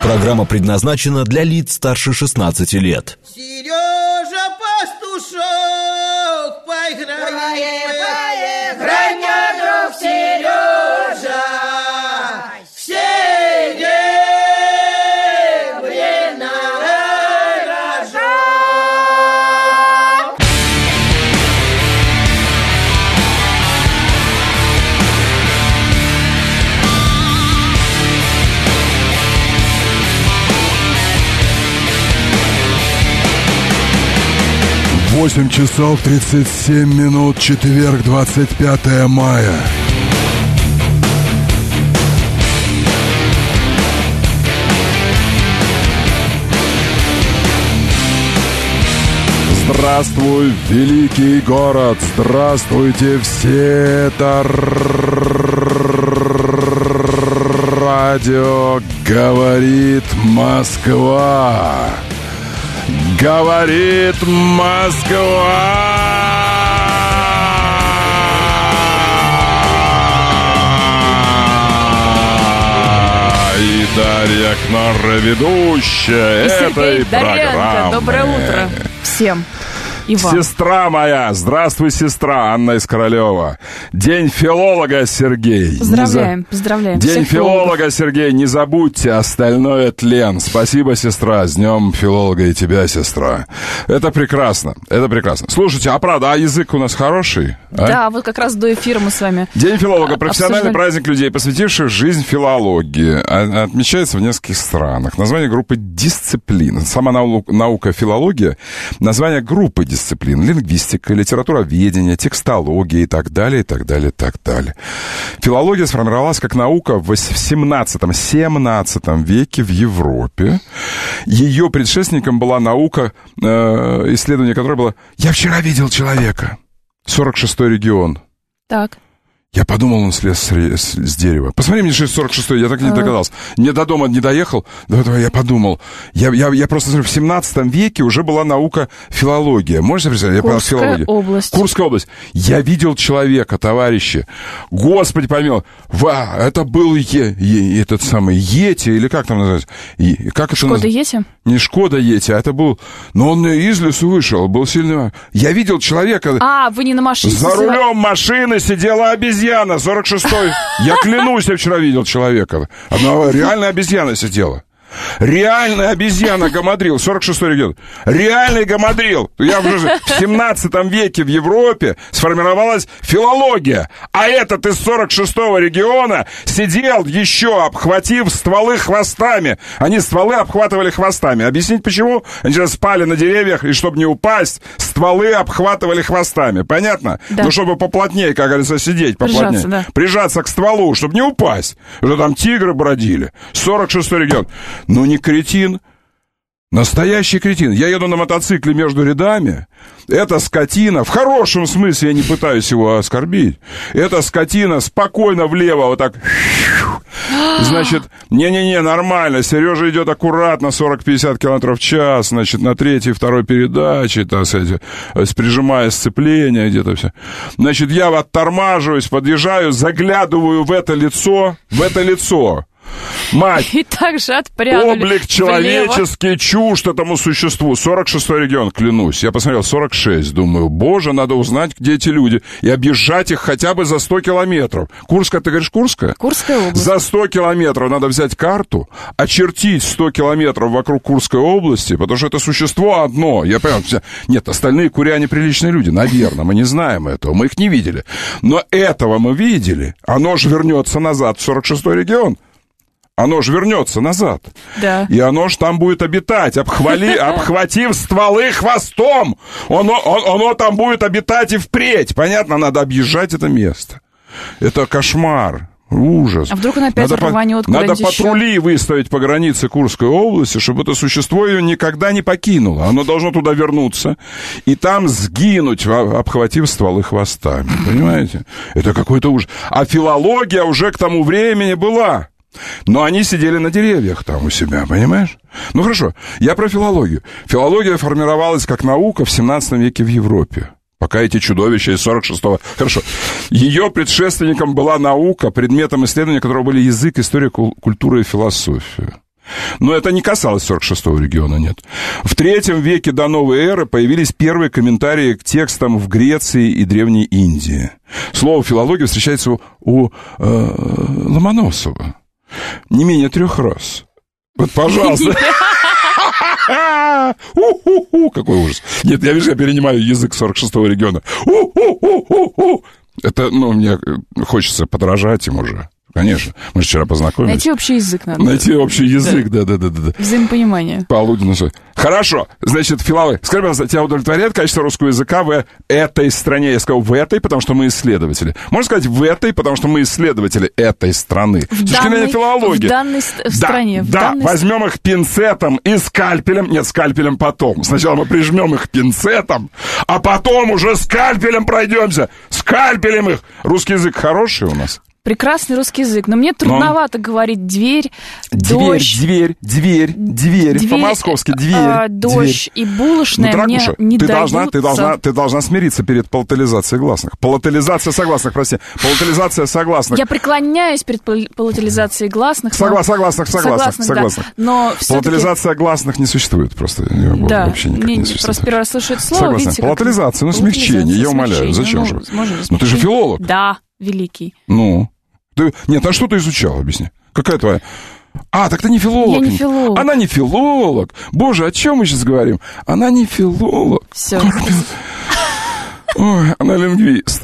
Программа предназначена для лиц старше 16 лет. Сережа, пастушок, поиграй, поиграй, мне, друг Сережа, серебряный рожок. Восемь часов 37 минут, четверг, 25 мая. Здравствуй, великий город! Здравствуйте все! Это радио «Говорит Москва». Говорит Москва! И Дарья Кнорра, ведущая этой программы. Доброе утро всем. И вам. Сестра моя, здравствуй, сестра Анна из Королева. День филолога, Сергей. Поздравляем, поздравляем. День филолога, Сергей, не забудьте, остальное тлен. Спасибо, сестра, с днем филолога и тебя, сестра. Это прекрасно, это прекрасно. Слушайте, а правда, а язык у нас хороший? А? Да, вот как раз до эфира мы с вами День филолога, профессиональный праздник людей, посвятивших жизнь филологии, отмечается в нескольких странах. Название группы дисциплин. Сама наука филология, название группы дисциплин. Лингвистика, литературоведение, текстология и так далее, и так далее, и так далее. Филология сформировалась как наука в 17 веке в Европе. Ее предшественником была наука, исследование которой было «Я вчера видел человека». 46-й регион. Так. Я подумал, он слез с дерева. Посмотри, мне 46-й, я так и не догадался. Не до дома не доехал, до этого я подумал. Я просто смотрю, в 17 веке уже была наука филология. Можете представить? Курская область. Курская область. Я видел человека, товарищи. Господи помилуй. Это был этот самый Йети, или как там называется? Шкода Йети? Не Шкода Йети, а это был... Но он из лесу вышел, был сильный... Я видел человека... Вы не на машине. За рулем машины сидела обезьяна, 46-й. Я клянусь, я вчера видел человека. Одна реальная обезьяна сидела. Реальная обезьяна, гамадрил, 46-й регион. Реальный гамадрил. Я уже в 17 веке в Европе сформировалась филология. А этот из 46-го региона сидел еще, обхватив стволы хвостами. Они стволы обхватывали хвостами. Объяснить почему? Они сейчас спали на деревьях, и чтобы не упасть, стволы обхватывали хвостами. Понятно? Да. Ну, чтобы поплотнее, как говорится, сидеть поплотнее. Да. Прижаться к стволу, чтобы не упасть. Что там тигры бродили. 46-й регион. Ну, не кретин. Настоящий кретин. Я еду на мотоцикле между рядами. Эта скотина, в хорошем смысле, я не пытаюсь его оскорбить. Эта скотина спокойно влево вот так... Значит, не-не-не, нормально. Сережа идет аккуратно, 40-50 км в час, значит, на третьей, второй передаче, так сказать, прижимая сцепление где-то все. Значит, я оттормаживаюсь, подъезжаю, заглядываю в это лицо. Мать, и так же отпрянули облик человеческий, чушь этому существу. 46-й регион, клянусь. Я посмотрел, 46. Думаю, боже, надо узнать, где эти люди. И объезжать их хотя бы за 100 километров. Курская, ты говоришь, Курская? Курская область. За 100 километров надо взять карту, очертить 100 километров вокруг Курской области, потому что это существо одно. Я понимаю, нет, остальные куряне приличные люди, наверное, мы не знаем этого, мы их не видели. Но этого мы видели. Оно же вернется назад в 46-й регион. Оно же вернется назад. Да. И оно же там будет обитать, обхватив стволы хвостом. Оно там будет обитать и впредь. Понятно, надо объезжать это место. Это кошмар. Ужас. А вдруг он опять рванет куда-нибудь Надо патрули выставить по границе Курской области, чтобы это существо ее никогда не покинуло. Оно должно туда вернуться и там сгинуть, обхватив стволы хвостами. Понимаете? Это какой-то ужас. А филология уже к тому времени была. Но они сидели на деревьях там у себя, понимаешь? Ну хорошо, я про филологию. Филология формировалась как наука в 17 веке в Европе. Пока эти чудовища из 46-го... Хорошо. Ее предшественником была наука, предметом исследования которого были язык, история, культура и философия. Но это не касалось 46-го региона, нет. В III веке до новой эры появились первые комментарии к текстам в Греции и Древней Индии. Слово «филология» встречается у Ломоносова не менее 3 раз. Вот, пожалуйста. Какой ужас. Нет, я перенимаю язык 46-го региона. Это, мне хочется подражать им уже. Конечно, мы же вчера познакомились. Найти общий язык надо. Найти общий язык, да. Взаимопонимание. Полуденно. Хорошо, значит, филология. Скажи, пожалуйста, тебя удовлетворяет качество русского языка в этой стране? Я сказал в этой, потому что мы исследователи. Можно сказать в этой, потому что мы исследователи этой страны. В данной стране. Да, возьмем их пинцетом и скальпелем. Нет, скальпелем потом. Сначала мы прижмем их пинцетом, а потом уже скальпелем пройдемся. Скальпелем их. Русский язык хороший у нас? Прекрасный русский язык, но мне трудновато говорить дверь, дождь. Дверь. По-московски дверь. Дождь и булочная мне не даются. Ты должна смириться перед палатализацией гласных. Палатализация согласных, прости. Палатализация согласных. Я преклоняюсь перед палатализацией гласных. Согласных. Да. Но палатализация гласных не существует просто. Да, вообще никак не существует. Просто первый раз слышу это слово. Согласна. Видите, палатализация, смягчение, я умоляю. Зачем же? Ты же филолог. Да, великий. Нет, а что ты изучал, объясни? Какая твоя... так ты не филолог. Я не филолог. Она не филолог. Боже, о чем мы сейчас говорим? Она не филолог. Все. Ой, она лингвист.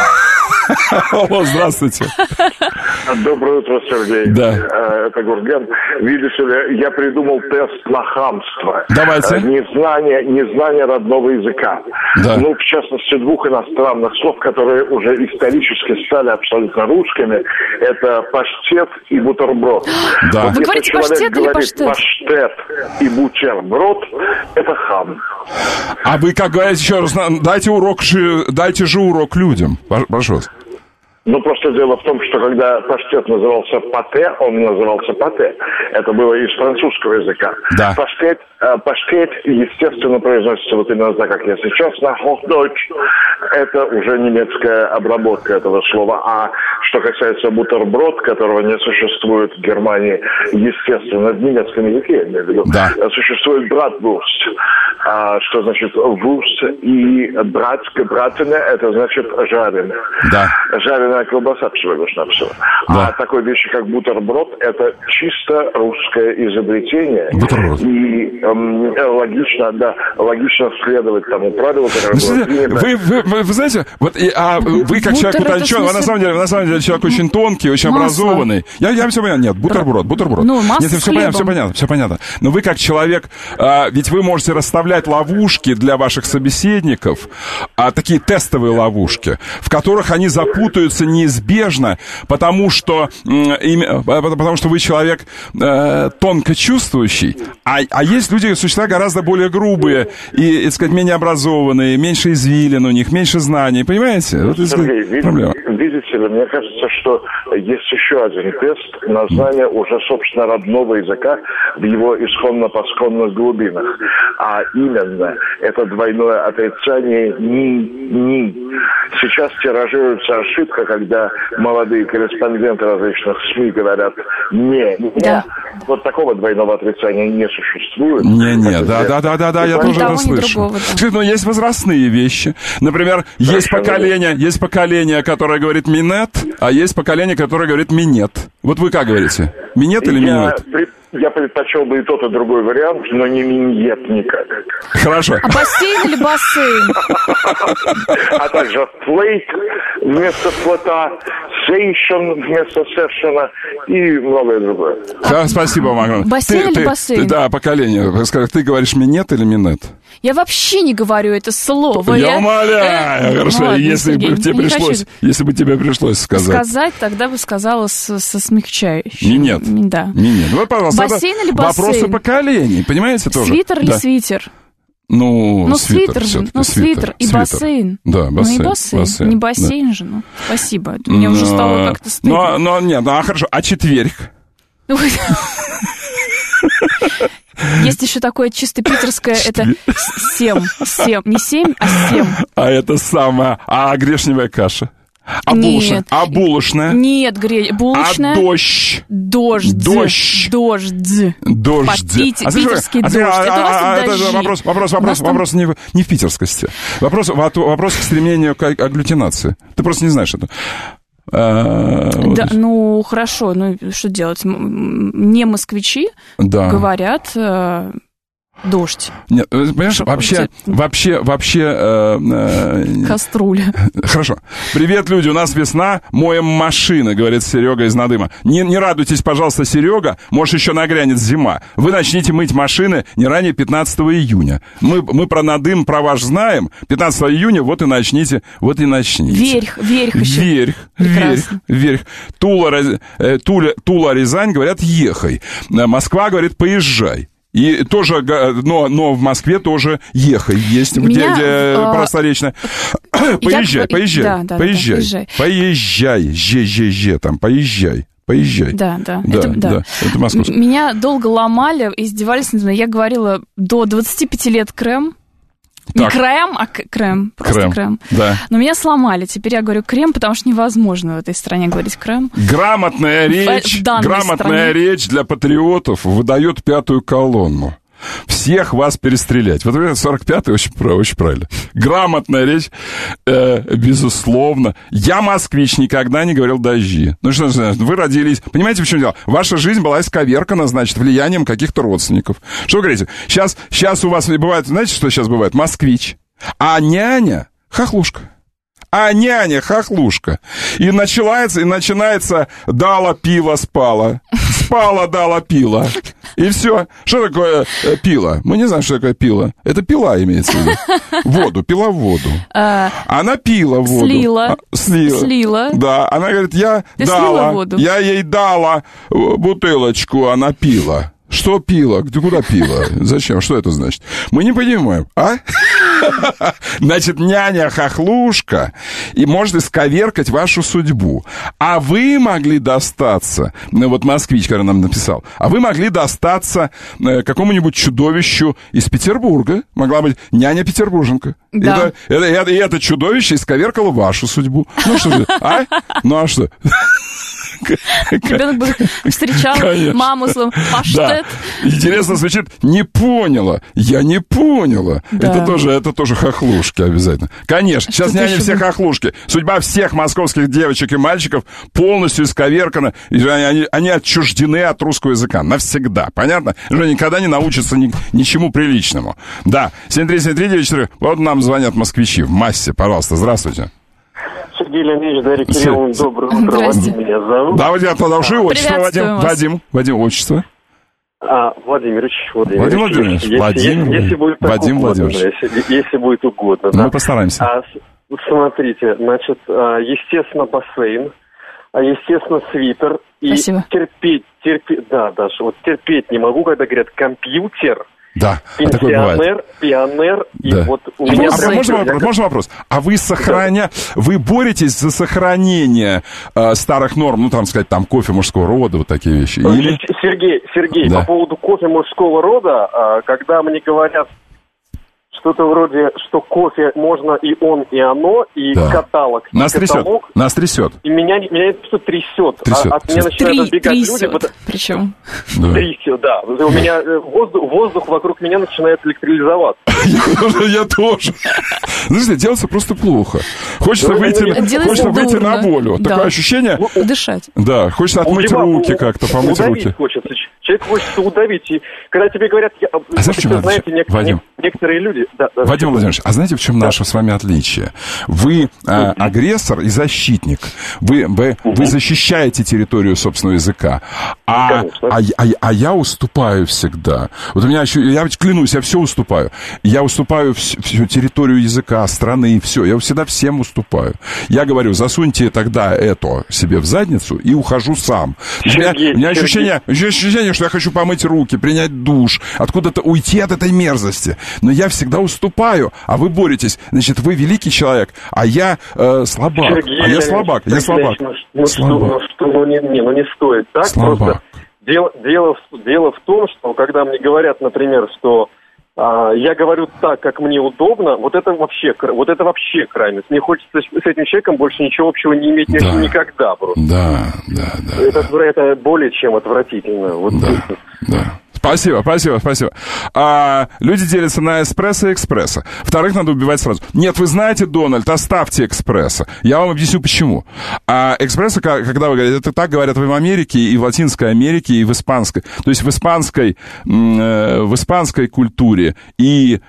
Алло, здравствуйте. Доброе утро, Сергей. Да. Это Гурген. Видишь ли, я придумал тест на хамство. Давайте. Незнание родного языка. Да. В частности, 2 иностранных слов, которые уже исторически стали абсолютно русскими. Это паштет и бутерброд. Да. Вы говорите паштет или паштет? Паштет и бутерброд – это хам. А вы, как говорите, еще раз, дайте же урок людям. Прошу вас. Просто дело в том, что когда паштет назывался пате, он назывался пате. Это было из французского языка. Да. Паштет, естественно, произносится вот именно так, как я сейчас, на Hochdeutsch. Это уже немецкая обработка этого слова. А что касается бутерброд, которого не существует в Германии, естественно, в немецком языке, я имею в виду, существует братвурст. Что значит вурст и братина, это значит жареное. Да. Жареная колбаса всего-навсего. Да. А такой вещи, как бутерброд, это чисто русское изобретение. Бутерброд. И логично следовать тому правилу, которое было принято. Вы знаете, вы как человек утонченный, вы на самом деле человек очень тонкий, очень образованный. Я все понял. Нет, бутерброд. Нет, все понятно. Но вы как человек, ведь вы можете расставлять ловушки для ваших собеседников, такие тестовые ловушки, в которых они запутаются неизбежно, потому что вы человек тонко чувствующий, а есть люди, существа гораздо более грубые и, так сказать, менее образованные, меньше извилин у них, меньше знаний, понимаете? Сергей, проблема. Видите ли, мне кажется, что есть еще один тест на знание уже, собственно, родного языка в его исконно-посконных глубинах. А именно, это двойное отрицание «ни». Сейчас тиражируется ошибка, когда молодые корреспонденты различных СМИ говорят «не». Да. Вот такого двойного отрицания не существует. Да, я тоже это слышу. Но есть возрастные вещи. Например, есть поколение, которое говорит «минет», а есть поколение, которое говорит «минет». Вот вы как говорите? «Минет» или «минет»? Я предпочел бы и тот, и другой вариант, но не миньет никак. Хорошо. А бассейн или бассейн? А также флейт вместо флота, сейшн вместо сэшена и многое другое. Спасибо вам огромное. Бассейн или бассейн? Да, поколение. Ты говоришь минет или минет? Я вообще не говорю это слово. Я умоляю. Хорошо, если бы тебе пришлось сказать. Тогда бы сказала со смягчающим. Минет. Да. Минет. Вот, пожалуйста, бассейн или бассейн? Вопросы поколений, понимаете тоже? Свитер или свитер? Свитер же. Свитер и бассейн. Да, бассейн. И бассейн. Не бассейн же, Спасибо. Мне уже стало как-то стыдно. Хорошо. А четверг? Есть еще такое чисто питерское, это сем. Не 7, а 7. А это самое. А грешневая каша? А булочная? А булочная? Нет, булочная. А дождь? Дождь. Питерский дождь. Вопрос не в питерскости. Вопрос к стремлению к агглютинации. Ты просто не знаешь это. Да, ну, хорошо, ну, что делать? Не москвичи говорят... Дождь. Нет, понимаешь, вообще... Кастрюля. Хорошо. Привет, люди, у нас весна, моем машины, говорит Серега из Надыма. Не радуйтесь, пожалуйста, Серега, может, еще нагрянет зима. Вы начните мыть машины не ранее 15 июня. Мы про Надым, про ваш знаем. 15 июня, вот и начните. Верх еще. Верх. Тула, Рязань, говорят, ехай. Москва, говорит, поезжай. И тоже, но в Москве тоже ехай есть, где просторечно. Поезжай. Да. Это московское. Меня долго ломали, издевались надо мной. Я говорила до 25 лет крем. Не крем, а крем. Просто крем. Да. Но меня сломали. Теперь я говорю крем, потому что невозможно в этой стране говорить крем. Грамотная речь для патриотов выдает пятую колонну. Всех вас перестрелять. Вот 45-й очень правильно. Грамотная речь, безусловно. Я москвич, никогда не говорил дожди. Ну что значит, вы родились. Понимаете, в чем дело? Ваша жизнь была исковеркана, значит, влиянием каких-то родственников. Что вы говорите? Сейчас у вас бывает, знаете, что сейчас бывает? Москвич. А няня хохлушка. И начинается дала пила, спала. Спала, дала пила. И все. Что такое пила? Мы не знаем, что такое пила. Это пила имеется в виду. Воду, пила в воду. Она пила воду. Слила. Да, она говорит, я ей дала бутылочку, она пила. Что пила? Ты куда пила? Зачем? Что это значит? Мы не понимаем. Значит, няня-хохлушка и может исковеркать вашу судьбу. А вы могли достаться, вот москвич, который нам написал, а вы могли достаться какому-нибудь чудовищу из Петербурга. Могла быть няня-петербурженка. Да. И это чудовище исковеркало вашу судьбу. Ну что же, Ну а что? Ребенок бы встречал маму словом паштет. Интересно звучит, не поняла. Я не поняла. Да. Это тоже хохлушки обязательно. Конечно, сейчас няня все хохлушки. Судьба всех московских девочек и мальчиков полностью исковеркана. Они отчуждены от русского языка навсегда. Понятно? Уже никогда не научатся ничему приличному. Да, 7373948. Вот нам звонят москвичи в массе. Пожалуйста, здравствуйте. Сергей Леонидович, Дарья Кирилловна, доброе утро. Вадим меня зовут. Да, Вадим, продолжи отчество, Вадим, отчество. Владимирович. Владимир Владимирович. Вадим Владимирович. Если будет угодно. Мы постараемся. Смотрите, значит, естественно, бассейн, естественно, свитер. И спасибо. Терпеть не могу, когда говорят компьютер. Да, такое бывает. Пионер, и да. вот у меня... Можно вопрос? А вы вы боретесь за сохранение старых норм, ну, там, сказать, там, кофе мужского рода, вот такие вещи? Или... Сергей, да. По поводу кофе мужского рода, когда мне говорят что-то вроде, что кофе можно и он, и оно, и каталог. Нас трясет. И меня это просто трясет. От меня начинают отбегать люди. Причем? Трясет, да. У меня воздух вокруг меня начинает электролизоваться. Я тоже. Знаете, делается просто плохо. Хочется выйти на волю. Такое ощущение... Дышать. Да, хочется отмыть руки как-то, помыть руки. Человек хочется удавить. И когда тебе говорят... А знаете, некоторые люди... Вадим Владимирович, а знаете, в чем наше с вами отличие? Вы агрессор и защитник. Вы защищаете территорию собственного языка. А я уступаю всегда. Вот у меня я клянусь, я все уступаю. Я уступаю всю территорию языка, страны и все. Я всегда всем уступаю. Я говорю, засуньте тогда это себе в задницу и ухожу сам. У меня ощущение, что я хочу помыть руки, принять душ, откуда-то уйти от этой мерзости. Но я всегда уступаю, а вы боретесь. Значит, вы великий человек, а я слабак. Я слабак. Не стоит так. Слабак. Просто дело в том, что когда мне говорят, например, что Я говорю так, как мне удобно. Вот это вообще крайность. Мне хочется с этим человеком больше ничего общего не иметь никогда просто. Да. Это более чем отвратительно. Вот да. Спасибо. Люди делятся на эспрессо и экспрессо. Вторых надо убивать сразу. Нет, вы знаете, Дональд, оставьте экспрессо. Я вам объясню, почему. А экспрессо, когда вы говорите, это так говорят и в Америке, и в Латинской Америке, и в испанской. То есть в испанской культуре и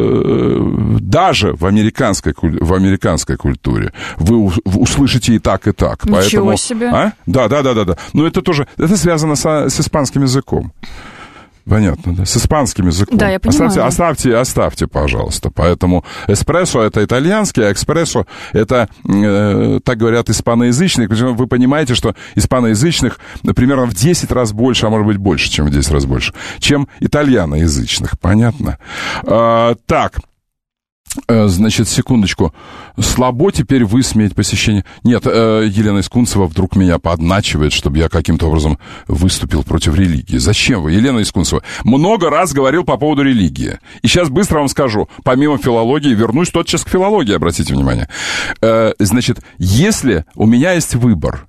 даже в американской культуре вы услышите и так, и так. Ничего себе. Да. Но это связано с испанским языком. Понятно, да. С испанским языком. Да, я понимаю. Оставьте, пожалуйста. Поэтому эспрессо — это итальянский, а экспрессо — это, так говорят, испаноязычных. Причем вы понимаете, что испаноязычных примерно в 10 раз больше, а может быть больше, чем в 10 раз больше, чем итальяноязычных. Понятно? Так. Значит, секундочку. Слабо теперь высмеять посещение. Нет, Елена Искунцева вдруг меня подначивает, чтобы я каким-то образом выступил против религии. Зачем вы, Елена Искунцева? Много раз говорил по поводу религии. И сейчас быстро вам скажу. Помимо филологии, вернусь тотчас к филологии, обратите внимание. Значит, если у меня есть выбор,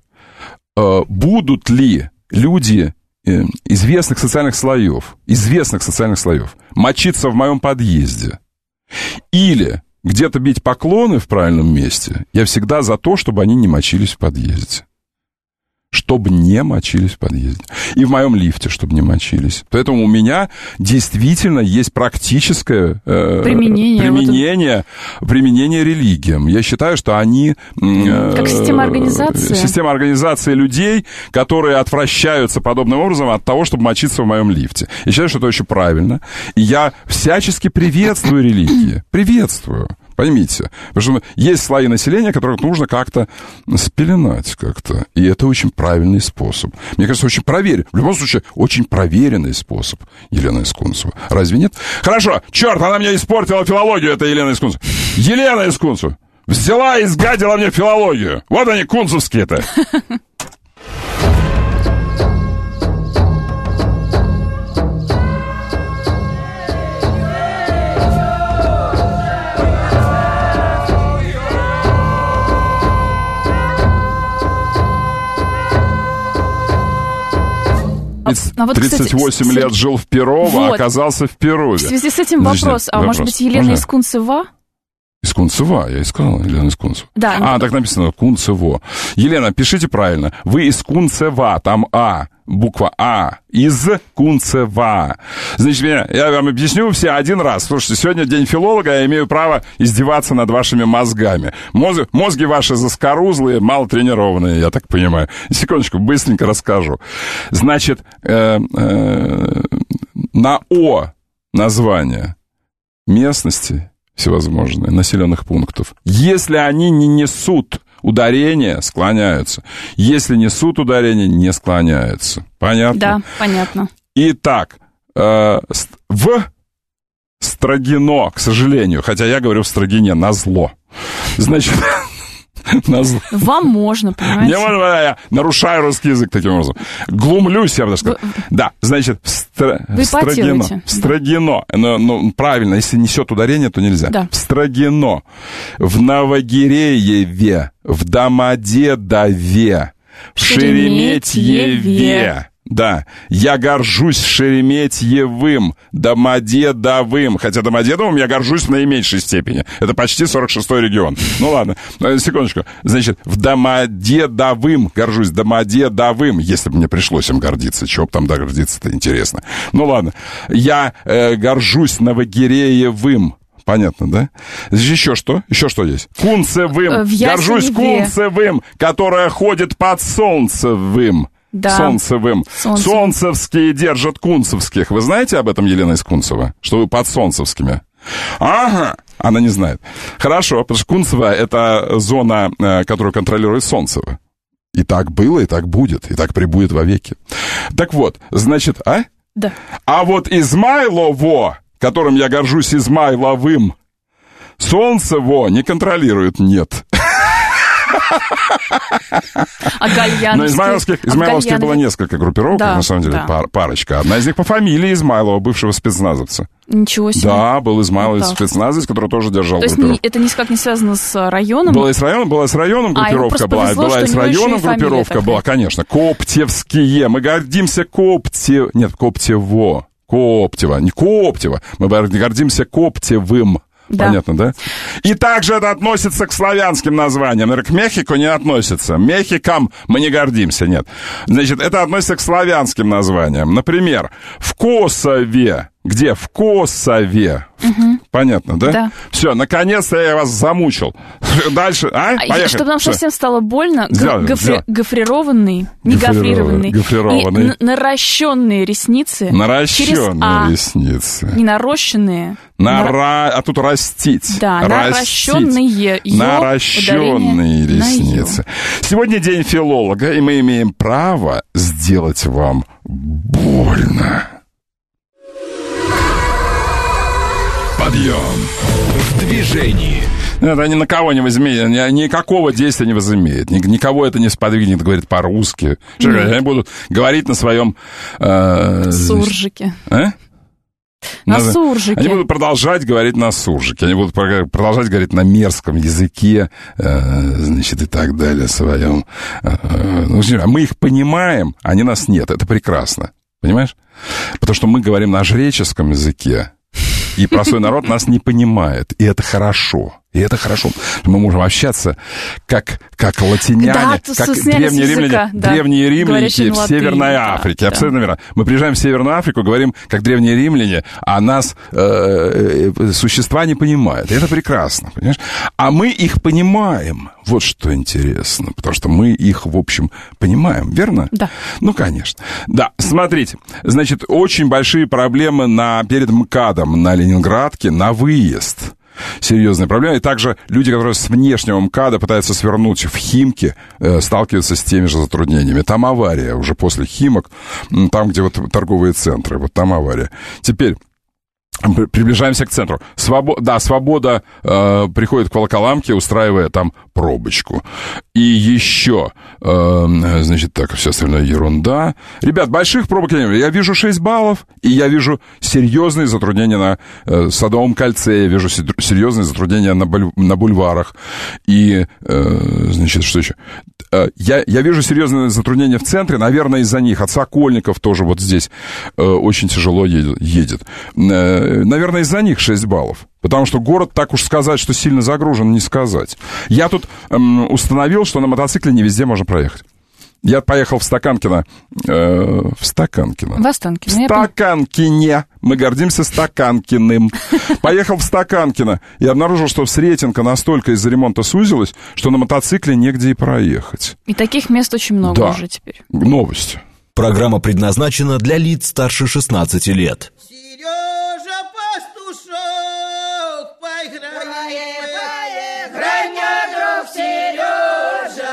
будут ли люди известных социальных слоев мочиться в моем подъезде, или где-то бить поклоны в правильном месте, я всегда за то, чтобы они не мочились в подъезде. Чтобы не мочились в подъезде. И в моем лифте, чтобы не мочились. Поэтому у меня действительно есть практическое применение религиям. Я считаю, что они... Как система организации. Система организации людей, которые отвращаются подобным образом от того, чтобы мочиться в моем лифте. Я считаю, что это очень правильно. И я всячески приветствую религии. Приветствую. Поймите, потому что есть слои населения, которых нужно как-то спеленать как-то. И это очень правильный способ. Мне кажется, очень проверенный. В любом случае, очень проверенный способ, Елена Искунцева. Разве нет? Хорошо, черт, она мне испортила филологию, это Елена Искунцева. Елена Искунцева взяла и сгадила мне филологию. Вот они, кунцевские-то. Вот, 38 кстати, лет жил в Перово, а оказался в Перове. В связи с этим вопрос. Может быть, Елена Искунцева? Искунцева, я и сказал, Елена Искунцева. Да. Так написано, Кунцево. Елена, пишите правильно. Вы из Кунцева, там буква А, из Кунцева. Значит, я вам объясню все один раз. Слушайте, сегодня день филолога, я имею право издеваться над вашими мозгами. Мозги ваши заскорузлые, мало тренированные, я так понимаю. Секундочку, быстренько расскажу. Значит, на О название местности всевозможные, населенных пунктов. Если они не несут ударение, склоняются. Если несут ударение, не склоняются. Понятно? Да, понятно. Итак, в Строгино, к сожалению, хотя я говорю в Строгине, назло. Значит... Вам можно, понимаете? Мне можно, я нарушаю русский язык таким образом. Глумлюсь, я бы даже сказал. Да, значит, в Строгино. Ну, правильно, если несет ударение, то нельзя. Да. В Строгино, в Новогирееве, в Домодедове, в Шереметьеве. Да, я горжусь Шереметьевым, Домодедовым. Хотя Домодедовым я горжусь в наименьшей степени. Это почти 46-й регион. Ну ладно, секундочку. Значит, в Домодедовым горжусь, Домодедовым. Если бы мне пришлось им гордиться. Чего бы там гордиться-то, интересно. Ну ладно, я горжусь Новогиреевым. Понятно, да? Еще что? Еще что есть? Кунцевым. Горжусь Кунцевым, которая ходит под Солнцевым. Да. Солнцевым. Солнцевские держат кунцевских. Вы знаете об этом, Елена Искунцева? Что вы под Солнцевскими? Ага. Она не знает. Хорошо, потому что Кунцево — это зона, которую контролирует Солнцево. И так было, и так будет, и так пребудет вовеки. Так вот, значит, Да. А вот Измайлово, которым я горжусь, Измайловым, Солнцево не контролирует, нет. А Гальяновские? Но Измайловских было несколько группировок, на самом деле, парочка. Одна из них по фамилии Измайлова, бывшего спецназовца. Ничего себе. Да, был Измайлов спецназовец, который тоже держал группировку. То есть это никак не связано с районом? Была и с районом группировка, была и с районом группировка была, конечно. Коптевские. Мы гордимся Коптево. Не Коптево. Мы гордимся Коптевым. Да. Понятно, да? И также это относится к славянским названиям. К Мехико не относится. Мехиком мы не гордимся, нет. Значит, это относится к славянским названиям. Например, в Косове. Где? В Косове. Угу. Понятно, да? Да. Все, наконец-то я вас замучил. Дальше, поехали. Чтобы нам совсем стало больно, гофрированный, не гофрированный, и наращенные ресницы. Наращенные ресницы. Не нарощенные. А тут растить. Да, наращенные. Наращенные ресницы. Сегодня день филолога, и мы имеем право сделать вам больно. Подъем в движении. Это ни на кого не возымеет, никакого действия не возымеет. Никого это не сподвигнет, говорит по-русски. Они будут говорить на своем... суржике. На суржике. Они будут продолжать говорить на суржике. Они будут продолжать говорить на мерзком языке, значит, и так далее, своем. Мы их понимаем, а они нас нет. Это прекрасно. Понимаешь? Потому что мы говорим на жреческом языке. И простой народ нас не понимает. И это хорошо. И это хорошо. Мы можем общаться как латиняне, как древние римляне в Северной Африке. Абсолютно верно. Мы приезжаем в Северную Африку, говорим, как древние римляне, а нас существа не понимают. И это прекрасно, понимаешь? А мы их понимаем. Вот что интересно. Потому что мы их, в общем, понимаем. Верно? Да. Ну, конечно. Да, смотрите. Значит, очень большие проблемы перед МКАДом на Ленинградке на выезд. Серьезные проблемы. И также люди, которые с внешнего МКАДа пытаются свернуть в Химки, сталкиваются с теми же затруднениями. Там авария уже после Химок, там, где вот торговые центры, вот там авария. Теперь приближаемся к центру. Свобода приходит к Волоколамке, устраивая там пробочку. И еще, значит, так, все остальное ерунда. Ребят, больших пробок я не вижу. Я вижу 6 баллов, и я вижу серьезные затруднения на Садовом кольце, я вижу серьезные затруднения на бульварах. И, значит, что еще? Я вижу серьезные затруднения в центре, наверное, из-за них. От Сокольников тоже вот здесь очень тяжело едет. Наверное, из-за них 6 баллов. Потому что город, так уж сказать, что сильно загружен, не сказать. Я тут установил, что на мотоцикле не везде можно проехать. Я поехал в Стаканкино. В Стаканкине. Мы гордимся Стаканкиным. Поехал в Стаканкино и обнаружил, что Сретенка настолько из-за ремонта сузилась, что на мотоцикле негде и проехать. И таких мест очень много уже теперь. Новость. Программа предназначена для лиц старше 16 лет. Сережа Пастушок, поиграй мне, друг Сережа.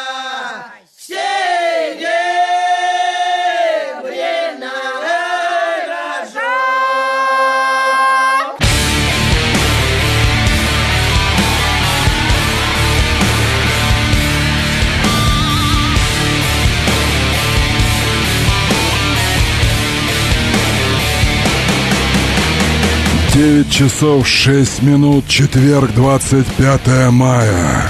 Девять часов 6 минут, четверг, 25 мая.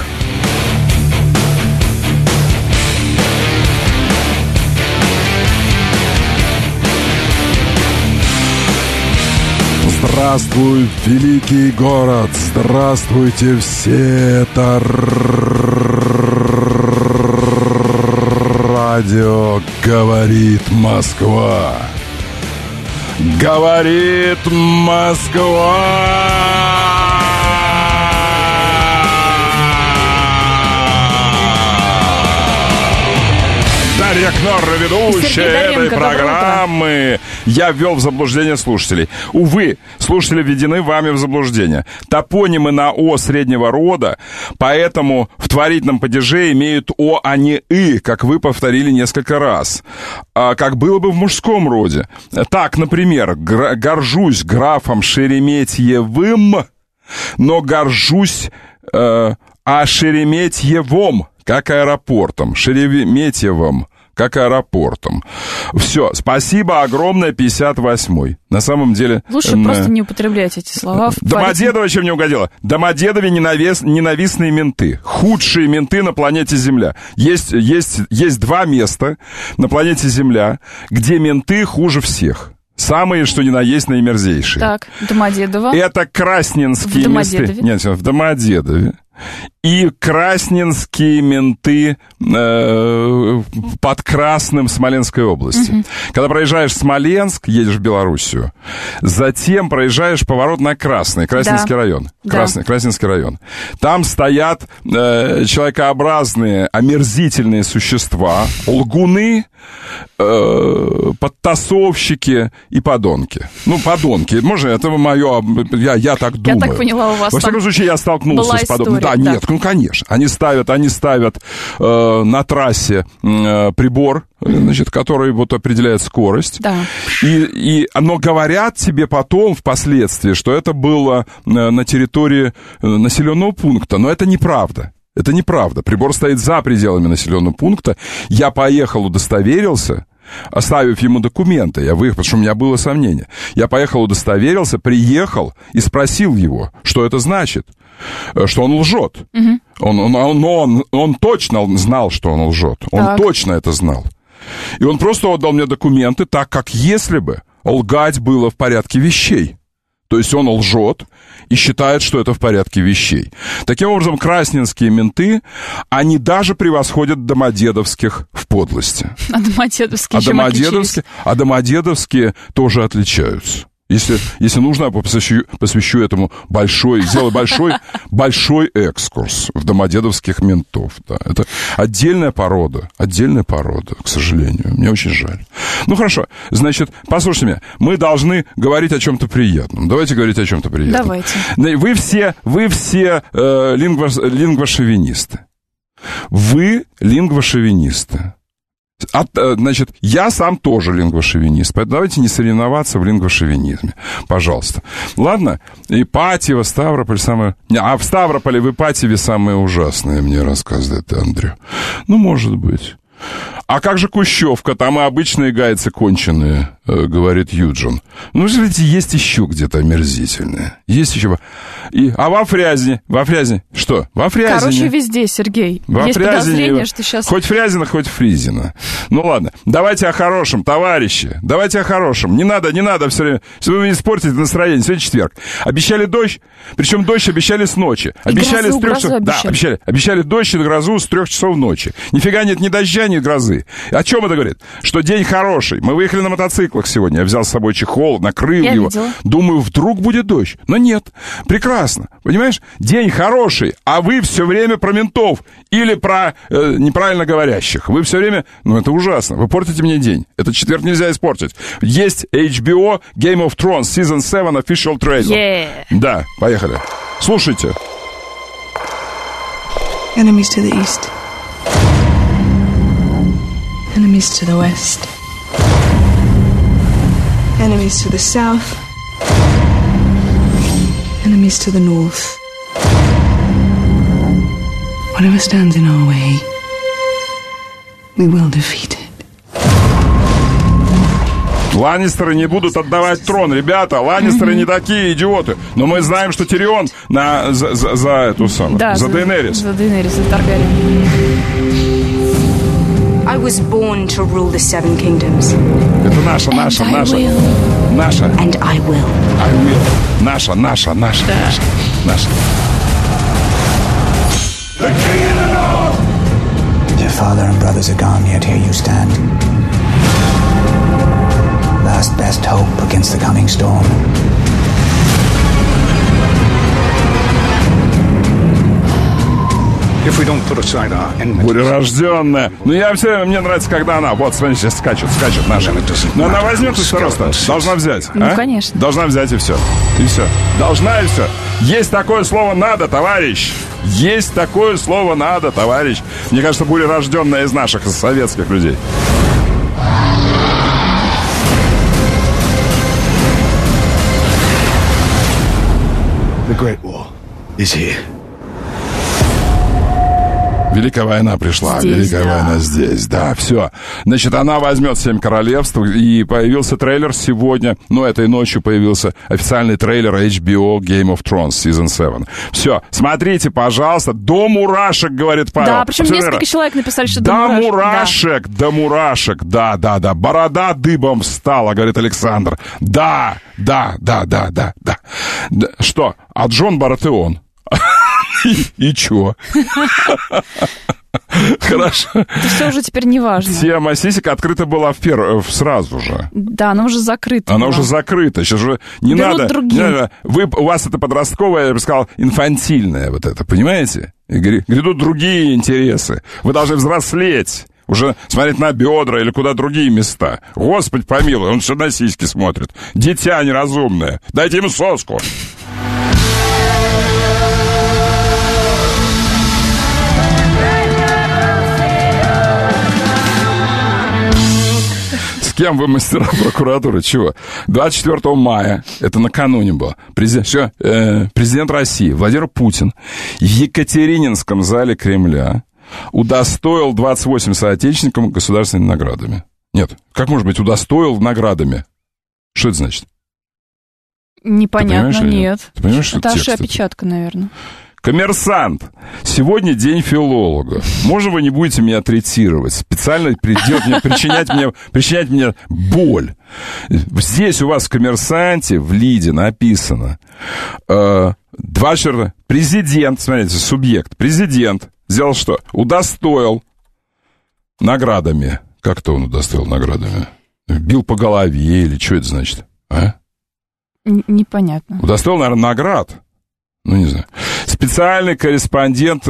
Здравствуй, великий город! Здравствуйте все! Это радио «Говорит Москва». Говорит Москва! Дарья Кнорра, ведущая этой программы. Я ввел в заблуждение слушателей. Увы, слушатели введены вами в заблуждение. Топонимы на «о» среднего рода, поэтому в творительном падеже имеют «о», а не «ы», как вы повторили несколько раз. Как было бы в мужском роде. Так, например, горжусь графом Шереметьевым, но горжусь... Шереметьевом, как аэропортом, Шереметьевым, как аэропортом. Все, спасибо огромное, 58-й. На самом деле... Лучше просто не употреблять эти слова. Домодедово чем не угодило? Домодедове ненавистные менты. Худшие менты на планете Земля. Есть два места на планете Земля, где менты хуже всех. Самые, что ни на есть, наимерзейшие. Так, Домодедово. Это красненские менты. Нет, в Домодедове. И красненские менты под Красным Смоленской области. Когда проезжаешь Смоленск, едешь в Белоруссию, затем проезжаешь поворот на Красный, Красненский район. Красненский район. Там стоят человекообразные, омерзительные существа, лгуны, подтасовщики и подонки. Ну, подонки. Можно, это мое... Я так думаю. Я так поняла, у вас во всяком случае, я столкнулся с подобным. Да, нет, ну, конечно. Они ставят на трассе прибор, значит, который вот определяет скорость. Да. Но говорят тебе потом, впоследствии, что это было на территории населенного пункта. Но это неправда. Это неправда. Прибор стоит за пределами населенного пункта. Я поехал, удостоверился, оставив ему документы. Я выехал, потому что у меня было сомнение. Я поехал, удостоверился, приехал и спросил его, что это значит. Что он лжет. Он точно знал, что он лжет. Он точно это знал. И он просто отдал мне документы так, как если бы лгать было в порядке вещей. То есть он лжет и считает, что это в порядке вещей. Таким образом, красненские менты, они даже превосходят домодедовских в подлости. А домодедовские чем отличились? А домодедовские тоже отличаются. Если нужно, я посвящу этому сделаю большой экскурс в домодедовских ментов. Да. Это отдельная порода, к сожалению. Мне очень жаль. Ну, хорошо. Значит, послушайте меня. Мы должны говорить о чем-то приятном. Давайте говорить о чем-то приятном. Давайте. Вы все лингвошовинисты. Вы лингвошовинисты. Значит, я сам тоже лингвошовинист, поэтому давайте не соревноваться в лингвошовинизме, пожалуйста. Ладно? Ипатьево, Ставрополь самое... А в Ставрополе, в Ипатьеве самое ужасное, мне рассказывает Андрю. Ну, может быть. А как же Кущевка? Там и обычные гайцы конченые, говорит Юджин. Ну, смотрите, есть еще где-то омерзительные. Есть еще... А во Фрязине? Что? Во Фрязине. Короче, везде, Сергей. Есть подозрение, что сейчас... Хоть Фрязино, хоть Фризино. Ну, ладно. Давайте о хорошем, товарищи. Давайте о хорошем. Не надо все время... Чтобы вы не испортите настроение. Сегодня четверг. Обещали дождь. Причем дождь обещали с ночи. Обещали с 3 часов... Да, обещали дождь и грозу с 3 часов ночи. Нифига нет ни дождя, ни грозы. О чем это говорит? Что день хороший. Мы выехали на мотоциклах сегодня. Я взял с собой чехол, накрыл его. Видела. Думаю, вдруг будет дождь. Но нет. Прекрасно. Понимаешь? День хороший, а вы все время про ментов или про неправильно говорящих. Вы все время... Ну, это ужасно. Вы портите мне день. Этот четверг нельзя испортить. Есть HBO Game of Thrones Season 7 Official Trailer. Да, поехали. Слушайте. Enemies to the east. Enemies to the west. Enemies to the south. Enemies to the north. Whatever stands in our way, we will defeat it. Ланнистеры не будут отдавать трон. Ребята, Ланнистеры не такие идиоты. Но мы знаем, что Тирион за эту самую, да, за Дейенерис. За Дейенерис, за Таргариен. I was born to rule the Seven Kingdoms. Это наша. And I will. Наша. The king in the north! Your father and brothers are gone, yet here you stand. Last best hope against the coming storm. Бурерожденная. Ну, я все время, мне нравится, когда она... Вот, смотри, сейчас скачет наша. Но она возьмет и просто должна взять. Ну, конечно. Должна взять и все. И все. Должна и все. Есть такое слово «надо», товарищ. Есть такое слово «надо», товарищ. Мне кажется, бурерожденная из наших, из советских людей. The Great War is here. Великая война пришла, здесь, Великая война здесь, да, все. Значит, она возьмет 7 королевств, и появился трейлер сегодня, этой ночью появился официальный трейлер HBO Game of Thrones Season 7. Все, смотрите, пожалуйста, до мурашек, говорит Павел. Да, причем несколько человек написали, что до мурашек. До мурашек, да. Борода дыбом встала, говорит Александр. Да. Что? А Джон Баратеон? И чё? Хорошо. Это все уже теперь не важно. Тема сисек открыта была сразу же. Да, она уже закрыта. Она уже закрыта. Сейчас уже не надо. У вас это подростковое, я бы сказал, инфантильное вот это, понимаете? Грядут другие интересы. Вы должны взрослеть. Уже смотреть на бедра или куда другие места. Господи помилуй, он все на сиськи смотрит. Дитя неразумное. Дайте ему соску. С кем вы мастера прокуратуры? Чего? 24 мая, это накануне было, президент России Владимир Путин в Екатерининском зале Кремля удостоил 28 соотечественников государственными наградами. Нет, как может быть удостоил наградами? Что это значит? Непонятно, нет. Ты понимаешь, что это опечатка, наверное. Коммерсант. Сегодня день филолога. Можно вы не будете меня третировать? Специально причинять мне боль. Здесь у вас в «Коммерсанте» в лиде написано 24. Президент, смотрите, субъект. Президент сделал что? Удостоил наградами. Как-то он удостоил наградами? Бил по голове или что это значит? А? Непонятно. Удостоил, наверное, наград. Не знаю. Специальный корреспондент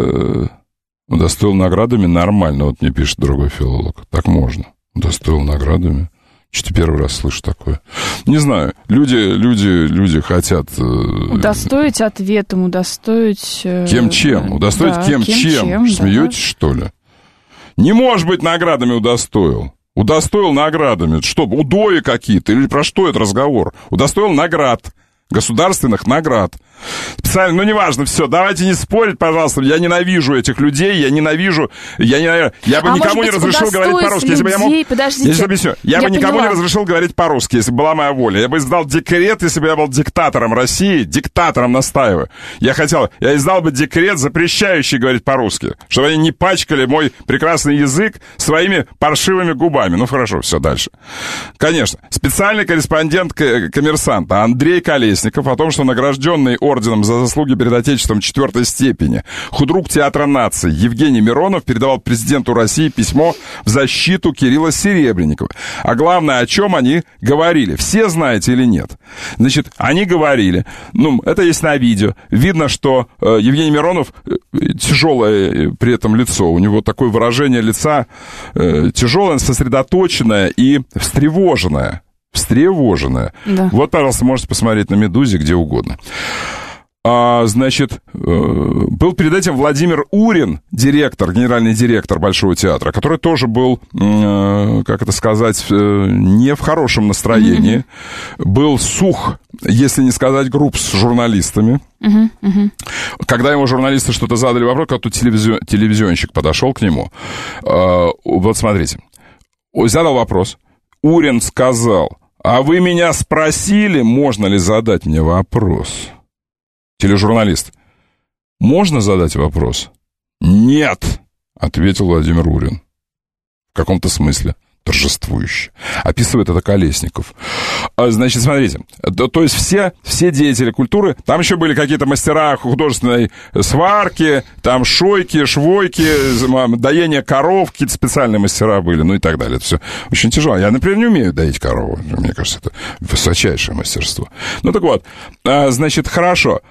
удостоил наградами нормально. Вот мне пишет другой филолог. Так можно. Удостоил наградами. Что-то первый раз слышу такое. Не знаю. Люди хотят... Удостоить ответом, удостоить... Кем-чем? Удостоить да, кем-чем? Смеетесь, да. Что ли? Не может быть наградами удостоил. Удостоил наградами. Что, удои какие-то? Или про что это разговор? Удостоил наград. Государственных наград. Специально, неважно, все, давайте не спорить, пожалуйста. Я ненавижу этих людей, я бы никому не разрешил говорить по-русски. Если бы я мог... Подождите. Я бы никому не разрешил говорить по-русски, если бы была моя воля. Я бы издал декрет, если бы я был диктатором России, диктатором, настаиваю. Я издал бы декрет, запрещающий говорить по-русски, чтобы они не пачкали мой прекрасный язык своими паршивыми губами. Хорошо, все, дальше. Конечно, специальный корреспондент «Коммерсанта» Андрей Колесников о том, что награжденный орденом за заслуги перед Отечеством 4 степени худрук Театра нации Евгений Миронов передавал президенту России письмо в защиту Кирилла Серебренникова. А главное, о чем они говорили. Все знаете или нет? Значит, они говорили, это есть на видео. Видно, что Евгений Миронов тяжелое при этом лицо. У него такое выражение лица тяжелое, сосредоточенное и встревоженное. Да. Вот, пожалуйста, можете посмотреть на «Медузе» где угодно. Значит, был перед этим Владимир Урин, генеральный директор Большого театра, который тоже был, как это сказать, не в хорошем настроении. Был сух, если не сказать груб, с журналистами. Когда ему журналисты что-то задали вопрос, какой-то телевизионщик подошел к нему. Вот смотрите. Задал вопрос. Урин сказал: а вы меня спросили, можно ли задать мне вопрос? Тележурналист: можно задать вопрос? Нет, ответил Владимир Урин. В каком-то смысле торжествующе. Описывает это Колесников. Значит, смотрите, то есть все деятели культуры, там еще были какие-то мастера художественной сварки, там шойки, швойки, доение коров, какие-то специальные мастера были, и так далее. Это все очень тяжело. Я, например, не умею доить корову. Мне кажется, это высочайшее мастерство. Так вот, значит, хорошо.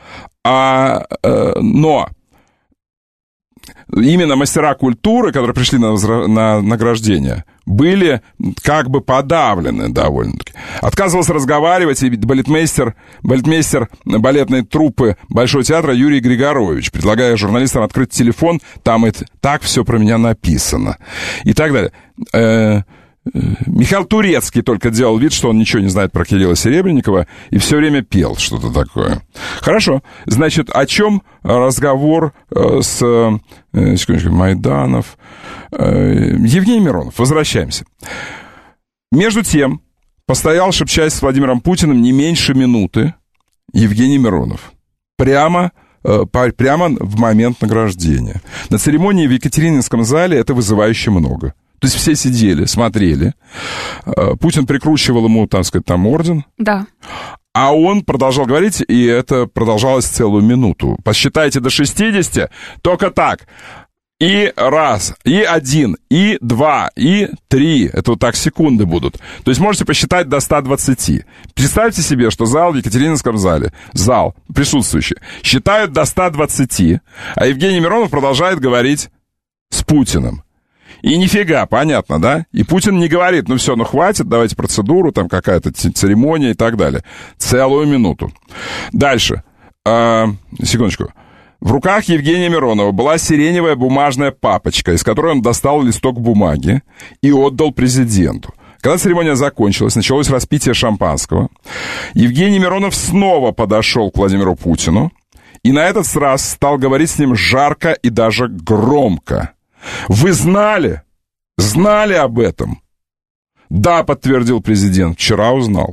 Но именно мастера культуры, которые пришли на награждение, были как бы подавлены довольно-таки. Отказывался разговаривать и балетмейстер балетной труппы Большого театра Юрий Григорович, предлагая журналистам открыть телефон, там так все про меня написано. И так далее. Михаил Турецкий только делал вид, что он ничего не знает про Кирилла Серебренникова и все время пел что-то такое. Хорошо. Значит, о чем разговор с Майданов? Евгений Миронов. Возвращаемся. Между тем, постоял, шепчась с Владимиром Путиным, не меньше минуты Евгений Миронов. Прямо в момент награждения. На церемонии в Екатерининском зале это вызывающе много. То есть все сидели, смотрели. Путин прикручивал ему, так сказать, там орден. Да. А он продолжал говорить, и это продолжалось целую минуту. Посчитайте до 60, только так. И раз, и один, и два, и три. Это вот так секунды будут. То есть можете посчитать до 120. Представьте себе, что зал в Екатерининском зале, зал присутствующий, считают до 120, а Евгений Миронов продолжает говорить с Путиным. И нифига, понятно, да? И Путин не говорит, ну все, ну хватит, давайте процедуру, там какая-то церемония и так далее. Целую минуту. Дальше. Секундочку. В руках Евгения Миронова была сиреневая бумажная папочка, из которой он достал листок бумаги и отдал президенту. Когда церемония закончилась, началось распитие шампанского, Евгений Миронов снова подошел к Владимиру Путину и на этот раз стал говорить с ним жарко и даже громко. «Вы знали? Знали об этом?» «Да», — подтвердил президент, — «вчера узнал».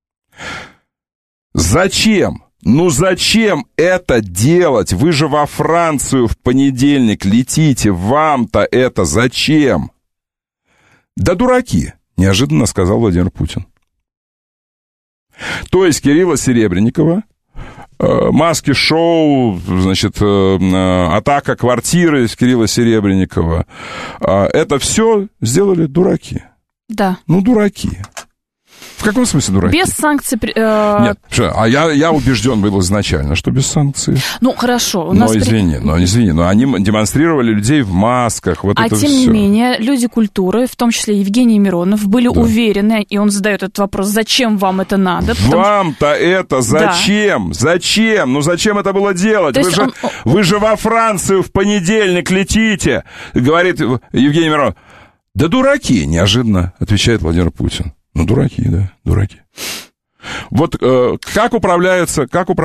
«Зачем? Ну зачем это делать? Вы же во Францию в понедельник летите, вам-то это зачем?» «Да дураки», — неожиданно сказал Владимир Путин. То есть Кирилла Серебренникова, маски-шоу, значит, атака квартиры Кирилла Серебренникова, это все сделали дураки. Да. Ну, дураки. В каком смысле дураки? Без санкций... Нет, я убежден был изначально, что без санкций. Ну, хорошо. Но извини, но они демонстрировали людей в масках, вот это все. А тем не менее, люди культуры, в том числе Евгений Миронов, были уверены, и он задает этот вопрос, зачем вам это надо? Вам-то это зачем? Да. Зачем? Ну, зачем это было делать? Вы же во Францию в понедельник летите, говорит Евгений Миронов. Да дураки, неожиданно отвечает Владимир Путин. Ну, дураки, да, дураки. Вот как управляются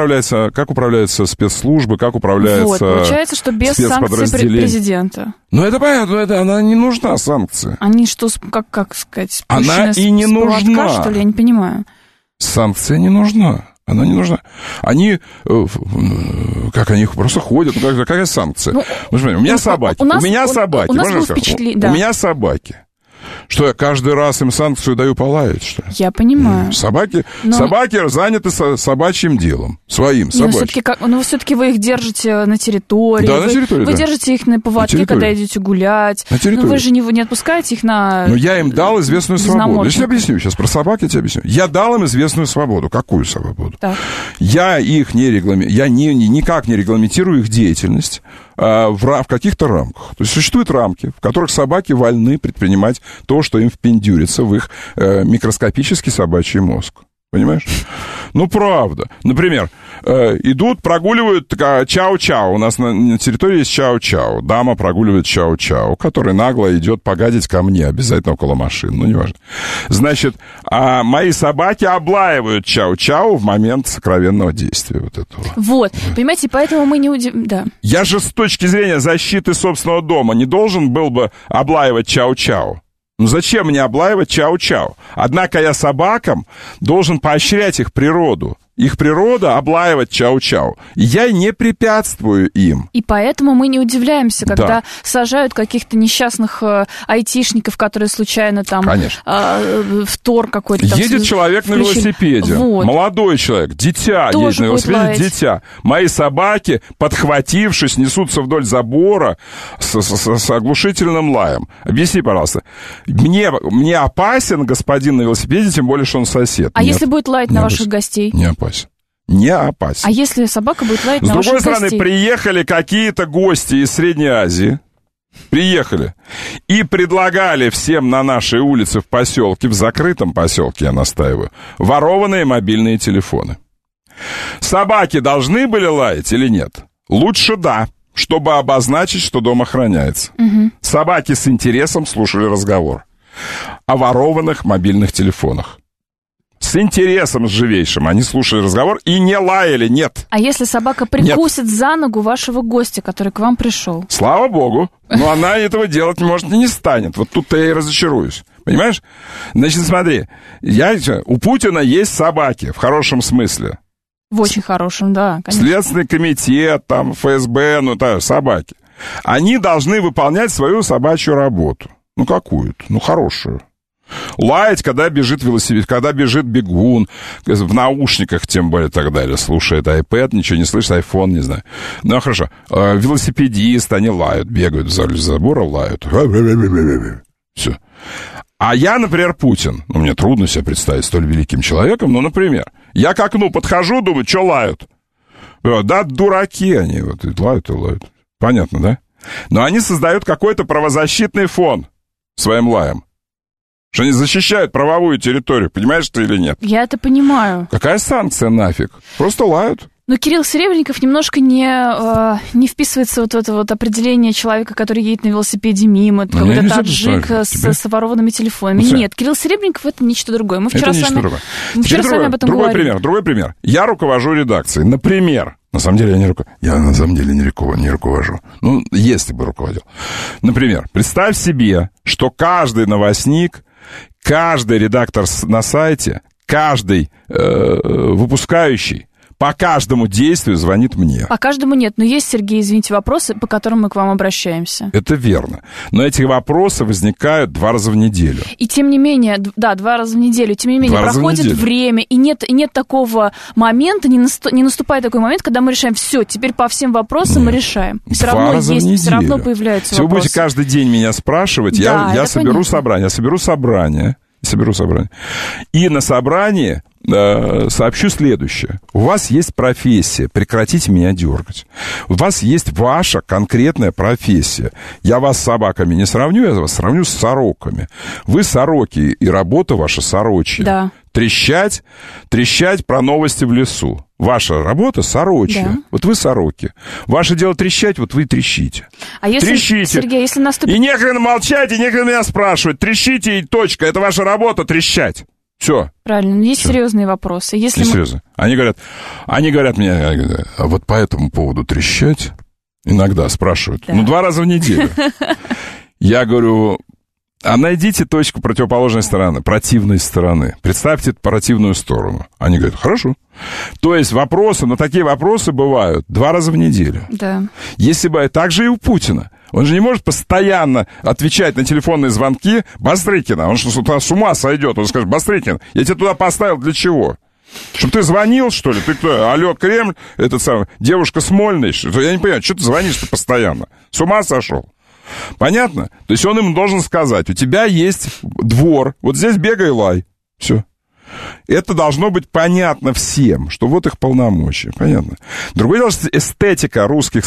спецслужбы, как управляются вот, получается, что без санкций президента. Ну, это понятно, она не нужна, санкции. Они что, как сказать, она и не нужна. Что ли, я не понимаю. Санкция не нужна. Она не нужна. Они, они просто ходят, какая санкция? Ну, у меня собаки. У меня собаки. Что, я каждый раз им санкцию даю полаять, что ли? Я понимаю. Собаки заняты собачьим делом. Своим собачьим. Но все-таки вы их держите на территории. Да, на территории, Вы держите их на поводке, когда идете гулять. На территории. Но вы же не отпускаете их на... Но я им дал известную свободу. Я тебе объясню сейчас. Про собак я тебе объясню. Я дал им известную свободу. Какую свободу? Так. Я никак не регламентирую их деятельность в каких-то рамках. То есть существуют рамки, в которых собаки вольны предпринимать то, что им впендюрится в их микроскопический собачий мозг. Понимаешь? Ну, правда. Например, идут, прогуливают чау-чау. У нас на территории есть чау-чау. Дама прогуливает чау-чау, который нагло идет погадить ко мне, обязательно около машин. Ну, неважно. Значит, а мои собаки облаивают чау-чау в момент сокровенного действия вот этого. Вот. Понимаете, поэтому мы не да. Я же с точки зрения защиты собственного дома не должен был бы облаивать чау-чау. Ну зачем мне облаивать чау-чау? Однако я собакам должен поощрять их природу. Их природа облаивать чау-чау. И я не препятствую им. И поэтому мы не удивляемся, когда сажают каких-то несчастных айтишников, которые случайно там втор какой-то там едет человек на велосипеде. Вот. Молодой человек, дитя едет на велосипеде, дитя. Мои собаки, подхватившись, несутся вдоль забора с оглушительным лаем. Объясни, пожалуйста. Мне опасен господин на велосипеде, тем более, что он сосед. А если будет лаять на ваших гостей? Не опасен. Не опасен. А если собака будет лаять на ваших гостей? С другой стороны, приехали какие-то гости из Средней Азии. Приехали. И предлагали всем на нашей улице в поселке, в закрытом поселке, я настаиваю, ворованные мобильные телефоны. Собаки должны были лаять или нет? Лучше да, чтобы обозначить, что дом охраняется. Угу. Собаки с интересом слушали разговор. о ворованных мобильных телефонах. С интересом живейшим они слушали разговор и не лаяли, нет. А если собака прикусит за ногу вашего гостя, который к вам пришел? Слава богу, но она этого делать, может, и не станет. Вот тут-то я и разочаруюсь. Понимаешь? Значит, смотри, у Путина есть собаки, в хорошем смысле. В очень хорошем, да, конечно. Следственный комитет, там, ФСБ, собаки. Они должны выполнять свою собачью работу. Ну, какую-то, хорошую. Лаять, когда бежит велосипед, когда бежит бегун, в наушниках, тем более, так далее. Слушает iPad, ничего не слышит, iPhone, не знаю. Ну, хорошо. Велосипедист, они лают, бегают вдоль забора, лают. Все. А я, например, Путин. Мне трудно себе представить столь великим человеком, но, например, я к окну подхожу, думаю, что лают? Да, дураки они, лают и лают. Понятно, да? Но они создают какой-то правозащитный фон своим лаем. Что они защищают правовую территорию, понимаешь ты или нет? Я это понимаю. Какая санкция нафиг? Просто лают. Но Кирилл Серебренников немножко не вписывается в это определение человека, который едет на велосипеде мимо, какой-то таджик с ворованными телефонами. Нет, Кирилл Серебренников — это нечто другое. Мы вчера с вами об этом говорили. Другой пример. Я руковожу редакцией. Например, на самом деле я не руковожу. Если бы руководил. Например, представь себе, что каждый новостник, каждый редактор на сайте, каждый выпускающий по каждому действию звонит мне. По каждому нет, но есть, Сергей, извините, вопросы, по которым мы к вам обращаемся. Это верно. Но эти вопросы возникают 2 раза в неделю. И тем не менее, 2 раза в неделю, тем не менее, проходит время, и нет такого момента, не наступает такой момент, когда мы решаем, все, теперь по всем вопросам мы решаем. Все равно есть, все равно появляются вопросы. Вы будете каждый день меня спрашивать, я соберу собрание. И на собрании сообщу следующее. У вас есть профессия, прекратите меня дергать. У вас есть ваша конкретная профессия. Я вас с собаками не сравню, я вас сравню с сороками. Вы сороки, и работа ваша сорочья. Да. Трещать про новости в лесу. Ваша работа сорочья. Да. Вот вы сороки. Ваше дело трещать, вот вы трещите. А если, трещите. Сергей, если наступит... И некогда молчать, и некогда меня спрашивать. Трещите, и точка. Это ваша работа, трещать. Все. Правильно, но есть серьезные вопросы. Серьезно. Они говорят мне, а вот по этому поводу трещать иногда спрашивают. Да. 2 раза в неделю. Я говорю, а найдите точку противоположной стороны, противной стороны. Представьте противную сторону. Они говорят, хорошо. То есть вопросы, но такие вопросы бывают 2 раза в неделю. Да. Если бы так же и у Путина. Он же не может постоянно отвечать на телефонные звонки Бастрыкина. Он что, с ума сойдет. Он скажет, Бастрыкин, я тебя туда поставил для чего? Чтобы ты звонил, что ли? Ты кто? Алло, Кремль, девушка Смольный. Я не понимаю, что ты звонишь-то постоянно? С ума сошел? Понятно? То есть он им должен сказать, у тебя есть двор, вот здесь бегай, лай. Все. Это должно быть понятно всем, что вот их полномочия. Понятно? Другое дело, что эстетика русских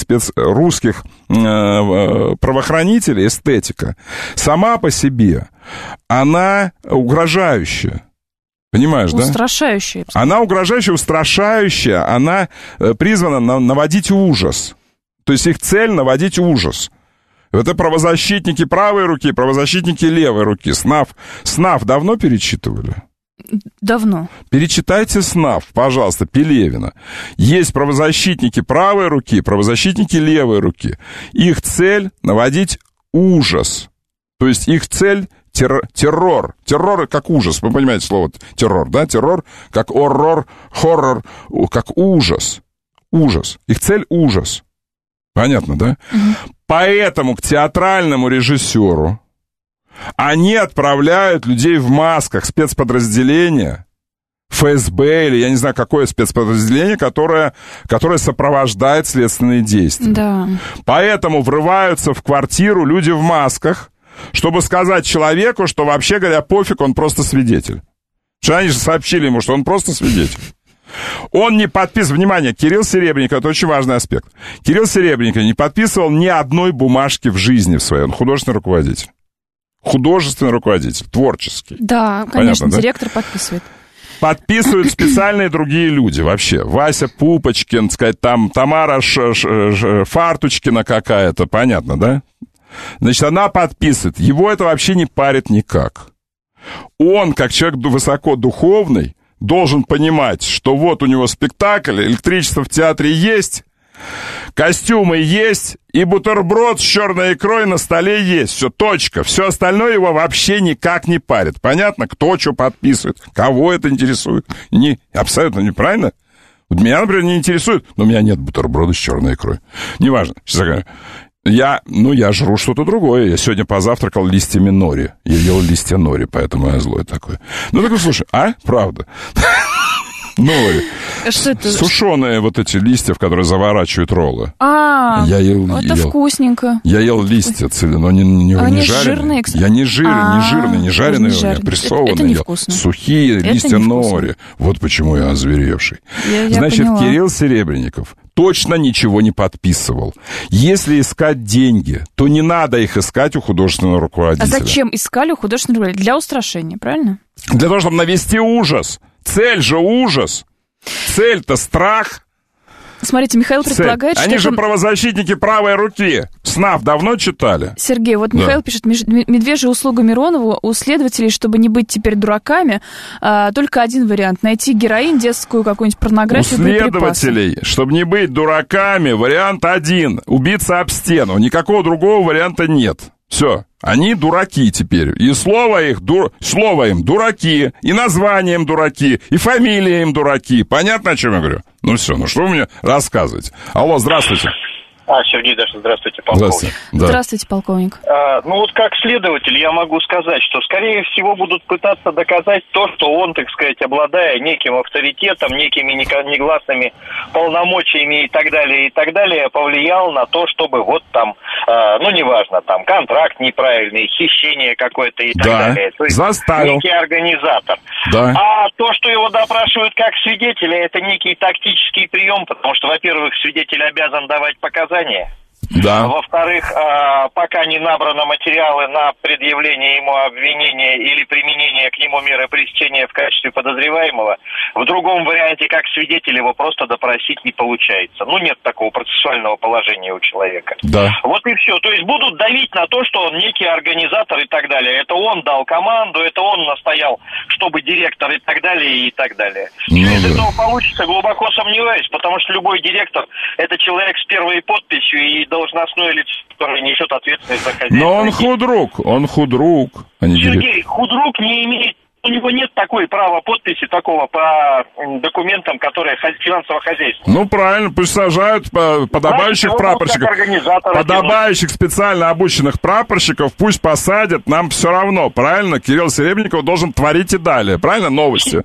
правоохранителей, эстетика, сама по себе, она угрожающая. Понимаешь, да? Устрашающая. Она угрожающая, устрашающая, она призвана наводить ужас. То есть их цель — наводить ужас. Это правозащитники правой руки, правозащитники левой руки. СНАФ давно перечитывали? Давно. Перечитайте СНАФ, пожалуйста, Пелевина. Есть правозащитники правой руки, правозащитники левой руки. Их цель — наводить ужас. То есть их цель — террор. Террор как ужас. Вы понимаете слово террор, да? Террор как хоррор, как ужас. Ужас. Их цель — ужас. Понятно, да? Угу. Поэтому к театральному режиссеру они отправляют людей в масках, спецподразделения, ФСБ или я не знаю, какое спецподразделение, которое сопровождает следственные действия. Да. Поэтому врываются в квартиру люди в масках, чтобы сказать человеку, что вообще говоря, пофиг, он просто свидетель. Что они же сообщили ему, что он просто свидетель. Он не подписывал, внимание, Кирилл Серебренников, это очень важный аспект. Кирилл Серебренников не подписывал ни одной бумажки в жизни в своей, он художественный руководитель. Художественный руководитель, творческий. Да, конечно, понятно, директор подписывает. Подписывают специальные другие люди вообще. Вася Пупочкин, сказать, там Тамара Фарточкина какая-то, понятно, да? Значит, она подписывает. Его это вообще не парит никак. Он, как человек высокодуховный, должен понимать, что вот у него спектакль, электричество в театре есть, костюмы есть, и бутерброд с черной икрой на столе есть. Все, точка. Все остальное его вообще никак не парит. Понятно, кто что подписывает, кого это интересует. Абсолютно неправильно. Вот меня, например, не интересует, но у меня нет бутерброда с черной икрой. Неважно. Я жру что-то другое. Я сегодня позавтракал листьями нори. Я ел листья нори, поэтому я злой такой. Ну, так слушай, правда. Нори. Что это? Сушеные вот эти листья, в которые заворачивают роллы. Это вкусненько. Я ел листья целые, но не жареные. Жирные, кстати. Я не жирный, не жареные, я прессованные. Это невкусно. Сухие листья нори. Вот почему я озверевший. Значит, Кирилл Серебренников точно ничего не подписывал. Если искать деньги, то не надо их искать у художественного руководителя. А зачем искали у художественного руководителя? Для устрашения, правильно? Для того, чтобы навести ужас. Цель же ужас. Цель-то страх. Смотрите, Михаил предполагает, что... Они же правозащитники правой руки. СНАФ давно читали? Сергей, вот Михаил пишет, медвежья услуга Миронову у следователей, чтобы не быть теперь дураками, только один вариант. Найти героин, детскую какую-нибудь порнографию, у следователей, чтобы не быть дураками, вариант один. Убиться об стену. Никакого другого варианта нет. Все. Они дураки теперь. И слово им дураки, и название им дураки, и фамилия им дураки. Понятно, о чем я говорю? Ну все, что вы мне рассказываете? Алло, здравствуйте. Сергей, даже здравствуйте, полковник. Здравствуйте, полковник. Как следователь я могу сказать, что, скорее всего, будут пытаться доказать то, что он, так сказать, обладая неким авторитетом, некими негласными полномочиями и так далее, повлиял на то, чтобы неважно, контракт неправильный, хищение какое-то и так далее. То есть заставил. Некий организатор. Да. А то, что его допрашивают как свидетеля, это некий тактический прием, потому что, во-первых, свидетель обязан давать показания. Да. Во-вторых, пока не набрано материалы на предъявление ему обвинения или применение к нему меры пресечения в качестве подозреваемого, в другом варианте, как свидетель, его просто допросить не получается. Нет такого процессуального положения у человека. Да. Вот и все. То есть будут давить на то, что он некий организатор и так далее. Это он дал команду, это он настоял, чтобы директор и так далее, и так далее. Что из этого получится, глубоко сомневаюсь, потому что любой директор – это человек с первой подписью и должностное лицо, которое несет ответственность за хозяйство. Но он худрук. Сергей, худрук не имеет, у него нет такой права подписи такого по документам, которые финансово хозяйственные. Правильно, пусть сажают подобающих прапорщиков, подобающих специально обученных прапорщиков, пусть посадят, нам все равно, правильно? Кирилл Серебренников должен творить и далее, правильно? Новости.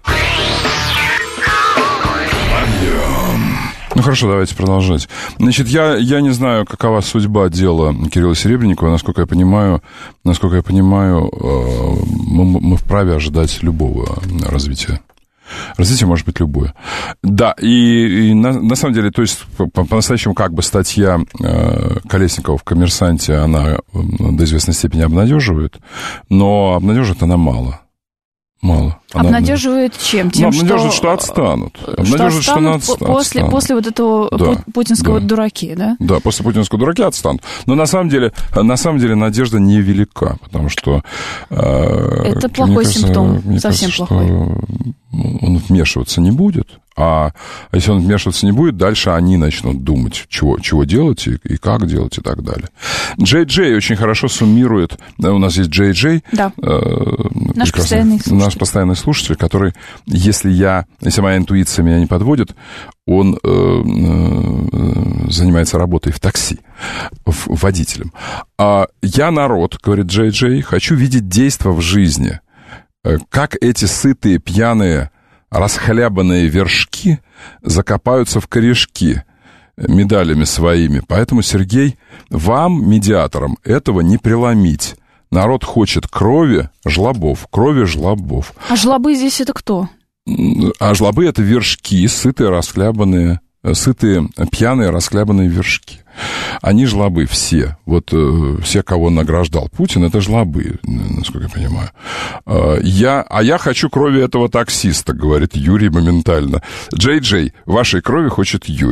Хорошо, давайте продолжать. Значит, я не знаю, какова судьба дела Кирилла Серебренникова. Насколько я понимаю, мы вправе ожидать любого развития. Развитие может быть любое. Да, и на самом деле, то есть, по-настоящему, статья Колесникова в «Коммерсанте», она до известной степени обнадеживает, но обнадеживает она мало. Обнадеживает чем? Тем, обнадеживает, что отстанут. Обнадеживает, что отстанут. После вот этого путинского дураки, да? Да, после путинского дураки отстанут. Но на самом деле надежда невелика, потому что... Это плохой симптом, совсем плохой. Он вмешиваться не будет. А если он вмешиваться не будет, дальше они начнут думать, чего делать и как делать и так далее. Джей Джей очень хорошо суммирует. У нас есть Джей Джей. Да. Наш постоянный слушатель, который, если моя интуиция меня не подводит, он занимается работой в такси, водителем. Я народ, говорит Джей Джей, хочу видеть действо в жизни. Как эти сытые, пьяные, расхлябанные вершки закопаются в корешки медалями своими. Поэтому, Сергей, вам, медиаторам, этого не преломить. Народ хочет крови жлобов. А жлобы здесь это кто? А жлобы — это вершки, сытые, пьяные, расхлябанные вершки. Они жлобы все. Все, кого награждал Путин, это жлобы, насколько я понимаю. Я хочу крови этого таксиста, говорит Юрий моментально. Джей Джей, вашей крови хочет Юрий.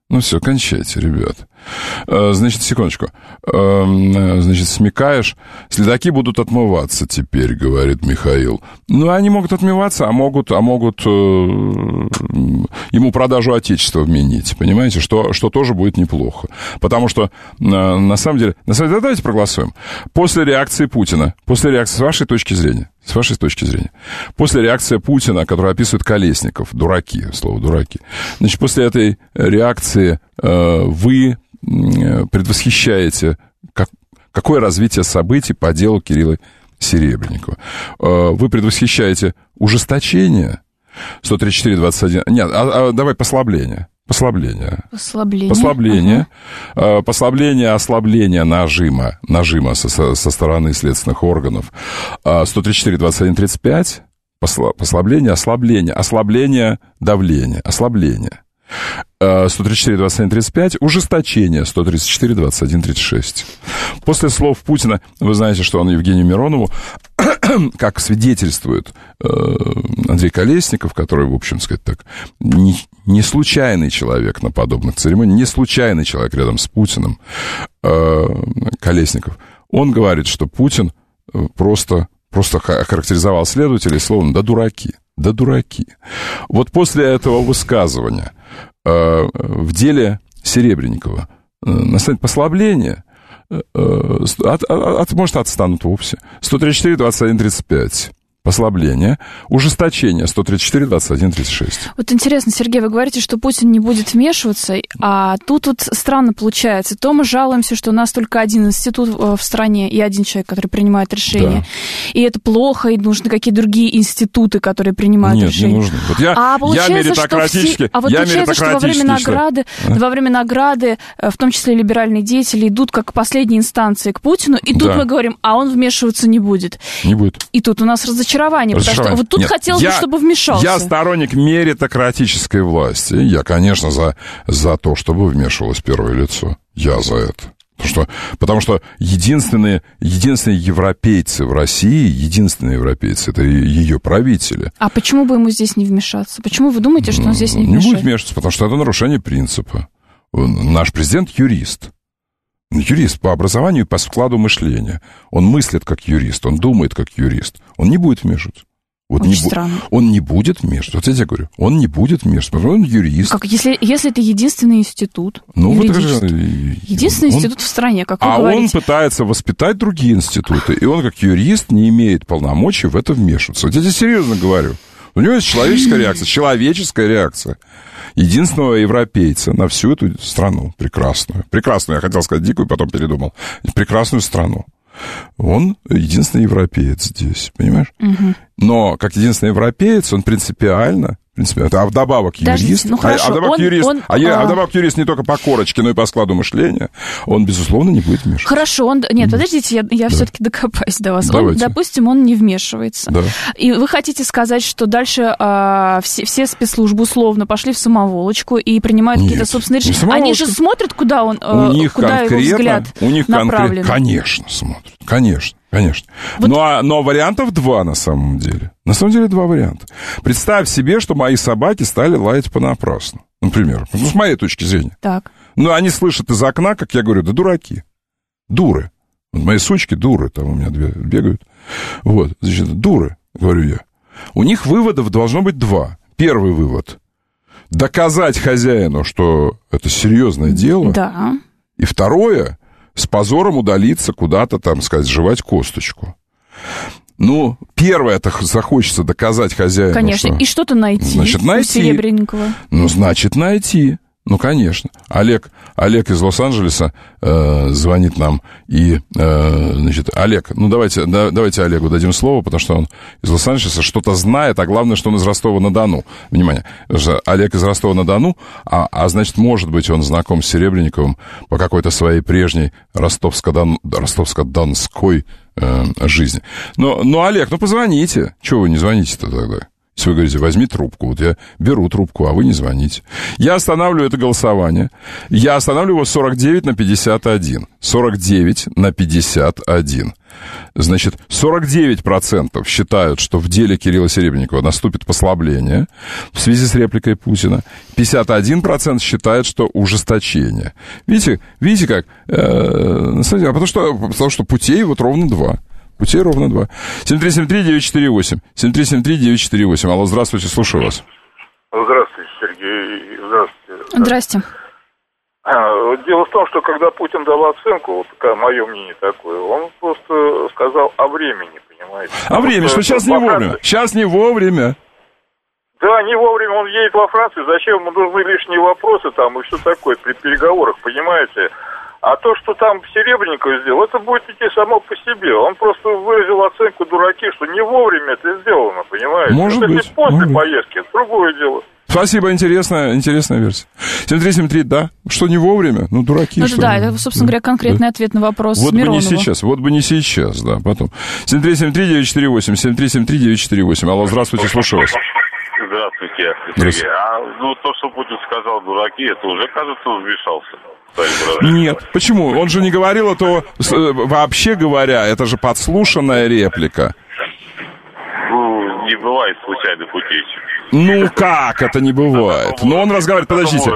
Ну все, кончайте, ребят. Значит, секундочку. Значит, смекаешь, следаки будут отмываться теперь, говорит Михаил. Ну, они могут отмываться, а могут ему продажу отечества вменить, понимаете, что тоже будет неплохо. Потому что, на самом деле, давайте проголосуем. После реакции Путина, с вашей точки зрения, после реакции Путина, которую описывает Колесников, слово дураки, значит, после этой реакции вы предвосхищаете какое развитие событий по делу Кирилла Серебренникова. Вы предвосхищаете ужесточение 134-21... Нет, давай послабление. Послабление, ослабление нажима со стороны следственных органов. 134-21-35, послабление, ослабление давления, ослабление. 134-21-35, ужесточение 134-21-36. После слов Путина, вы знаете, что он Евгению Миронову, как свидетельствует Андрей Колесников, который, в общем сказать так, не случайный человек на подобных церемониях, не случайный человек рядом с Путиным, Колесников, он говорит, что Путин просто охарактеризовал следователей словом «да дураки». Вот после этого высказывания в деле Серебренникова настанет послабление, может, отстанут вовсе. 134-21-35. Послабление, ужесточение 134-21-36. Вот интересно, Сергей, вы говорите, что Путин не будет вмешиваться, а тут вот странно получается. То мы жалуемся, что у нас только один институт в стране и один человек, который принимает решения. Да. И это плохо, и нужны какие-то другие институты, которые принимают решения. Нет, не нужны. Вот я меритократически... получается, что во время награды, в том числе либеральные деятели, идут как последние инстанции к Путину, и тут мы говорим, а он вмешиваться не будет. Не будет. И тут у нас разочарование, потому что вот тут хотелось бы, чтобы вмешался. Я сторонник меритократической власти. Я, конечно, за то, чтобы вмешивалось первое лицо. Я за это. Потому что единственные европейцы в России, это ее правители. А почему бы ему здесь не вмешаться? Почему вы думаете, что он здесь не вмешается? Не будет вмешиваться, потому что это нарушение принципа. Наш президент юрист. Юрист по образованию и по складу мышления. Он мыслит как юрист, он думает как юрист. Он не будет вмешиваться. Он не будет вмешиваться. Вот я тебе говорю, он не будет вмешиваться, потому что он юрист. Как, если это единственный институт? Единственный институт в стране, как вы говорите. Он пытается воспитать другие институты, и он как юрист не имеет полномочий в это вмешиваться. Вот я тебе серьезно говорю. У него есть человеческая реакция единственного европейца на всю эту страну прекрасную. Прекрасную, я хотел сказать дикую, потом передумал. Прекрасную страну. Он единственный европеец здесь, понимаешь? Угу. Но как единственный европеец он принципиально, а вдобавок юрист, вдобавок юрист не только по корочке, но и по складу мышления, он, безусловно, не будет вмешиваться. Хорошо, подождите, я все-таки докопаюсь до вас. Допустим, он не вмешивается. Да. И вы хотите сказать, что дальше все спецслужбы условно пошли в самоволочку и принимают какие-то собственные решения? Они же смотрят, куда его взгляд направлен? Конечно, смотрят, конечно. Вот. Но вариантов два на самом деле. На самом деле два варианта. Представь себе, что мои собаки стали лаять понапрасну. Например, с моей точки зрения. Так. Они слышат из окна, как я говорю, да дураки. Дуры. Вот мои сучки дуры, там у меня две бегают. Вот, значит, дуры, говорю я. У них выводов должно быть два. Первый вывод. Доказать хозяину, что это серьезное дело. Да. И второе. С позором удалиться куда-то, сказать, жевать косточку. Первое, это захочется доказать хозяину. Конечно, и что-то найти. Значит, найти. У Серебренникова. Значит, найти. Конечно. Олег из Лос-Анджелеса звонит нам и, Олег, давайте Олегу дадим слово, потому что он из Лос-Анджелеса что-то знает, а главное, что он из Ростова-на-Дону. Внимание, Олег из Ростова-на-Дону, значит, может быть, он знаком с Серебренниковым по какой-то своей прежней ростовско-донской жизни. Но, Олег, позвоните. Чего вы не звоните-то тогда? Если вы говорите, возьми трубку, вот я беру трубку, а вы не звоните. Я останавливаю это голосование. Я останавливаю его 49 на 51. 49 на 51. Значит, 49% считают, что в деле Кирилла Серебренникова наступит послабление в связи с репликой Путина. 51% считает, что ужесточение. Видите как? Потому что путей вот ровно 2. Путей ровно 2. 7373948. 7373948. Алло, здравствуйте, слушаю вас. Здравствуйте, Сергей. Здравствуйте. Здрасте. Дело в том, что когда Путин дал оценку, вот мое мнение такое, он просто сказал о времени, понимаете? О времени, что сейчас не вовремя. Сейчас не вовремя. Да, не вовремя он едет во Францию, зачем ему нужны лишние вопросы там и все такое при переговорах, понимаете? А то, что там Серебренников сделал, это будет идти само по себе. Он просто выразил оценку дураки, что не вовремя это сделано, понимаете? Может быть. Если после поездки, это другое дело. Спасибо, интересная версия. 7373, да, что не вовремя, ну, дураки. Ну, да, это, собственно говоря, конкретный ответ на вопрос вот Миронова. Вот бы не сейчас, да, потом. 7373-948, 7373-948. Алло, здравствуйте, слушаю вас. Здравствуйте, Сергей. То, что Путин сказал, дураки, это уже, кажется, он вмешался. Нет, почему? Он же не говорил, это вообще говоря, это же подслушанная реплика. Ну, не бывает случайных утечек. Ну, как это не бывает? Но он разговаривает, подождите.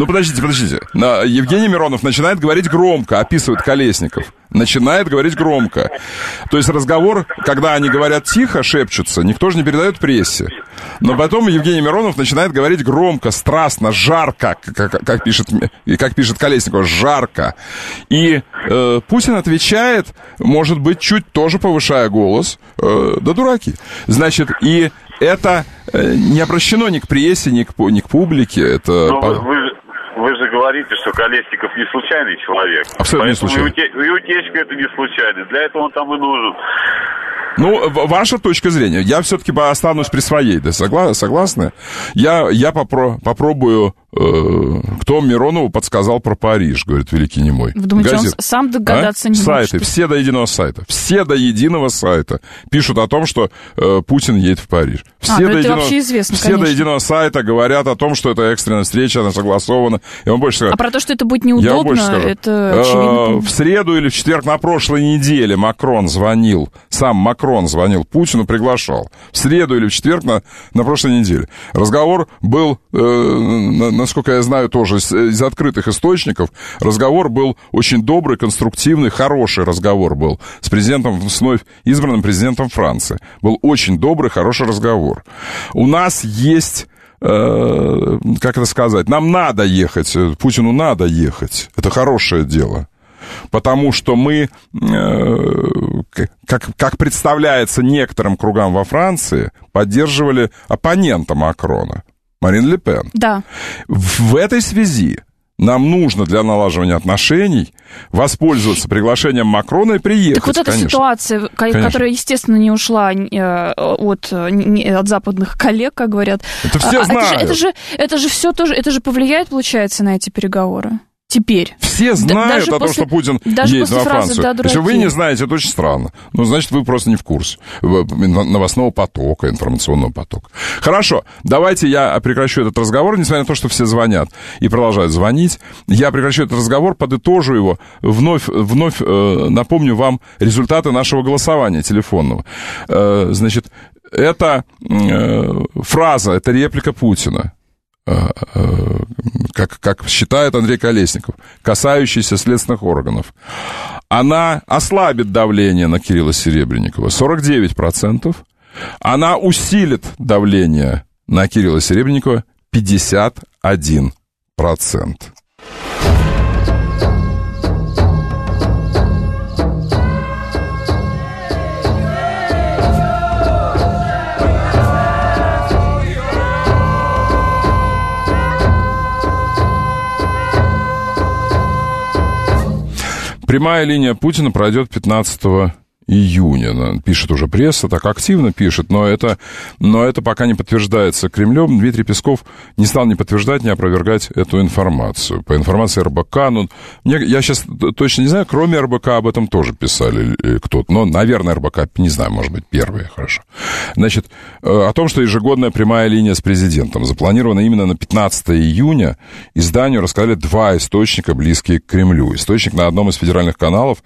Евгений Миронов начинает говорить громко, описывает Колесников. Начинает говорить громко. То есть разговор, когда они говорят тихо, шепчутся, никто же не передает прессе. Но потом Евгений Миронов начинает говорить громко, страстно, жарко, как пишет Колесников, жарко. И Путин отвечает, может быть, чуть тоже повышая голос, да дураки. Значит, и это не обращено ни к прессе, ни к публике. Это... Вы же говорите, что Колесников не случайный человек. Абсолютно не случайный. И утечка это не случайно. Для этого он там и нужен. Ну, ваша точка зрения. Я все-таки останусь при своей. Да, согласны? Я попробую... Кто Миронову подсказал про Париж, говорит великий немой. Вы думаете, он сам догадаться не может? Сайты, все до единого сайта пишут о том, что Путин едет в Париж. Это вообще известно, все до единого сайта говорят о том, что это экстренная встреча, она согласована. Я вам больше скажу. А про то, что это будет неудобно, это очевидно. В среду или в четверг на прошлой неделе сам Макрон звонил Путину, приглашал. В среду или в четверг на прошлой неделе. Разговор был, насколько я знаю, тоже из открытых источников, разговор был очень добрый, конструктивный, хороший разговор был с вновь избранным президентом Франции. Был очень добрый, хороший разговор. У нас есть... как это сказать? Нам надо ехать, Путину надо ехать. Это хорошее дело. Потому что мы, как представляется некоторым кругам во Франции, поддерживали оппонента Макрона, Марин Ле Пен. Да. В этой связи нам нужно для налаживания отношений воспользоваться приглашением Макрона и приехать. Так вот эта ситуация, которая, естественно, не ушла от западных коллег, как говорят. Это все знают. Это же все тоже, это же повлияет, получается, на эти переговоры. Теперь. Все знают о том, что Путин едет во Францию. Да, если вы не знаете, это очень странно. Ну, значит, вы просто не в курсе новостного потока, информационного потока. Хорошо, давайте я прекращу этот разговор, несмотря на то, что все звонят и продолжают звонить. Я прекращу этот разговор, подытожу его, вновь напомню вам результаты нашего голосования телефонного. Значит, это фраза, это реплика Путина. Как считает Андрей Колесников, касающаяся следственных органов, она ослабит давление на Кирилла Серебренникова 49%, она усилит давление на Кирилла Серебренникова 51%. Прямая линия Путина пройдет 15 июня. Пишет уже пресса, так активно пишет, но это пока не подтверждается Кремлем. Дмитрий Песков не стал ни подтверждать, ни опровергать эту информацию. По информации РБК, я сейчас точно не знаю, кроме РБК об этом тоже писали кто-то. Но, наверное, РБК, не знаю, может быть, первые, хорошо. Значит, о том, что ежегодная прямая линия с президентом запланирована именно на 15 июня, изданию рассказали два источника, близкие к Кремлю. Источник на одном из федеральных каналов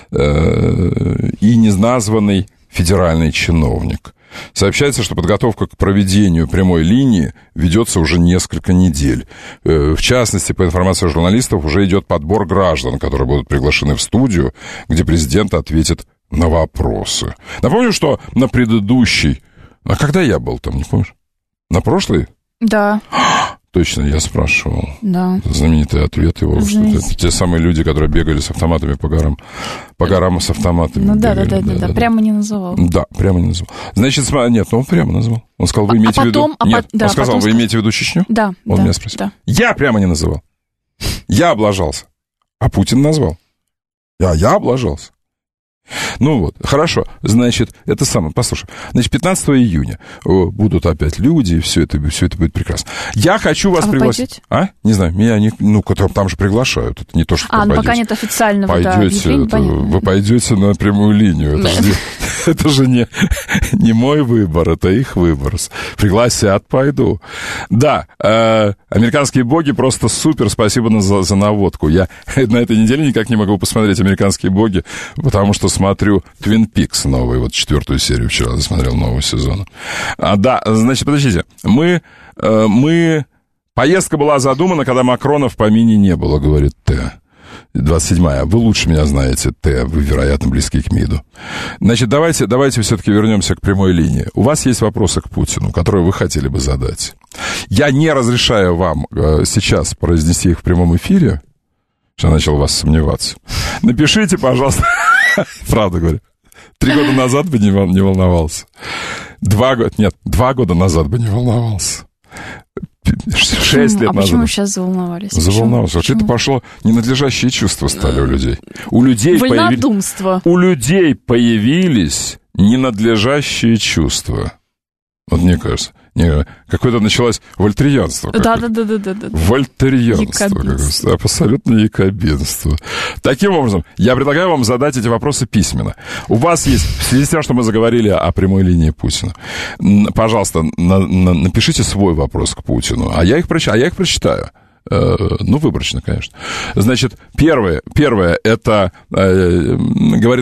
и неназванный федеральный чиновник. Сообщается, что подготовка к проведению прямой линии ведется уже несколько недель. В частности, по информации журналистов, уже идет подбор граждан, которые будут приглашены в студию, где президент ответит на вопросы. Напомню, что на предыдущий... А когда я был там, не помнишь? На прошлый? Да. Точно, я спрашивал. Да. Знаменитый ответ его, что это те самые люди, которые бегали с автоматами по горам с автоматами. Ну да, прямо не называл. Да, прямо не называл. Значит, нет, он прямо назвал. Он сказал, вы имеете в виду... Нет, он сказал, вы имеете в виду Чечню? Да. Он меня спросил. Да. Я прямо не называл. Я облажался. А Путин назвал. Я облажался. Ну вот, хорошо, значит, это самое, послушай, значит, 15 июня будут опять люди, и все это будет прекрасно. Я хочу вас пригласить. Вы Не знаю, меня не... там же приглашают, это не то, что ну пока нет официального, вы пойдете на прямую линию, это же не мой выбор, это их выбор. Пригласят, пойду. Да, американские боги просто супер, спасибо за наводку. Я на этой неделе никак не могу посмотреть американские боги, потому что смотрю Twin Peaks новый, вот 4-ю серию вчера досмотрел нового сезона. Да, значит, подождите, поездка была задумана, когда Макрона в помине не было, говорит Т. 27-я. Вы лучше меня знаете, Т. Вы, вероятно, близки к МИДу. Значит, давайте все-таки вернемся к прямой линии. У вас есть вопросы к Путину, которые вы хотели бы задать. Я не разрешаю вам сейчас произнести их в прямом эфире, что я начал вас сомневаться. Напишите, пожалуйста. Правда говорю. 3 года назад бы не волновался. 2 года назад бы не волновался. 6 лет назад. А почему сейчас заволновались? Заволновался. Это пошло, ненадлежащие чувства стали у людей. Вольнодумство. У людей появились ненадлежащие чувства. Вот мне кажется. Какое-то началось вольтерьянство. Да. Вольтерьянство. Абсолютно якобинство. Таким образом, я предлагаю вам задать эти вопросы письменно. У вас есть, в связи с тем, что мы заговорили о прямой линии Путина, пожалуйста, напишите свой вопрос к Путину, а я их прочитаю. Выборочно, конечно. Значит, первое, это говорит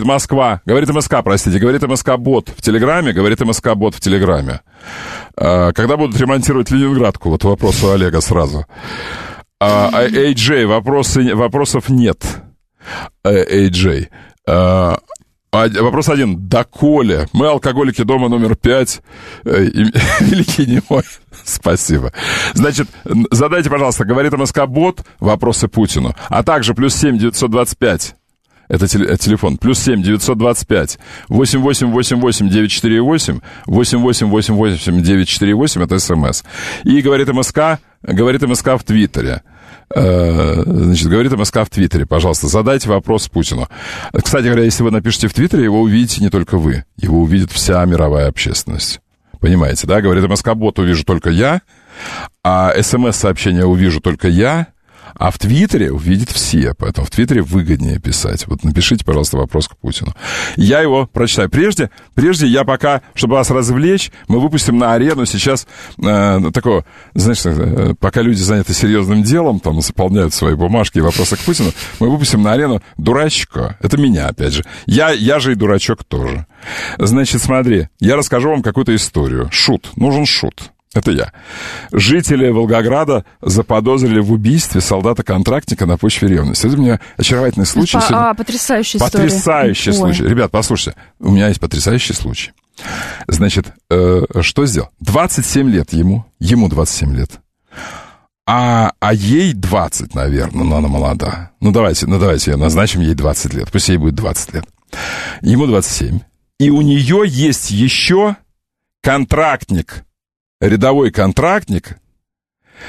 МСК-бот в Телеграме, говорит МСК-бот в Телеграме. Когда будут ремонтировать Ленинградку? Вот вопрос у Олега сразу. AJ, вопросов нет. AJ. Вопрос 1. Доколе? Мы алкоголики дома номер 5. Великий немой. Спасибо. Значит, задайте, пожалуйста, говорит МСК-бот, вопросы Путину. А также +7 925. Это телефон. +7 925 8888 948 8888 948. Это СМС. И говорит МСК в Твиттере. Значит, говорит МСК в Твиттере, пожалуйста, задайте вопрос Путину. Кстати говоря, если вы напишете в Твиттере, его увидите не только вы, его увидит вся мировая общественность. Понимаете, да? Говорит МСК-бот увижу только я, а СМС-сообщение увижу только я, а в Твиттере увидят все, поэтому в Твиттере выгоднее писать. Вот напишите, пожалуйста, вопрос к Путину. Я его прочитаю. Прежде я пока, чтобы вас развлечь, мы выпустим на арену сейчас такого, знаешь, пока люди заняты серьезным делом, там, заполняют свои бумажки и вопросы к Путину, мы выпустим на арену дурачка. Это меня, опять же. Я же и дурачок тоже. Значит, смотри, я расскажу вам какую-то историю. Нужен шут. Это я. Жители Волгограда заподозрили в убийстве солдата-контрактника на почве ревности. Это у меня очаровательный случай. Потрясающая история. Потрясающий случай. Ребят, послушайте, у меня есть потрясающий случай. Значит, что сделал? 27 лет ему 27 лет. А ей 20, наверное, но она молода. Ну, давайте назначим ей 20 лет. Пусть ей будет 20 лет. Ему 27. И у нее есть еще контрактник, рядовой контрактник,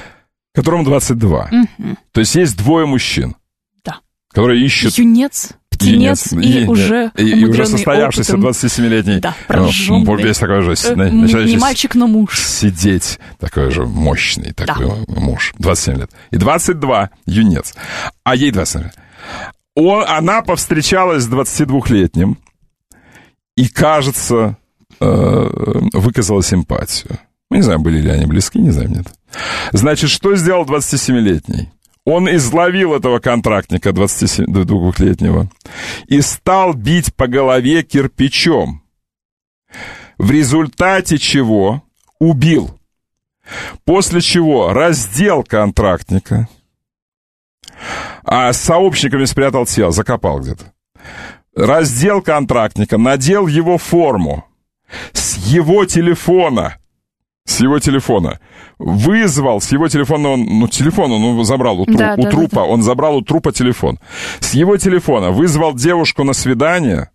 которому 22. То есть есть двое мужчин, да, которые ищут... Юнец. птенец и уже состоявшийся 27-летний. Да, прожжённый. Весь такой же... Не мальчик, но муж. Сидеть. Такой же мощный такой муж. 27 лет. И 22 юнец. А ей 27 лет. Она повстречалась с 22-летним и, кажется, выказала симпатию. Мы не знаем, были ли они близки, не знаем, нет. Значит, что сделал 27-летний? Он изловил этого контрактника 22-летнего и стал бить по голове кирпичом, в результате чего убил. После чего раздел контрактника, а с сообщниками спрятал тело, закопал где-то. Раздел контрактника, надел его форму, с его телефона, вызвал, с его телефона, телефон он забрал у трупа, он забрал у трупа телефон. С его телефона вызвал девушку на свидание.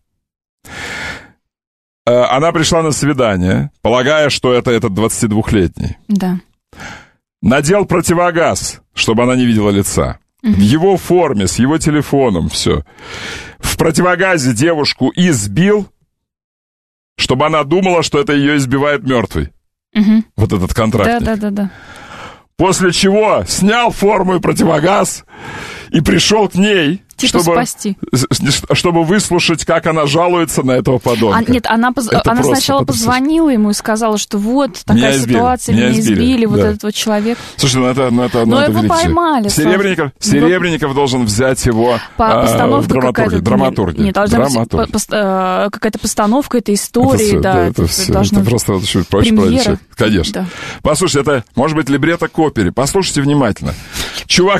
Она пришла на свидание, полагая, что это этот 22-летний. Да. Надел противогаз, чтобы она не видела лица. В его форме, с его телефоном, все. В противогазе девушку избил, чтобы она думала, что это ее избивает мертвый. Вот этот контрактник. Да. После чего снял форму и противогаз и пришел к ней, спасти. Чтобы выслушать, как она жалуется на этого подонка. Нет, она сначала позвонила ему и сказала, что вот такая ситуация, меня избили, вот этот вот человек. Слушай, это его поймали. Серебренников должен взять его в драматургии. Нет, должна быть какая-то постановка этой истории. Это просто премьера. Конечно. Да. Послушайте, это может быть либретто к опере. Послушайте внимательно. Чувак...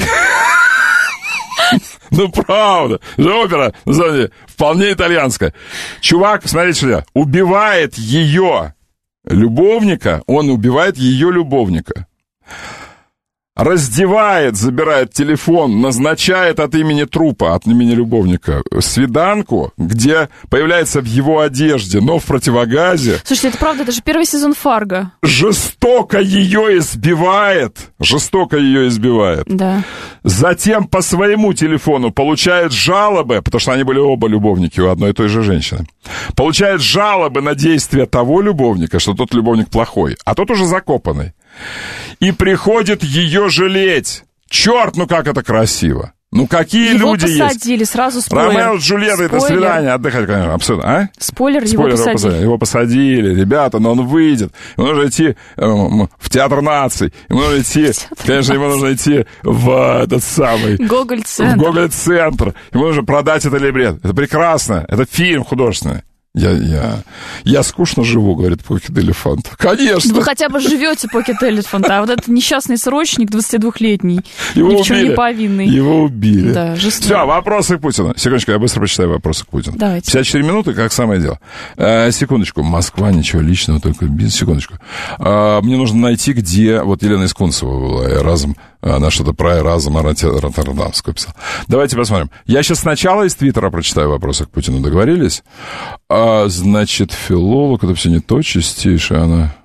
Ну, правда. Опера, вполне итальянская. Чувак, смотрите сюда, убивает ее любовника, он убивает ее любовника. Раздевает, забирает телефон, назначает от имени трупа, от имени любовника, свиданку, где появляется в его одежде, но в противогазе. Слушайте, это правда, это же первый сезон «Фарго». Жестоко ее избивает. Да. Затем по своему телефону получает жалобы, потому что они были оба любовники у одной и той же женщины. Получает жалобы на действия того любовника, что тот любовник плохой, а тот уже закопанный. И приходит ее жалеть. Черт, ну как это красиво. Ну какие его люди есть. Его посадили, сразу спойлер. Ромео с Джульеттой, до свидания, отдыхать, конечно, абсолютно. А? Спойлер, его посадили. Его посадили, ребята, но он выйдет. Ему нужно идти в Театр наций. Ему нужно идти в этот самый... Гоголь-центр. В Гоголь-центр. Ему нужно продать это либретто. Это прекрасно. Это фильм художественный. Я скучно живу, говорит Покет Элефант. Конечно. Вы хотя бы живете, Покет Элефант, а вот этот несчастный срочник 22-летний, ни в чем не повинный. Его убили. Да, жестоко. Все, вопросы к Путину. Секундочку, я быстро прочитаю вопросы к Путину. Давайте. 54 минуты, как самое дело. Секундочку, Москва, ничего личного, только бизнес. Секундочку. Мне нужно найти, где... Вот Елена Искунцева была, Эразм, она что-то про Эразм Роттердамскую писала. Давайте посмотрим. Я сейчас сначала из Твиттера прочитаю вопросы к Путину. Договорились? Значит, филолог, это все не то, чистейшее она.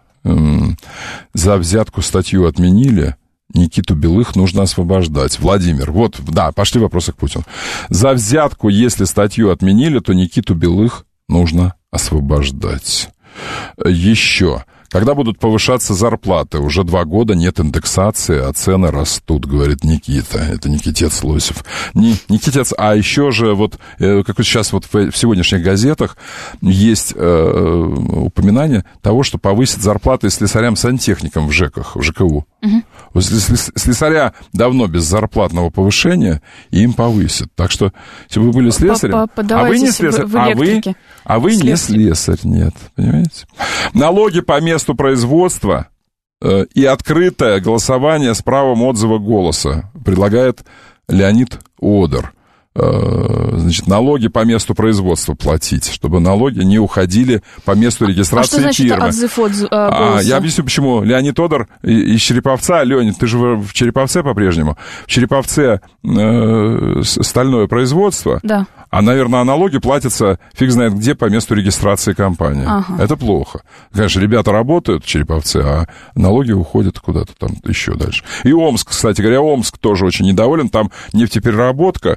За взятку статью отменили. Никиту Белых нужно освобождать. Владимир, вот, да, пошли вопросы к Путину. За взятку, если статью отменили, то Никиту Белых нужно освобождать. Еще. Когда будут повышаться зарплаты? Уже 2 года нет индексации, а цены растут, говорит Никита. Это Никитец Лосев. Никитец, а еще же, вот, как сейчас вот в сегодняшних газетах есть упоминание того, что повысит зарплаты слесарям-сантехникам в ЖЭКах, в ЖКУ. Угу. Слесаря давно без зарплатного повышения, и им повысят. Так что, если бы вы были слесарем, а вы не слесарь, а вы не слесарь, нет, понимаете? Налоги по месту производства и открытое голосование с правом отзыва голоса предлагает Леонид Одер. Значит, налоги по месту производства платить, чтобы налоги не уходили по месту регистрации фирмы. А что значит отзыв голоса? Я объясню, почему. Леонид Одер из Череповца. Леонид, ты же в Череповце по-прежнему. В Череповце стальное производство. Да. А, наверное, налоги платятся фиг знает где по месту регистрации компании. Ага. Это плохо. Конечно, ребята работают в Череповце, а налоги уходят куда-то там еще дальше. И Омск, кстати говоря, Омск тоже очень недоволен. Там нефтепереработка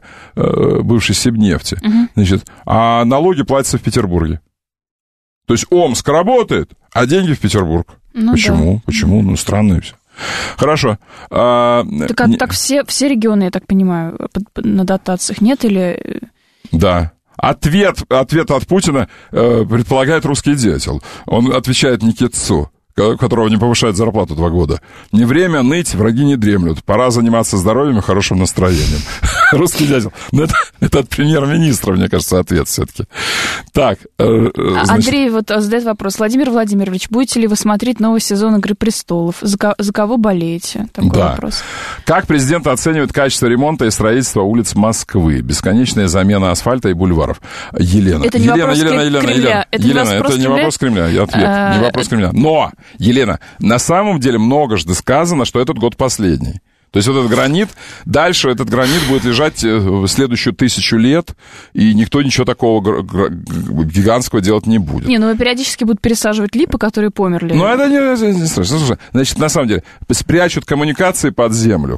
бывшей Сибнефти. Значит, а налоги платятся в Петербурге. То есть Омск работает, а деньги в Петербург. Ну, почему? Да. Почему? Ну, странно и все. Хорошо. Так все регионы, я так понимаю, на дотациях нет или... Да. Ответ от Путина предполагает русский дятел. Он отвечает Никитцу, которого не повышает зарплату 2 года. Не время ныть, враги не дремлют. Пора заниматься здоровьем и хорошим настроением. Русский дятел. Ну, это от премьер-министра, мне кажется, ответ все-таки. Так. Андрей вот задает вопрос. Владимир Владимирович, будете ли вы смотреть новый сезон «Игры престолов»? За кого болеете? Такой вопрос. Как президент оценивает качество ремонта и строительства улиц Москвы? Бесконечная замена асфальта и бульваров. Елена. Это не вопрос Кремля. Это не вопрос Кремля. Ответ. Не вопрос Кремля. Но, Елена, на самом деле многожды сказано, что этот год последний. То есть вот этот гранит, дальше этот гранит будет лежать в следующую 1000 лет, и никто ничего такого гигантского делать не будет. Не, ну периодически будут пересаживать липы, которые померли. Ну это не страшно. Слушай, значит, на самом деле, прячут коммуникации под землю,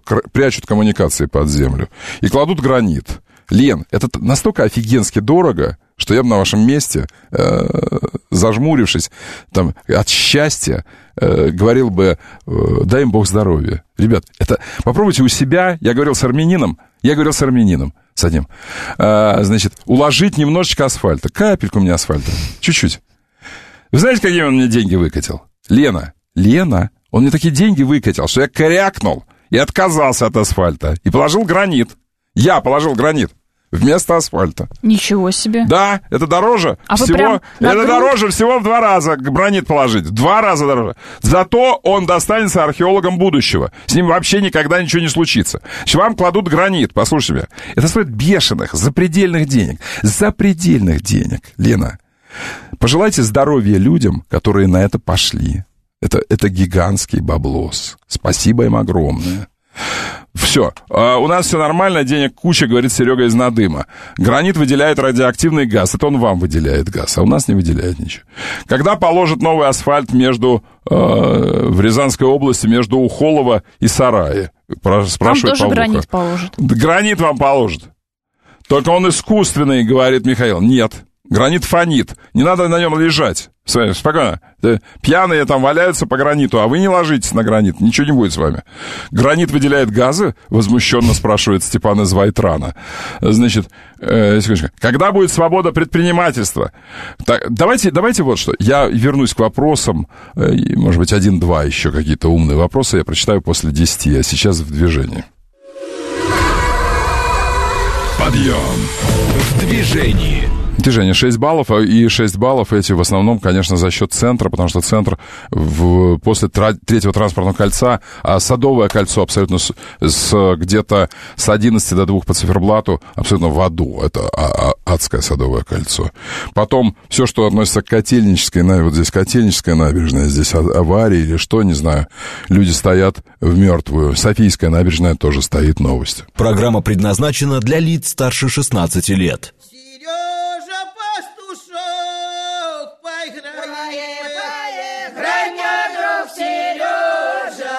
и кладут гранит. Лен, это настолько офигенски дорого, что я бы на вашем месте, зажмурившись там, от счастья, говорил бы, дай им Бог здоровья. Ребят, это попробуйте у себя, я говорил с армянином, с одним, значит, уложить немножечко асфальта, капельку мне асфальта, чуть-чуть. Вы знаете, какие он мне деньги выкатил? Лена, он мне такие деньги выкатил, что я корякнул и отказался от асфальта, и положил гранит. Я положил гранит вместо асфальта. Ничего себе. Да, это дороже всего. Это дороже всего в 2 раза гранит положить. В 2 раза дороже. Зато он достанется археологам будущего. С ним вообще никогда ничего не случится. Вам кладут гранит, послушайте меня. Это стоит бешеных, запредельных денег. Лена, пожелайте здоровья людям, которые на это пошли. Это гигантский баблос. Спасибо им огромное. Все, у нас все нормально, денег куча, говорит Серега из Надыма. Гранит выделяет радиоактивный газ, это он вам выделяет газ, а у нас не выделяет ничего. Когда положат новый асфальт в Рязанской области между Ухолово и Сарае? Спрашивает там тоже Павлуха. Гранит положит. Гранит вам положит. Только он искусственный, говорит Михаил. Нет, гранит фонит, не надо на нем лежать. Спокойно. Пьяные там валяются по граниту, а вы не ложитесь на гранит, ничего не будет с вами. Гранит выделяет газы? Возмущенно спрашивает Степан из Вайтрана. Значит, когда будет свобода предпринимательства? Так, давайте вот что. Я вернусь к вопросам, может быть, 1-2 еще какие-то умные вопросы я прочитаю после 10, а сейчас в движении. Подъем в движении. Движение 6 баллов, и 6 баллов эти в основном, конечно, за счет центра, потому что центр после 3-го транспортного кольца, а Садовое кольцо абсолютно где-то с 11 до 2 по циферблату абсолютно в аду. Это адское Садовое кольцо. Потом все, что относится к Котельнической, вот здесь Котельническая набережная, здесь авария или что, не знаю. Люди стоят в мертвую. Софийская набережная тоже стоит, новость. Программа предназначена для лиц старше 16 лет. Сережа,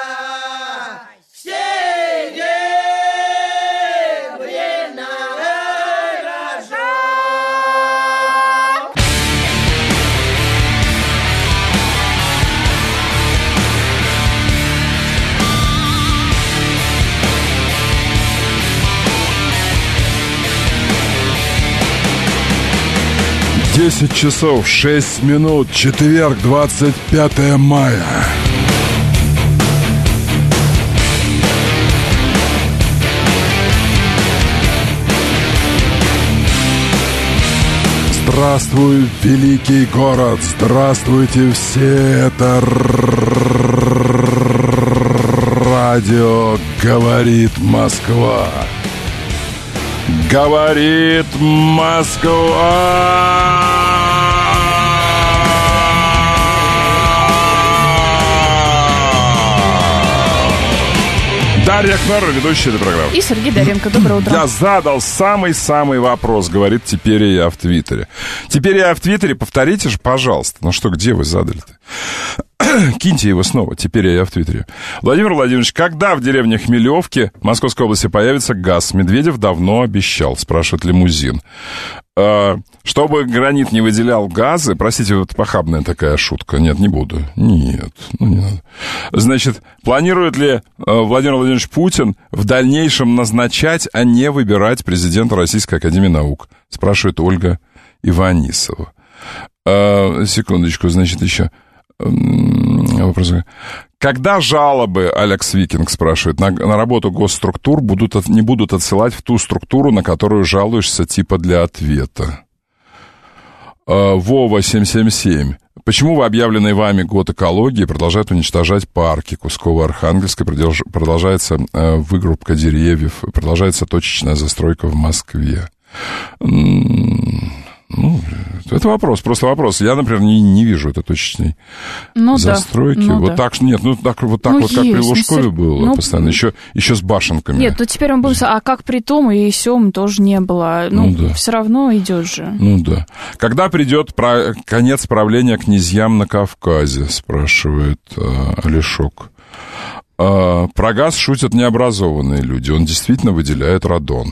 Десять часов 6 минут, четверг, 25 мая. Здравствуй, великий город! Здравствуйте все! Это радио «Говорит Москва». Говорит Москва! Дарья Кнор, ведущая этой программы. И Сергей Доренко. Доброе утро. Я задал самый-самый вопрос, говорит «Теперь я в Твиттере». «Теперь я в Твиттере», повторите же, пожалуйста. Ну что, где вы задали-то? Киньте его снова, теперь я в Твиттере. Владимир Владимирович, когда в деревне Хмелевки Московской области появится газ? Медведев давно обещал, спрашивает Лимузин. Чтобы гранит не выделял газы, простите, вот похабная такая шутка. Нет, не буду. Нет, не надо. Значит, планирует ли Владимир Владимирович Путин в дальнейшем назначать, а не выбирать президента Российской академии наук? Спрашивает Ольга Иванисова. Секундочку, значит, еще... Вопрос. Когда жалобы, Алекс Викинг спрашивает, на работу госструктур не будут отсылать в ту структуру, на которую жалуешься, типа для ответа? Вова 777. Почему в объявленный вами год экологии продолжают уничтожать парки? Кусково-Архангельской продолжается вырубка деревьев, продолжается точечная застройка в Москве. Ну, это вопрос, просто вопрос. Я, например, не вижу этой точечной застройки. Вот так, нет, так вот как при Лужкове было постоянно, еще с башенками. Нет, теперь он будет, а как при том и сём тоже не было. Все равно идет же. Ну да. Когда придет конец правления князьям на Кавказе, спрашивает Алешок. Про газ шутят необразованные люди. Он действительно выделяет радон.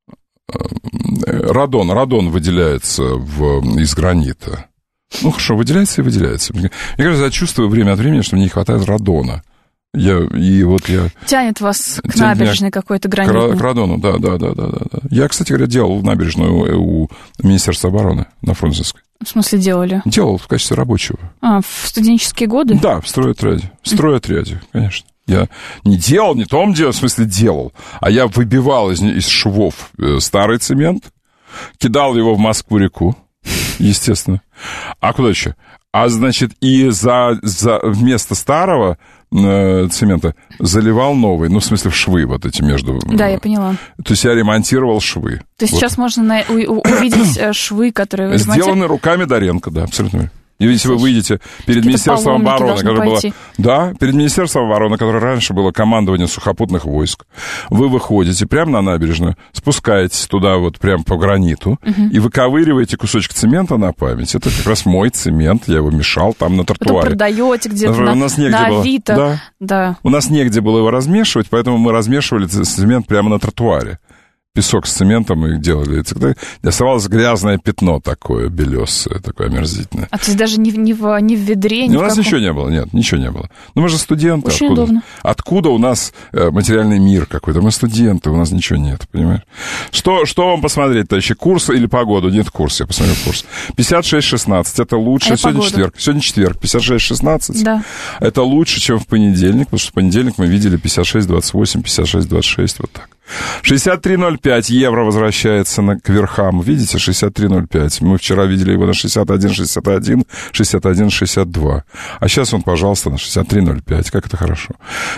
Радон выделяется из гранита. Ну, хорошо, выделяется и выделяется. Мне кажется, я чувствую время от времени, что мне не хватает радона. Тянет вас к набережной какой-то гранитной. К радону, да. Я, кстати говоря, делал набережную у Министерства обороны на Фрунзенской. В смысле делали? Делал в качестве рабочего. В студенческие годы? Да, в стройотряде, конечно. Я не делал, не том делал, в смысле делал, а я выбивал из швов старый цемент, кидал его в Москву-реку, естественно. А куда еще? Значит, и вместо старого цемента заливал новый, в смысле в швы вот эти между... Да, я поняла. То есть я ремонтировал швы. То есть сейчас можно увидеть швы, которые вы сделаны руками Доренко, да, абсолютно верно. И если вы выйдете перед Министерством обороны, перед Министерством обороны, которое раньше было командование сухопутных войск, вы выходите прямо на набережную, спускаетесь туда вот прямо по граниту и выковыриваете кусочек цемента на память. Это как раз мой цемент, я его мешал там на тротуаре. Вы продаете где-то на Авито. Да. У нас негде было его размешивать, поэтому мы размешивали цемент прямо на тротуаре. Песок с цементом и делали. Оставалось грязное пятно такое, белесое, такое омерзительное. А то есть даже не в ведре, у нас ничего не было, нет, ничего не было. Мы же студенты. Очень удобно. Откуда у нас материальный мир какой-то? Мы студенты, у нас ничего нет, понимаешь? Что вам посмотреть, товарищи? Курс или погоду? Нет, курс, я посмотрел курс. 56-16, это лучше. Сегодня четверг, 56-16. Да. Это лучше, чем в понедельник, потому что в понедельник мы видели 56-28, 56-26, вот так. 63.05 евро возвращается к верхам. Видите, 63.05. Мы вчера видели его на 61.61, 61.62. А сейчас он, пожалуйста, на 63.05. Как это хорошо.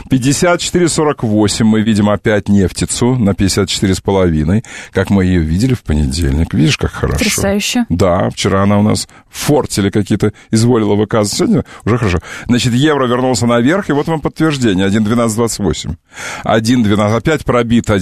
54.48 мы видим опять нефтицу на 54,5, как мы ее видели в понедельник. Видишь, как хорошо. Потрясающе. Да, вчера она у нас в фортеле какие-то изволила выказывать. Сегодня уже хорошо. Значит, евро вернулся наверх, и вот вам подтверждение. 1.12.28. 1.12. Опять пробито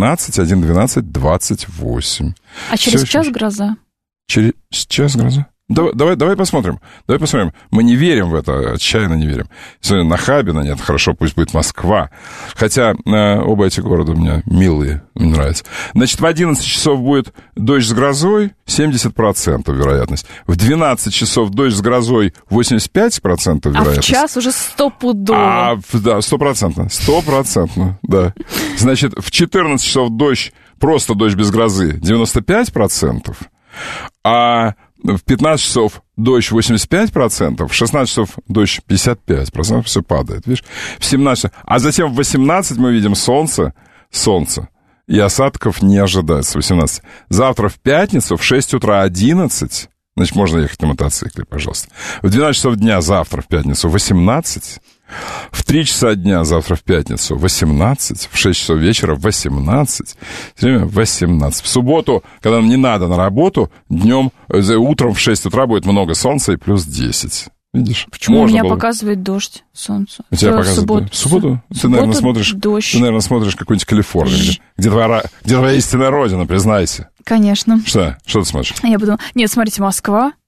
1.12.28. А через час гроза? Через час гроза? Давай посмотрим. Мы не верим в это, отчаянно не верим. Если Нахабино, нет, хорошо, пусть будет Москва. Хотя оба эти города у меня милые, мне нравятся. Значит, в 11 часов будет дождь с грозой, 70% вероятность. В 12 часов дождь с грозой, 85% вероятность. А в час уже 100%. Да, 100%, да. Значит, в 14 часов дождь, просто дождь без грозы, 95%. А в 15 часов дождь 85%, в 16 часов дождь 55%, все падает, видишь? В 17, а затем в 18 мы видим солнце, и осадков не ожидается в 18. Завтра в пятницу в 6 утра 11, значит, можно ехать на мотоцикле, пожалуйста. В 12 часов дня завтра в пятницу 18, в 3 часа дня завтра в пятницу 18, в 6 часов вечера 18, 18. В субботу, когда нам не надо на работу, утром в 6 утра будет много солнца и плюс 10. Видишь? Почему у меня показывает дождь, солнце? У тебя показывает субботу? Ты, наверное, смотришь какую-нибудь Калифорнию, где твоя истинная родина, признайся. Конечно. Что ты смотришь? Я буду... Нет, смотрите, Москва.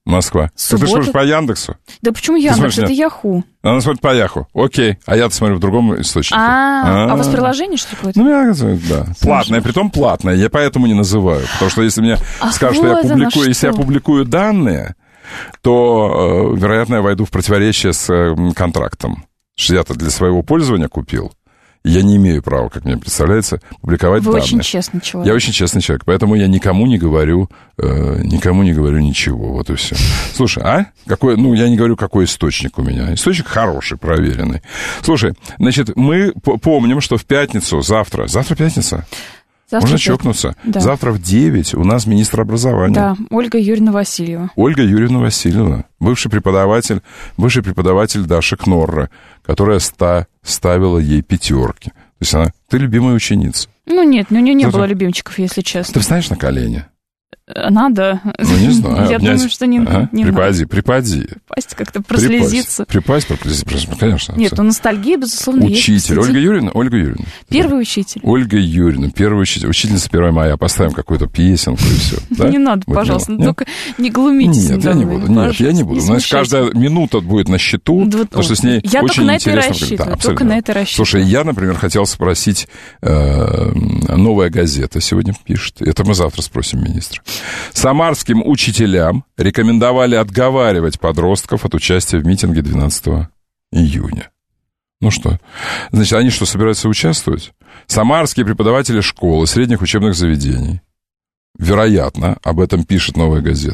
Москва. Суббота. Ты смотришь по Яндексу? Да почему Яндекс? Это Яху. Она смотрит по Яху. Окей. А я-то смотрю в другом источнике. А у вас приложение, что ли, какое-то? Да. Платное, притом платное. Я поэтому не называю. Потому что если мне скажут, что я публикую, если я публикую данные, то, вероятно, я войду в противоречие с контрактом. Что я-то для своего пользования купил. Я не имею права, как мне представляется, публиковать данные. Вы очень честный человек. Я очень честный человек, поэтому я никому не говорю ничего, вот и все. Слушай, я не говорю, какой источник у меня. Источник хороший, проверенный. Слушай, значит, мы помним, что в пятницу, завтра пятница? Можно чокнуться. Да. Завтра в 9 у нас министр образования. Да, Ольга Юрьевна Васильева. Ольга Юрьевна Васильева, бывший преподаватель Даши Кнорра, которая ставила ей 5. То есть ты любимая ученица. Нет, у нее не было любимчиков, если честно. Ты встанешь на колени? Надо. Не знаю. Я думаю, что не надо. Припади. Припасть как-то, прослезиться. Припасть, конечно. Нет, ностальгия, безусловно, учитель. есть. Ольга Юрьевна. Первый учитель. Ольга Юрьевна, первый учитель. Учительница 1 мая. Поставим какую-то песенку и все. Да? Не надо, пожалуйста. Только не глумитесь. Нет, я не буду. Я не буду. Значит, каждая минута будет на счету, потому что с ней очень интересно. Только на это рассчитываю. Слушай, я, например, хотел спросить, «Новая газета» сегодня пишет. Это мы завтра спросим министра. Самарским учителям рекомендовали отговаривать подростков от участия в митинге 12 июня. Ну что? Значит, они что, собираются участвовать? Самарские преподаватели школ и средних учебных заведений, вероятно, об этом пишет «Новая газета»,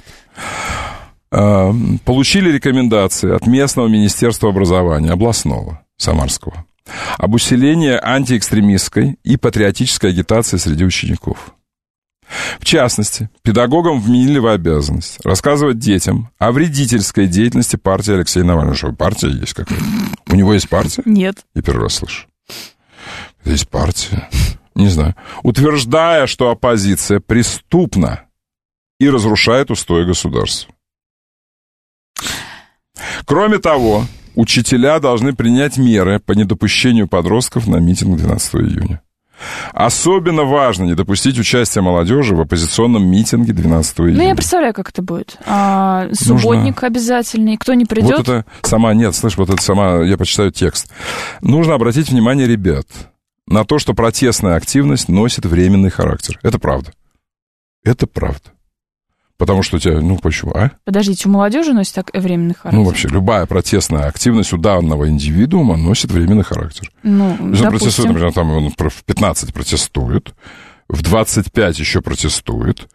получили рекомендации от местного министерства образования, областного, самарского, об усилении антиэкстремистской и патриотической агитации среди учеников. В частности, педагогам вменили в обязанность рассказывать детям о вредительской деятельности партии Алексея Навального. Что, партия есть какая-то? У него есть партия? Нет. Я первый раз слышу. Есть партия? Не знаю. Утверждая, что оппозиция преступна и разрушает устои государства. Кроме того, учителя должны принять меры по недопущению подростков на митинг 12 июня. Особенно важно не допустить участия молодежи в оппозиционном митинге 12 июня. Я представляю, как это будет. Субботник обязательный. Кто не придет? Вот это я почитаю текст. Нужно обратить внимание ребят на то, что протестная активность носит временный характер. Это правда. Это правда. Потому что у тебя, почему, Подождите, у молодежи носит так временный характер? Вообще, любая протестная активность у данного индивидуума носит временный характер. Допустим. Протестует, например, там он в 15 протестует, в 25 еще протестует,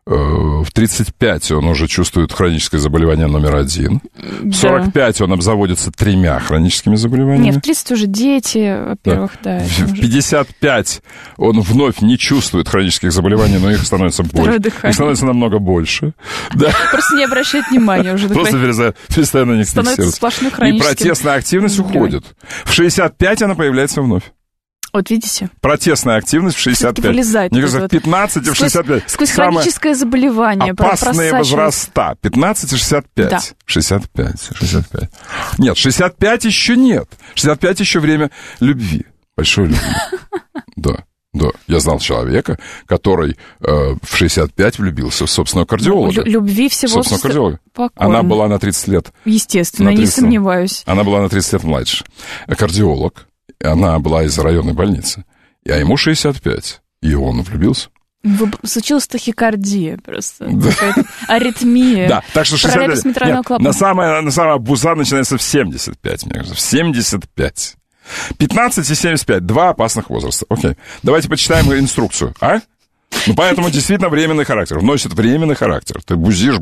в 35 он уже чувствует хроническое заболевание номер 1, в 45 он обзаводится 3 хроническими заболеваниями. Нет, в 30 уже дети, во-первых, да. В 55 он вновь не чувствует хронических заболеваний, но их становится больше. Их становится намного больше. Да. Просто не обращает внимания уже. Просто перестает на них становится сплошной хроническим. И протестная активность уходит. В 65 она появляется вновь. Вот видите? Протестная активность в 65. Вылезает. Мне кажется, в 15 и в 65. Сквозь хроническое заболевание. Опасные возраста. 15 и 65. Да. 65. Нет, 65 еще нет. 65 еще время любви. Большой любви. Да. Я знал человека, который в 65 влюбился в собственного кардиолога. Любви всего кардиолога. Она была на 30 лет. Естественно, не сомневаюсь. Она была на 30 лет младше. Кардиолог. Она была из районной больницы. А ему 65. И он влюбился. Случилась тахикардия просто. Да. Аритмия. Да, так что 65. На самая буза начинается в 75, мне кажется. В 75. 15 и 75. 2 опасных возраста. Окей. Давайте почитаем инструкцию. Поэтому действительно временный характер. Вносит временный характер. Ты бузишь,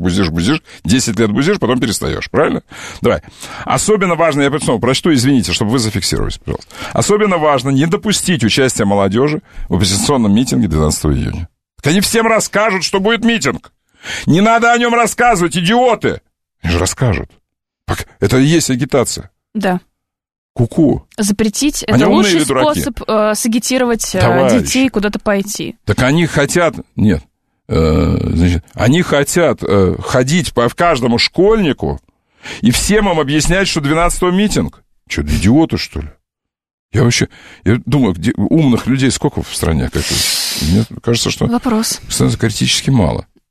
10 лет бузишь, потом перестаешь. Правильно? Давай. Особенно важно, я снова прочту, извините, чтобы вы зафиксировались, пожалуйста. Особенно важно не допустить участия молодежи в оппозиционном митинге 12 июня. Так они всем расскажут, что будет митинг. Не надо о нем рассказывать, идиоты. Они же расскажут. Это и есть агитация. Да. Ку-ку. Запретить — это лучший способ сагитировать детей куда-то пойти. Так они хотят... Нет. Значит, они хотят ходить по каждому школьнику и всем им объяснять, что 12-го митинг. Что, идиоты, что ли? Я думаю, умных людей сколько в стране? Мне кажется, что... Вопрос. Становится критически мало.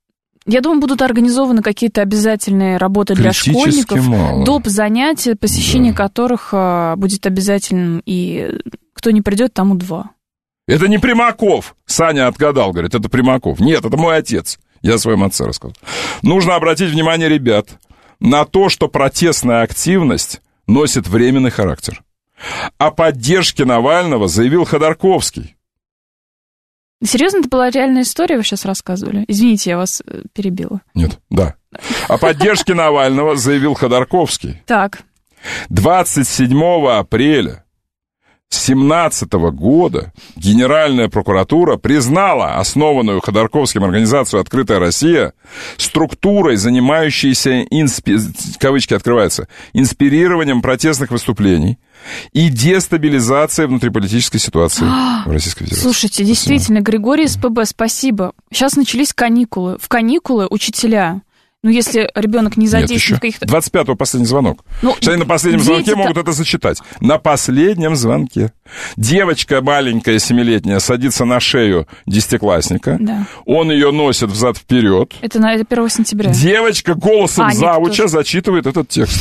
Я думаю, будут организованы какие-то обязательные работы для школьников, доп. Занятия, посещение которых будет обязательным, и кто не придет, тому 2. Это не Примаков, Саня отгадал, говорит, это Примаков. Нет, это мой отец, я о своем отце рассказал. Нужно обратить внимание, ребят, на то, что протестная активность носит временный характер. О поддержке Навального заявил Ходорковский. Серьезно, это была реальная история, вы сейчас рассказывали? Извините, я вас перебила. Нет, да. О поддержке Навального заявил Ходорковский. Так. 27 апреля 2017 года Генеральная прокуратура признала основанную Ходорковским организацию «Открытая Россия» структурой, занимающейся, кавычки открываются, инспирированием протестных выступлений и дестабилизацией внутриполитической ситуации в Российской Федерации. Слушайте, действительно, Григорий СПБ, спасибо. Сейчас начались каникулы. В каникулы учителя... Ну, если ребенок не задействует каких-то... 25-го последний звонок. Они на последнем звонке могут это зачитать. На последнем звонке. Девочка маленькая, 7-летняя, садится на шею 10-классника. Да. Он ее носит взад-вперед. Это 1 сентября. Девочка голосом завуча зачитывает этот текст.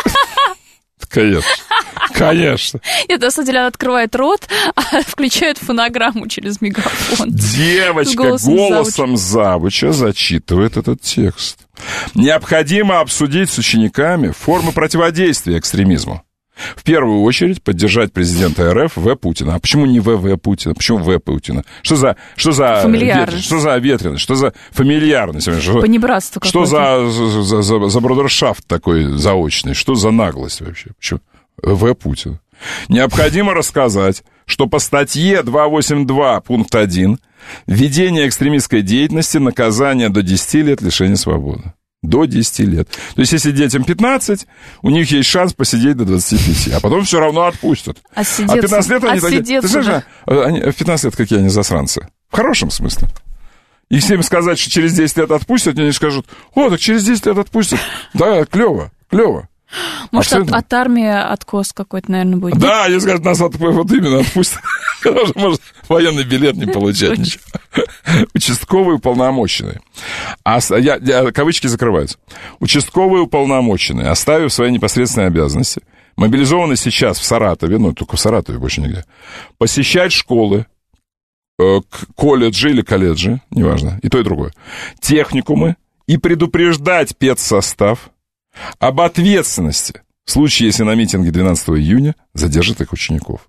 Конечно. Это, на самом деле, она открывает рот, а включает фонограмму через мегафон. Девочка голосом завуча зачитывает этот текст. Необходимо обсудить с учениками формы противодействия экстремизму. В первую очередь поддержать президента РФ В. Путина. А почему не ВВ Путина? Почему В. Путина? Что за ветренность? Что за ветренность? Что за фамильярность? Понебратство какое-то. Что за брудершафт такой заочный? Что за наглость вообще? Почему? В. Путина. Необходимо рассказать, что по статье 282 пункт 1 введение экстремистской деятельности, наказание до 10 лет лишения свободы. До 10 лет. То есть, если детям 15, у них есть шанс посидеть до 25, а потом все равно отпустят. А 15 лет они такие... Ты знаешь, в 15 лет какие они засранцы? В хорошем смысле. Если им сказать, что через 10 лет отпустят, они скажут, так через 10 лет отпустят. Да, клево. Может, от армии откос какой-то, наверное, будет. Да, они скажут, нас вот именно отпустят. Может, военный билет не получать ничего. Участковые уполномоченные. Кавычки закрываются. Участковые уполномоченные, оставив свои непосредственные обязанности, мобилизованы сейчас в Саратове, только в Саратове, больше нигде, посещать школы, колледжи или колледжи, неважно, и то, и другое, техникумы, и предупреждать педсостав об ответственности в случае, если на митинге 12 июня задержат их учеников.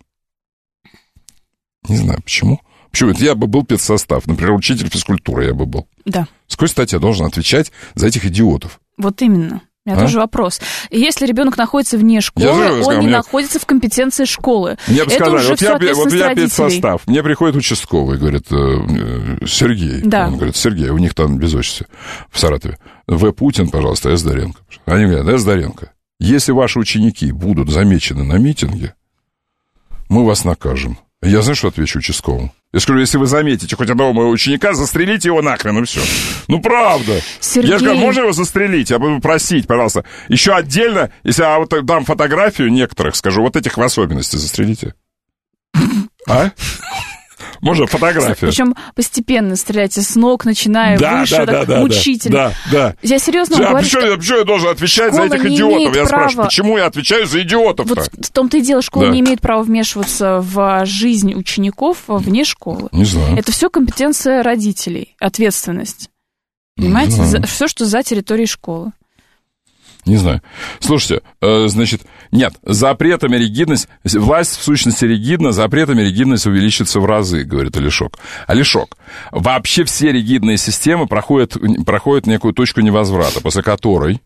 Не знаю, почему. Почему? Это я бы был педсостав. Например, учитель физкультуры я бы был. Да. С какой стати я должен отвечать за этих идиотов? Вот именно. У меня тоже вопрос. Если ребенок находится вне школы, он не находится в компетенции школы. Мне бы сказали, вот я педсостав. Мне приходит участковый, говорит, Сергей. Да. Он говорит, Сергей, у них там без отчества в Саратове. В. Путин, пожалуйста, С. Доренко. Они говорят, С. Доренко, если ваши ученики будут замечены на митинге, мы вас накажем. Я знаю, что отвечу участковому. Я скажу, если вы заметите хоть одного моего ученика, застрелите его нахрен, и все. Ну, правда. Сергей... Я скажу, можно его застрелить? Я буду просить, пожалуйста. Еще отдельно, если я вот дам фотографию некоторых, скажу, вот этих в особенности застрелите. А? Можно фотографию. Причем постепенно стреляйте с ног, начиная выше, мучительно. Да. Я серьезно говорю, почему я должен отвечать за этих идиотов? Я спрашиваю, почему я отвечаю за идиотов-то? Вот в том-то и дело, школа не имеет права вмешиваться в жизнь учеников вне школы. Не знаю. Это все компетенция родителей, ответственность. Понимаете? Все, что за территорией школы. Не знаю. Слушайте, значит, нет, запретами ригидность, власть в сущности ригидна, запретами ригидность увеличится в разы, говорит Алишок. Алишок, вообще все ригидные системы проходят некую точку невозврата, после которой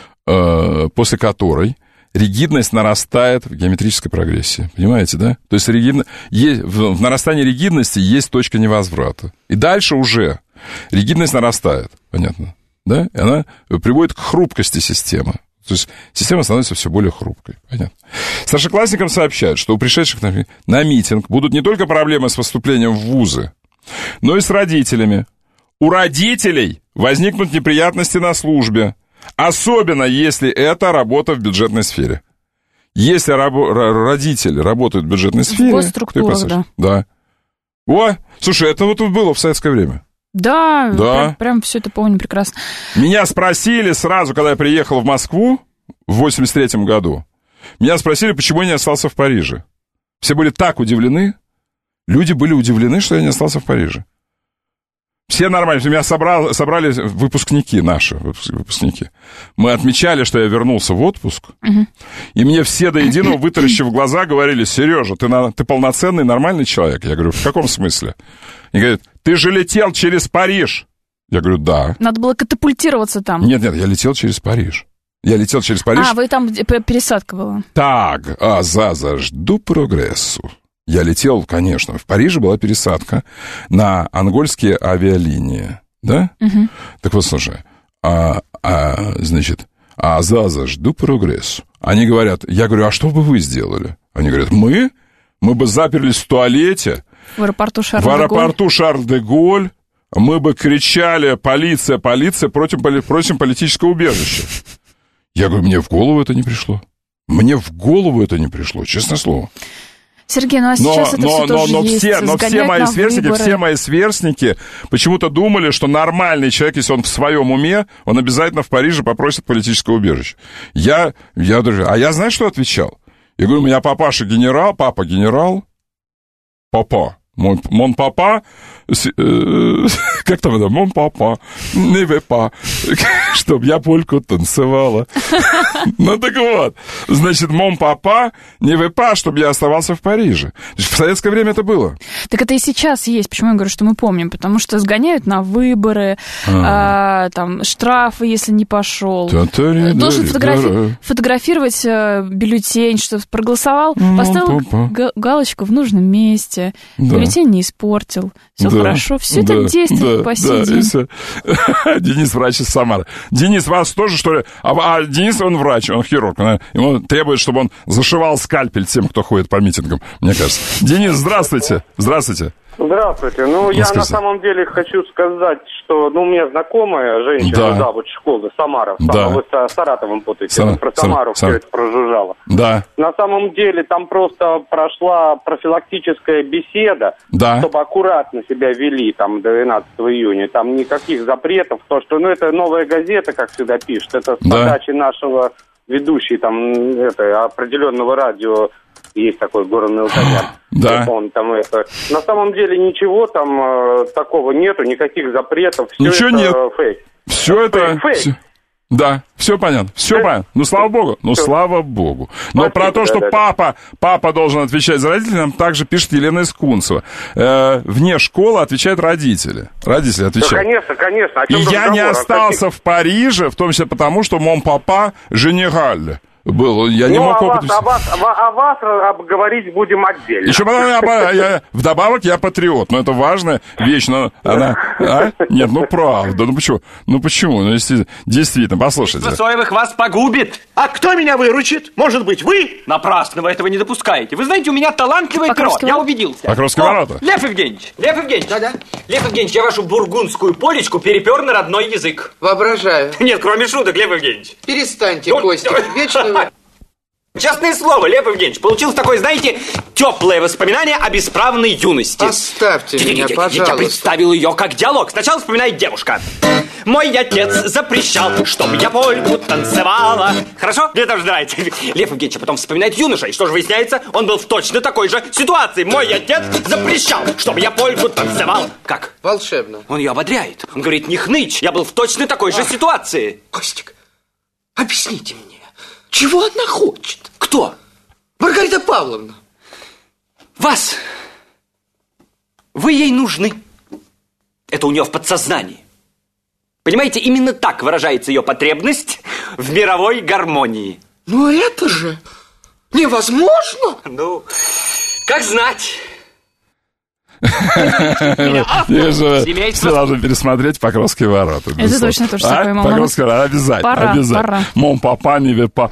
ригидность нарастает в геометрической прогрессии. Понимаете, да? То есть в нарастании ригидности есть точка невозврата. И дальше уже ригидность нарастает, понятно? Да? И она приводит к хрупкости системы. То есть система становится все более хрупкой. Понятно. Старшеклассникам сообщают, что у пришедших на митинг будут не только проблемы с поступлением в вузы, но и с родителями. У родителей возникнут неприятности на службе, особенно если это работа в бюджетной сфере. Если родители работают в бюджетной сфере... В госструктурах, да. Да. Слушай, это вот было в советское время. Да. Прям все это помню прекрасно. Меня спросили сразу, когда я приехал в Москву в 83-м году, меня спросили, почему я не остался в Париже. Все были так удивлены, люди были удивлены, что я не остался в Париже. Все нормально. Меня собрали выпускники наши, выпускники. Мы отмечали, что я вернулся в отпуск, и мне все до единого, вытаращив глаза, говорили: Сережа, ты полноценный, нормальный человек? Я говорю: в каком смысле? Они говорят: ты же летел через Париж. Я говорю: да. Надо было катапультироваться там. Нет, я летел через Париж. Вы там пересадка была. Так, жду прогрессу. Я летел, конечно, в Париже была пересадка на ангольские авиалинии, да? Так вот, слушай, значит, жду прогрессу. Они говорят, я говорю: а что бы вы сделали? Они говорят: мы бы заперлись в туалете в аэропорту Шарль-де-Голь, мы бы кричали: полиция, полиция, просим политического убежища. Я говорю: мне в голову это не пришло. Честное слово. Сергей, а сейчас это все тоже есть. Все мои сверстники почему-то думали, что нормальный человек, если он в своем уме, он обязательно в Париже попросит политического убежища. Я знаешь, что отвечал? Я говорю: у меня папаша генерал, папа генерал, мон папа, как там это, мон папа, не вепа, чтоб я польку танцевала. Ну так вот, значит, мон папа, не вепа, чтобы я оставался в Париже. В советское время это было. Так это и сейчас есть. Почему я говорю, что мы помним? Потому что сгоняют на выборы, там, штрафы, если не пошел. Должен фотографировать бюллетень, что проголосовал, поставил галочку в нужном месте, бюллетень не испортил. Все хорошо, все это действует по сей день. Денис, врач из Самары. Денис, вас тоже, что ли? А Денис, он врач, он хирург. Ему требует, чтобы он зашивал скальпель тем, кто ходит по митингам, мне кажется. Денис, здравствуйте. Здравствуйте. Я на самом деле хочу сказать, что у меня знакомая женщина, завуч школы, Самара, вы с Саратовым путаете, про Самару все это прожужжало. Да. На самом деле там просто прошла профилактическая беседа, чтобы аккуратно себя вели там до 12 июня, там никаких запретов, то что, это новая газета, как всегда пишет, это с подачи нашего ведущей там определенного радио. Есть такой Горный Алтарь. На самом деле ничего там такого нету, никаких запретов. Ничего нет. Фейк. Все это фейк. Да, все понятно. Слава богу. Но про то, что папа должен отвечать за родителей, нам также пишет Елена Искунцева. Вне школы отвечают родители. Родители отвечают. Да, конечно. И я не остался в Париже, в том числе потому, что мон папа женераль был. Я не мог о вас говорить будем отдельно. Еще потом вдобавок я патриот. Но это важная вещь. Но она... Нет, правда. Почему? Действительно, послушайте. Соевых вас погубит. А кто меня выручит? Может быть, вы? Напрасно вы этого не допускаете. Вы знаете, у меня талантливый крот. Я убедился. Покровские ворота. Лев Евгеньевич. Да. Лев Евгеньевич, я вашу бургундскую полечку перепер на родной язык. Воображаю. Нет, кроме шуток, Лев Евгеньевич. Перестаньте, Костик. Вечно... Честное слово, Лев Евгеньевич, получилось такое, знаете, теплое воспоминание о бесправной юности. Оставьте меня, пожалуйста. Я представил ее как диалог. Сначала вспоминает девушка. Мой отец запрещал, чтобы я польку танцевала. Хорошо? Мне тоже нравится. Лев Евгеньевич потом вспоминает юноша. И что же выясняется? Он был в точно такой же ситуации. Мой отец запрещал, чтобы я польку танцевал. Как? Волшебно. Он ее ободряет. Он говорит: не хнычь, я был в точно такой же ситуации. Костик, объясните мне. Чего она хочет? Кто? Маргарита Павловна. Вас. Вы ей нужны. Это у нее в подсознании. Понимаете, именно так выражается ее потребность в мировой гармонии. Но это же невозможно. Как знать. Все должны пересмотреть Покровские ворота. Это точно то, что такое, мама. Покровские ворота обязательно. Пора. Мон папа не вепа.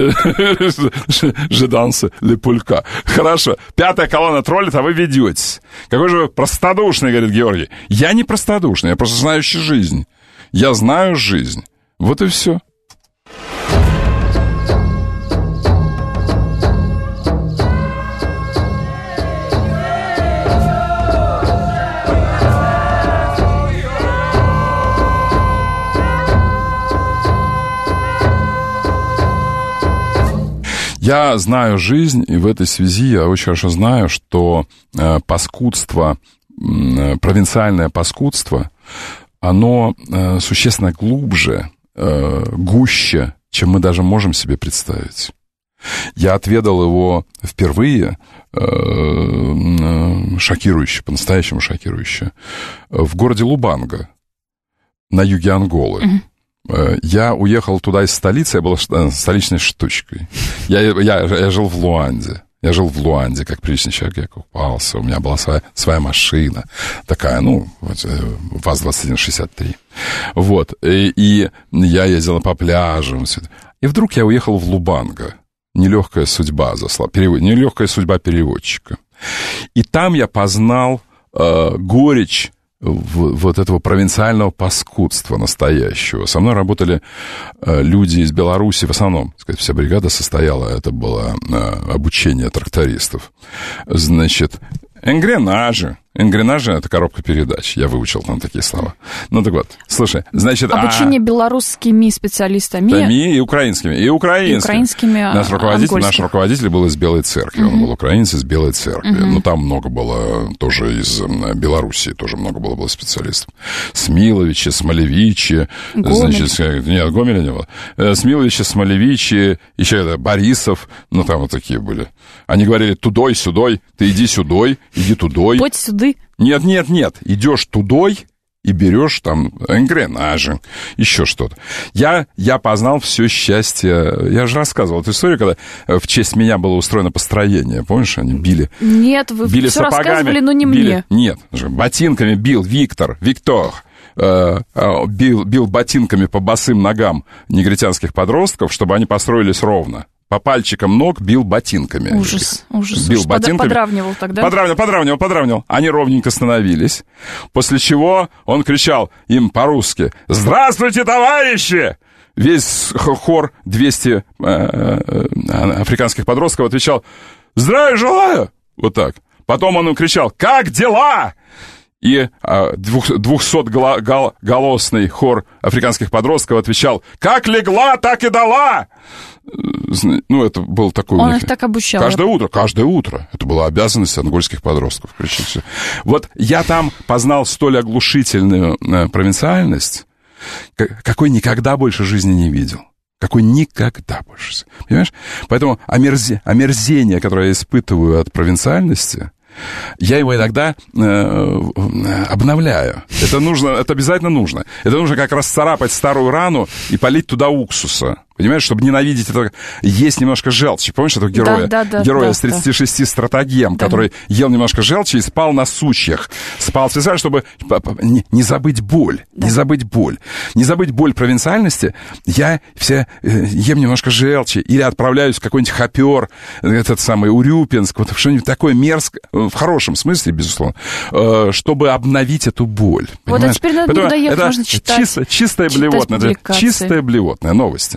Je danse le polka. Хорошо. 5-я колонна троллит, а вы ведетесь. Какой же вы простодушный, говорит Георгий. Я не простодушный, я просто знающий жизнь. Я знаю жизнь. Вот и все. Я знаю жизнь, и в этой связи я очень хорошо знаю, что паскудство, провинциальное паскудство, оно существенно глубже, гуще, чем мы даже можем себе представить. Я отведал его впервые, шокирующе, по-настоящему шокирующе, в городе Лубанга, на юге Анголы. Я уехал туда из столицы, я был столичной штучкой. Я жил в Луанде. Я жил в Луанде, как приличный человек, я купался, у меня была своя машина, такая, ВАЗ-2163. Вот, и я ездил по пляжам. И вдруг я уехал в Лубанга. Нелегкая судьба нелегкая судьба переводчика. И там я познал горечь вот этого провинциального паскудства настоящего. Со мной работали люди из Беларуси, в основном, так сказать, вся бригада состояла, это было обучение трактористов. Значит, энгренажи. Энгренажи — это коробка передач. Я выучил там такие слова. Ну так вот, слушай, значит... Обучение белорусскими специалистами. И украинскими. И украинскими. Наш руководитель был из Белой Церкви. Он был украинец из Белой Церкви. Ну, там много было тоже из Белоруссии, тоже много было специалистов. Смиловичи, Смолевичи. Значит, нет, Гомеля не было. Смиловичи, Смолевичи, еще Борисов. Ну, там вот такие были. Они говорили: тудой, сюдой, ты иди сюдой, иди тудой. Подь сюда. Нет. Идешь тудой и берешь там энгренажи, еще что-то. Я познал все счастье. Я же рассказывал эту историю, когда в честь меня было устроено построение. Помнишь, они били? Нет, вы били все сапогами, рассказывали, но не мне. Нет, ботинками бил Виктор. Бил ботинками по босым ногам негритянских подростков, чтобы они построились ровно. По пальчикам ног бил ботинками. Ужас. Бил ботинками. Подравнивал тогда? Подравнивал. Они ровненько становились. После чего он кричал им по-русски: «Здравствуйте, товарищи!» Весь хор 200 африканских подростков отвечал: «Здравия желаю!» Вот так. Потом он им кричал: «Как дела?» И 200-голосный хор африканских подростков отвечал: «Как легла, так и дала!» Ну, это был такой... Он их так обучал. Каждое утро. Это была обязанность ангольских подростков кричать. Вот я там познал столь оглушительную провинциальность, какой никогда больше жизни не видел. Какой никогда больше. Понимаешь? Поэтому омерзение, которое я испытываю от провинциальности, я его иногда обновляю. Это обязательно нужно. Это нужно как расцарапать старую рану и полить туда уксуса. Понимаешь, чтобы ненавидеть это, есть немножко желчи. Помнишь этого героя? Героя с 36 стратагем, который ел немножко желчи и спал на сучьях. Спал специально, чтобы не забыть боль. Не забыть боль провинциальности. Я ем немножко желчи или отправляюсь в какой-нибудь Хопер, этот самый Урюпинск, вот что-нибудь такое мерзкое, в хорошем смысле, безусловно, чтобы обновить эту боль. Вот, понимаешь? А теперь надо туда ехать, можно читать. Чистая блевотная. Чистая блевотная. Новости.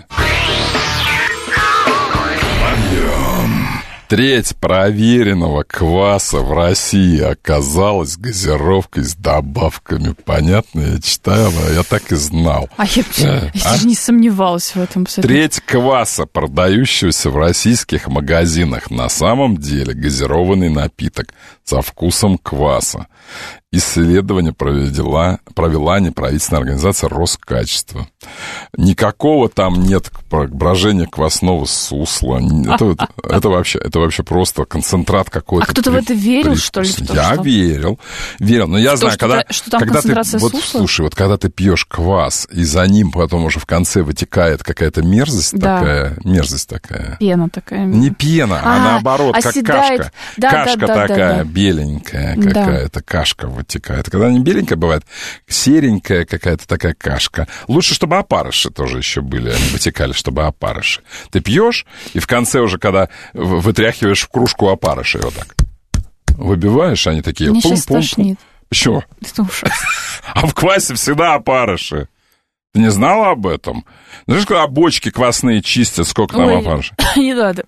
Треть проверенного кваса в России оказалась газировкой с добавками. Понятно? Я читала, я так и знал. Я же не сомневалась в этом. Треть кваса, продающегося в российских магазинах, на самом деле газированный напиток со вкусом кваса. Исследование провела неправительственная организация Роскачество. Никакого там нет брожения квасного сусла. Это вообще просто концентрат какой-то. А кто-то в это верил, что ли? Я верил. Но я знаю, когда ты... Слушай, вот когда ты пьешь квас, и за ним потом уже в конце вытекает какая-то мерзость такая. Пена такая. Не пена, а наоборот, как оседает. кашка. Кашка такая беленькая какая-то, кашка вытекает. Когда не беленькая бывает, серенькая какая-то такая кашка. Лучше, чтобы опарыши тоже еще были, они вытекали, чтобы опарыши. Ты пьешь, и в конце уже, когда вытряхиваешь в кружку опарыши, вот так выбиваешь, они такие... Мне сейчас тошнит. Почему? Это ужасно. А в квасе всегда опарыши. Ты не знала об этом? Знаешь, когда бочки квасные чистят, сколько там опарышей? Не надо.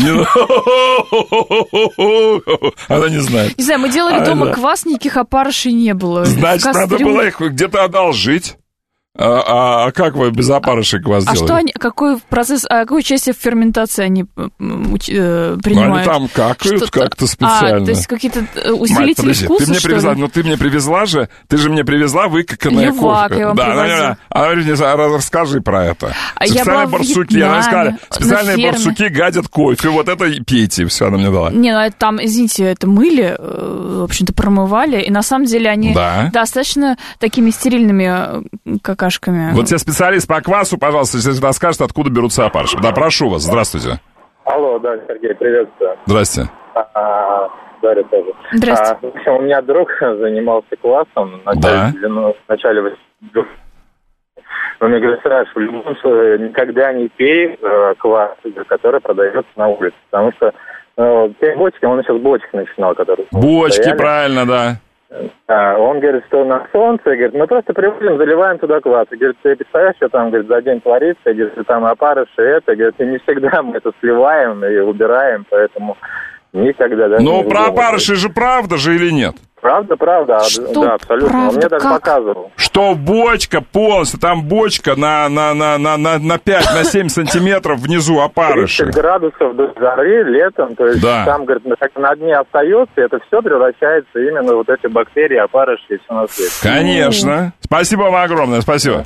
Она не знает. Не знаю, мы делали дома квас, никаких опарышей не было. Значит, надо было их где-то одолжить. А как вы без опарышей квас делаете? А что они, какой процесс, какое участие в ферментации они принимают? Ну, они там какают как-то специально. То есть какие-то усилители вкуса, ты мне привезла, ну ты мне привезла же, ты же мне привезла выкаканное кофе. Я вам привозила. Расскажи про это. Специальные барсуки, она сказала, специальные барсуки гадят кофе, вот это и пейте, все она мне дала. Не, ну это там, извините, это мыли, в общем-то, промывали, и на самом деле они достаточно такими стерильными какашками. Вот тебе специалист по квасу, пожалуйста, если расскажет, откуда берутся опарыши. Да, прошу вас, здравствуйте. Алло, да, Сергей, приветствую. Здрасте. Дарья тоже. Здрасте. У меня друг занимался квасом в начале 80-х. Он мне говорит, Саш, в любом случае, никогда не пей квас, который продается на улице, потому что пей бочки, он сейчас бочки начинал, которые... Бочки, стояли. правильно, да. Он говорит, что на солнце, говорит, мы просто привозим, заливаем туда квас. И говорит, ты представляешь, что там, говорит, за день творится, говорит, там опарыши, говорит, и не всегда мы это сливаем и убираем, поэтому никогда... Да, но про опарыши же правда же или нет? Правда. Да, абсолютно. Правда? Он мне даже показывал. Что бочка полностью, там бочка на 5-7 сантиметров внизу опарыши. 30 градусов до жары летом, то есть там, говорит, на дне остается, и это все превращается именно вот эти бактерии, опарыши и все на свете. Конечно. Спасибо вам огромное, спасибо.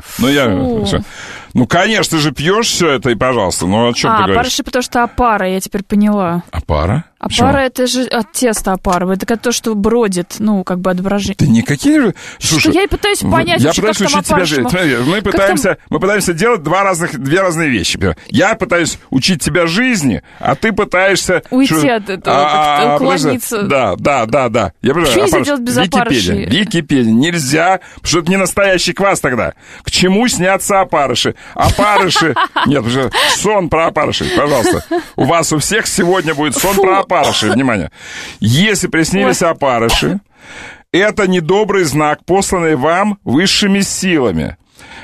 Ну, конечно, ты же пьешь все это, и пожалуйста, ну о чем ты говоришь? Опарыши, потому что опара, я теперь поняла. Опара? Опара — это же от теста опара. Это то, что бродит, ну, как бы от брожения. Да никакие же... Слушай, я пытаюсь понять, я пытаюсь учить тебя жить. Мы пытаемся делать две разные вещи. Я пытаюсь учить тебя жизни, а ты пытаешься... Уйти от этого, уклониться. Да. Я понимаю, что нельзя делать без опарышей? Википедия. Нельзя, потому что это не настоящий квас тогда. К чему снятся опарыши? Опарыши... Нет, уже сон про опарыши, пожалуйста. У вас у всех сегодня будет сон про опарыши. Внимание. Если приснились опарыши, это недобрый знак, посланный вам высшими силами.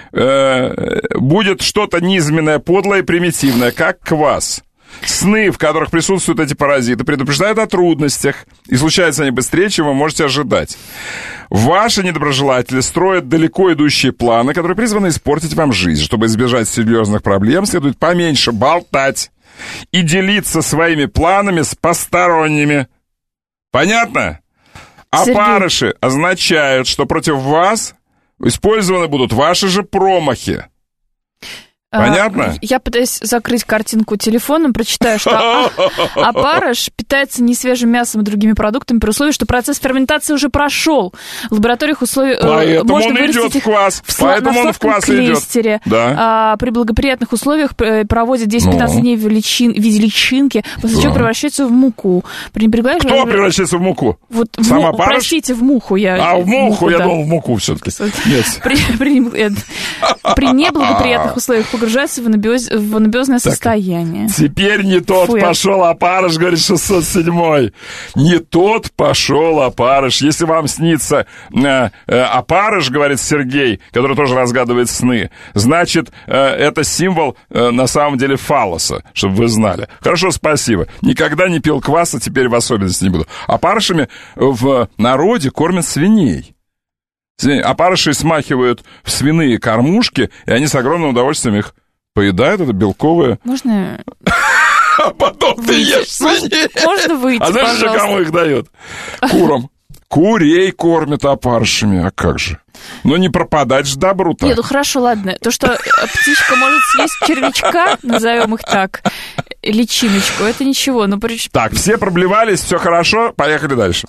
Будет что-то низменное, подлое и примитивное, как квас. Сны, в которых присутствуют эти паразиты, предупреждают о трудностях, и случаются они быстрее, чем вы можете ожидать. Ваши недоброжелатели строят далеко идущие планы, которые призваны испортить вам жизнь. Чтобы избежать серьезных проблем, следует поменьше болтать и делиться своими планами с посторонними. Понятно? Опарыши означают, что против вас использованы будут ваши же промахи. Понятно? Я пытаюсь закрыть картинку телефоном, прочитаю, что опарыш питается несвежим мясом и другими продуктами при условии, что процесс ферментации уже прошел. В лабораториях условиях можно вырастить их на сладком клейстере. Да. При благоприятных условиях проводят 10-15 дней в виде личинки, после чего превращаются в муку. Кто превращается в муку? Сам опарыш? Простите, в муху. В муху? Я думал, в муку все-таки. Нет. При неблагоприятных условиях погружается в анабиозное состояние. Теперь не тот пошел опарыш, говорит 607-й. Не тот пошел опарыш. Если вам снится опарыш, говорит Сергей, который тоже разгадывает сны, значит, это символ на самом деле фаллоса, чтобы вы знали. Хорошо, спасибо. Никогда не пил кваса, теперь в особенности не буду. Опарышами в народе кормят свиней. Опарыши смахивают в свиные кормушки, и они с огромным удовольствием их поедают. Это белковое. Можно... А потом ты ешь свиней. Можно выйти, а знаешь, пожалуйста? Кому их дают? Курам. Курей кормят опарышами, а как же? Но не пропадать же добру-то. Нет, ну хорошо, ладно. То, что птичка может съесть червячка, назовем их так, личиночку, это ничего. Но... Так, все проблевались, все хорошо, поехали дальше.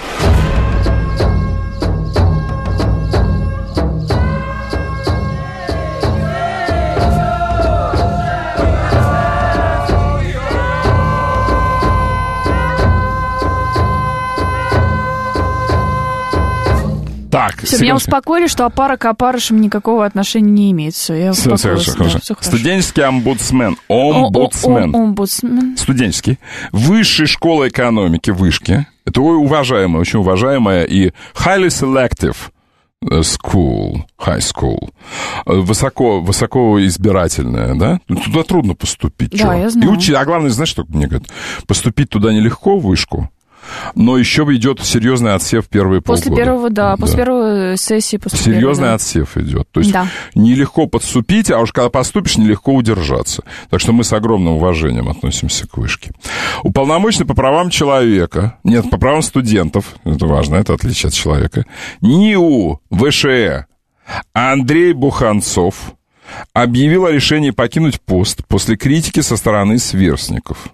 Так, все, меня успокоили, что опара к опарышам никакого отношения не имеет. Все, я успокоилась. Все хорошо. Студенческий омбудсмен. Омбудсмен. Студенческий. Высшей школы экономики, вышки. Это уважаемая, очень уважаемая и highly selective school, high school. Высоко избирательная, да? Туда трудно поступить. Да, я знаю. А главное, знаешь, что мне говорят? Поступить туда нелегко, в вышку. но еще идет серьезный отсев первые полгода. После первой сессии. Серьезный отсев идет. То есть нелегко подступить, а уж когда поступишь, нелегко удержаться. Так что мы с огромным уважением относимся к вышке. Уполномоченный по правам человека, по правам студентов, это важно, это отличие от человека, НИУ ВШЭ Андрей Буханцов объявил о решении покинуть пост после критики со стороны сверстников.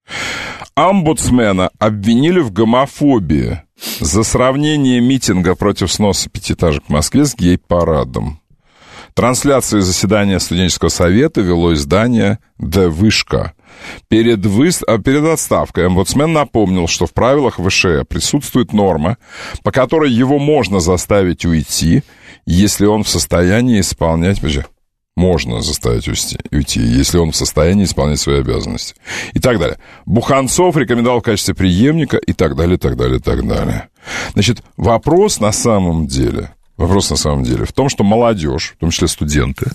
Омбудсмена обвинили в гомофобии за сравнение митинга против сноса пятиэтажек в Москве с гей-парадом. Трансляцию заседания студенческого совета вело издание «The Вышка». Перед отставкой омбудсмен напомнил, что в правилах ВШЭ присутствует норма, по которой его можно заставить уйти, если он в состоянии исполнять... Можно заставить уйти, если он в состоянии исполнять свои обязанности. И так далее. Буханцов рекомендовал в качестве преемника и так далее, так далее, так далее. Значит, вопрос на самом деле в том, что молодежь, в том числе студенты,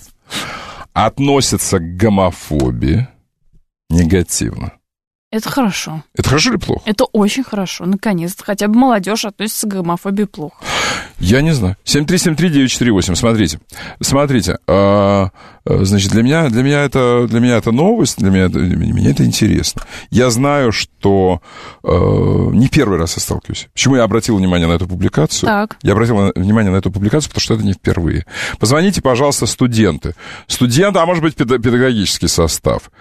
относятся к гомофобии негативно. Это хорошо. Это хорошо или плохо? Это очень хорошо. Наконец-то хотя бы молодежь относится к гомофобии плохо. Я не знаю. 7373948. Смотрите. Значит, для меня это новость, для меня это интересно. Я знаю, что не первый раз я сталкиваюсь. Почему я обратил внимание на эту публикацию? Так. Я обратил внимание на эту публикацию, потому что это не впервые. Позвоните, пожалуйста, студенты, а может быть, педагогический состав.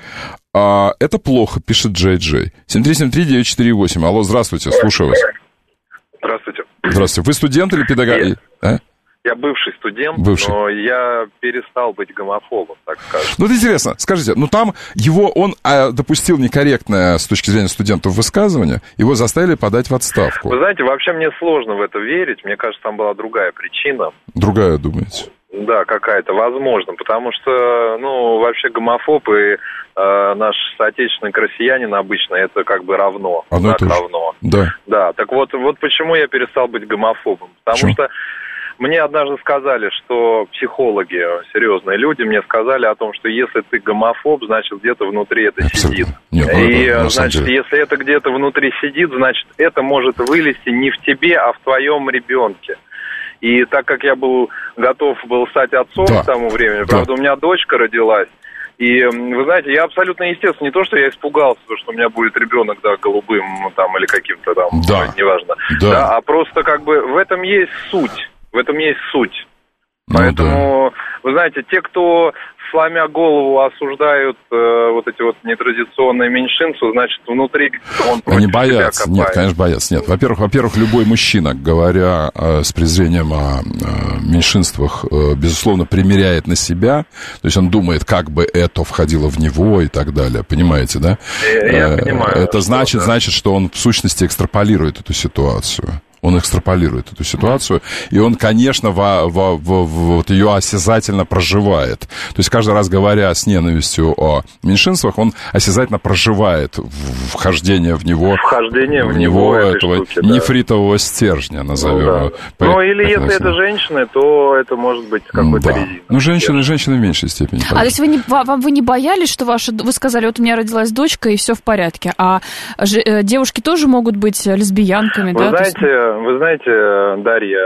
Это плохо, пишет Джей Джей. 7373948. Алло, здравствуйте, слушаю вас. Здравствуйте. Здравствуйте. Вы студент или педагог? Я бывший студент, но я перестал быть гомофобом, так скажем. Ну, это интересно. Скажите, там он допустил некорректное с точки зрения студентов высказывание, его заставили подать в отставку. Вы знаете, вообще мне сложно в это верить. Мне кажется, там была другая причина. Другая, думаете? Да, какая-то, возможно, потому что, вообще гомофоб и наш соотечественный россиянин обычно это как бы равно. Одно так равно. Да. Да, так вот почему я перестал быть гомофобом. Потому что мне однажды сказали, что психологи, серьезные люди, мне сказали о том, что если ты гомофоб, значит, где-то внутри это сидит. Значит, если это где-то внутри сидит, значит, это может вылезти не в тебе, а в твоем ребенке. И так как я готов был стать отцом к тому времени, правда, у меня дочка родилась, и, вы знаете, я абсолютно естественно, не то, что я испугался, что у меня будет ребенок, голубым или каким-то неважно, а просто как бы в этом есть суть. Поэтому, вы знаете, те, кто сломя голову осуждают эти нетрадиционные меньшинства, значит, внутри он против Они боятся. себя копает. Нет, конечно, боятся. Нет, во-первых, любой мужчина, говоря с презрением о меньшинствах, безусловно, примеряет на себя. То есть он думает, как бы это входило в него и так далее. Понимаете, да? Я понимаю. Это значит, что он в сущности экстраполирует эту ситуацию. Он экстраполирует эту ситуацию, и он, конечно, ее осязательно проживает. То есть каждый раз, говоря с ненавистью о меньшинствах, он осязательно проживает вхождение в него этого штуки, нефритового стержня, назовем его. Или если это женщины, то это может быть какой-то резин. Женщины в меньшей степени. А то есть вы не боялись, что вы сказали, у меня родилась дочка, и все в порядке, а девушки тоже могут быть лесбиянками, да? Вы знаете, Дарья,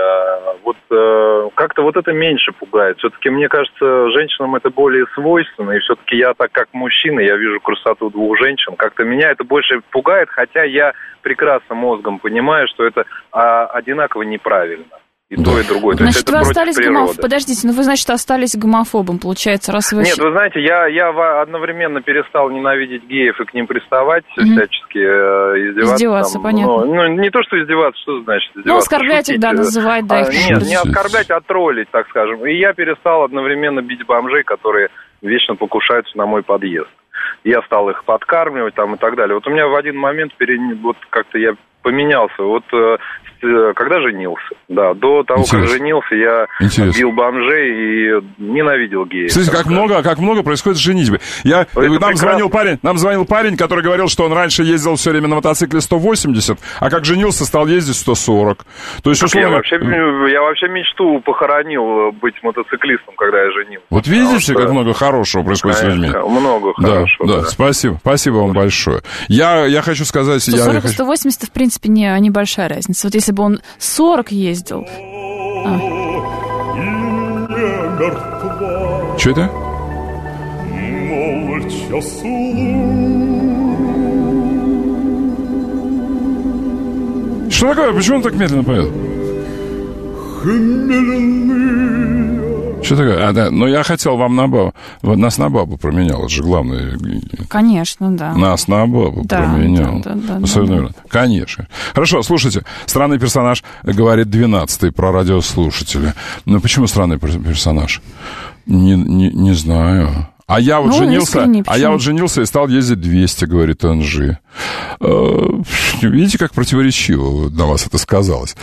как-то это меньше пугает. Все-таки, мне кажется, женщинам это более свойственно. И все-таки я, так как мужчина, я вижу красоту двух женщин. Как-то меня это больше пугает, хотя я прекрасно мозгом понимаю, что это одинаково неправильно. И то, и другое. То значит, вы остались гомофобом. Подождите, вы, значит, остались гомофобом, получается, раз вы... Нет, вы знаете, я одновременно перестал ненавидеть геев и к ним приставать, всячески издеваться. Понятно. Не то, что издеваться, что значит издеваться? Оскорблять их, называть, их... Нет, не оскорблять, а троллить, так скажем. И я перестал одновременно бить бомжей, которые вечно покушаются на мой подъезд. Я стал их подкармливать и так далее. У меня в один момент как-то я поменялся. когда женился. Да, до того, как женился, я бил бомжей и ненавидел геев. Смотрите, как много происходит с женитьбой. Нам звонил парень, который говорил, что он раньше ездил все время на мотоцикле 180, а как женился, стал ездить 140. То есть, условно... Я вообще мечту похоронил быть мотоциклистом, когда я женился. Вот видите, как много хорошего происходит с людьми? Много хорошего. Да, спасибо вам большое. Я хочу сказать... 140 и 180, в принципе, небольшая разница. Вот если бы он 40 ездил... Что это? Что такое? Почему он так медленно поет? Что такое? Да, но я хотел вам на бабу. Нас на бабу променял, это же главное. Конечно, да. Нас на бабу променял. Да. Конечно. Хорошо, слушайте. Странный персонаж, говорит 12-й про радиослушателя. Ну, почему странный персонаж? Не знаю. А я вот женился и стал ездить 200, говорит Анжи. Видите, как противоречиво на вас это сказалось?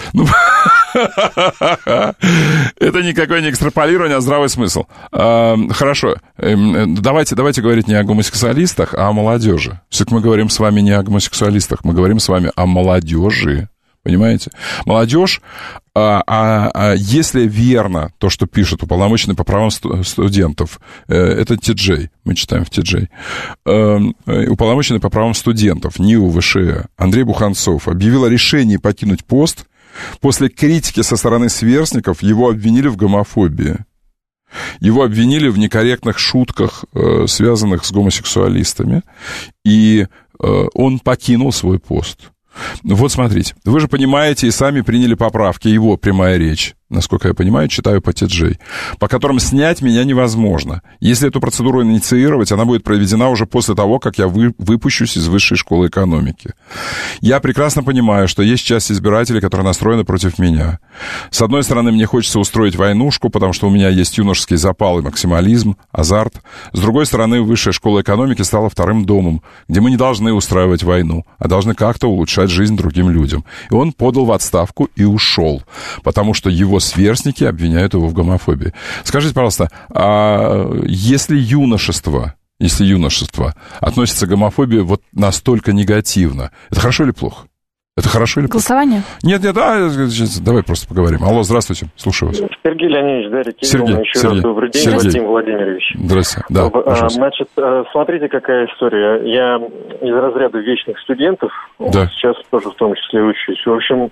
Это никакое не экстраполирование, а здравый смысл. Хорошо. Давайте говорить не о гомосексуалистах, а о молодежи. Все-таки мы говорим с вами не о гомосексуалистах, мы говорим с вами о молодежи. Понимаете? Молодежь, если верно то, что пишет уполномоченный по правам студентов, это Ти-Джей, мы читаем в Ти-Джей, уполномоченный по правам студентов НИУ ВШЭ Андрей Буханцов объявил о решении покинуть пост. После критики со стороны сверстников его обвинили в гомофобии. Его обвинили в некорректных шутках, связанных с гомосексуалистами, и он покинул свой пост. Вот смотрите, вы же понимаете и сами приняли поправки, его прямая речь, насколько я понимаю, читаю по Ти-Джей, по которым снять меня невозможно. Если эту процедуру инициировать, она будет проведена уже после того, как я выпущусь из высшей школы экономики. Я прекрасно понимаю, что есть часть избирателей, которые настроены против меня. С одной стороны, мне хочется устроить войнушку, потому что у меня есть юношеский запал и максимализм, азарт. С другой стороны, высшая школа экономики стала вторым домом, где мы не должны устраивать войну, а должны как-то улучшать жизнь другим людям. И он подал в отставку и ушел, потому что его сверстники обвиняют его в гомофобии. Скажите, пожалуйста, а если юношество относится к гомофобии вот настолько негативно, это хорошо или плохо? Это хорошо или плохо? Голосование? Нет, давай просто поговорим. Алло, здравствуйте, слушаю вас. Сергей Леонидович, Дарья Кирилловна, еще раз добрый день, Вадим Владимирович. Здравствуйте, да, пожалуйста. Значит, смотрите, какая история. Я из разряда вечных студентов, сейчас тоже в том числе учусь. В общем,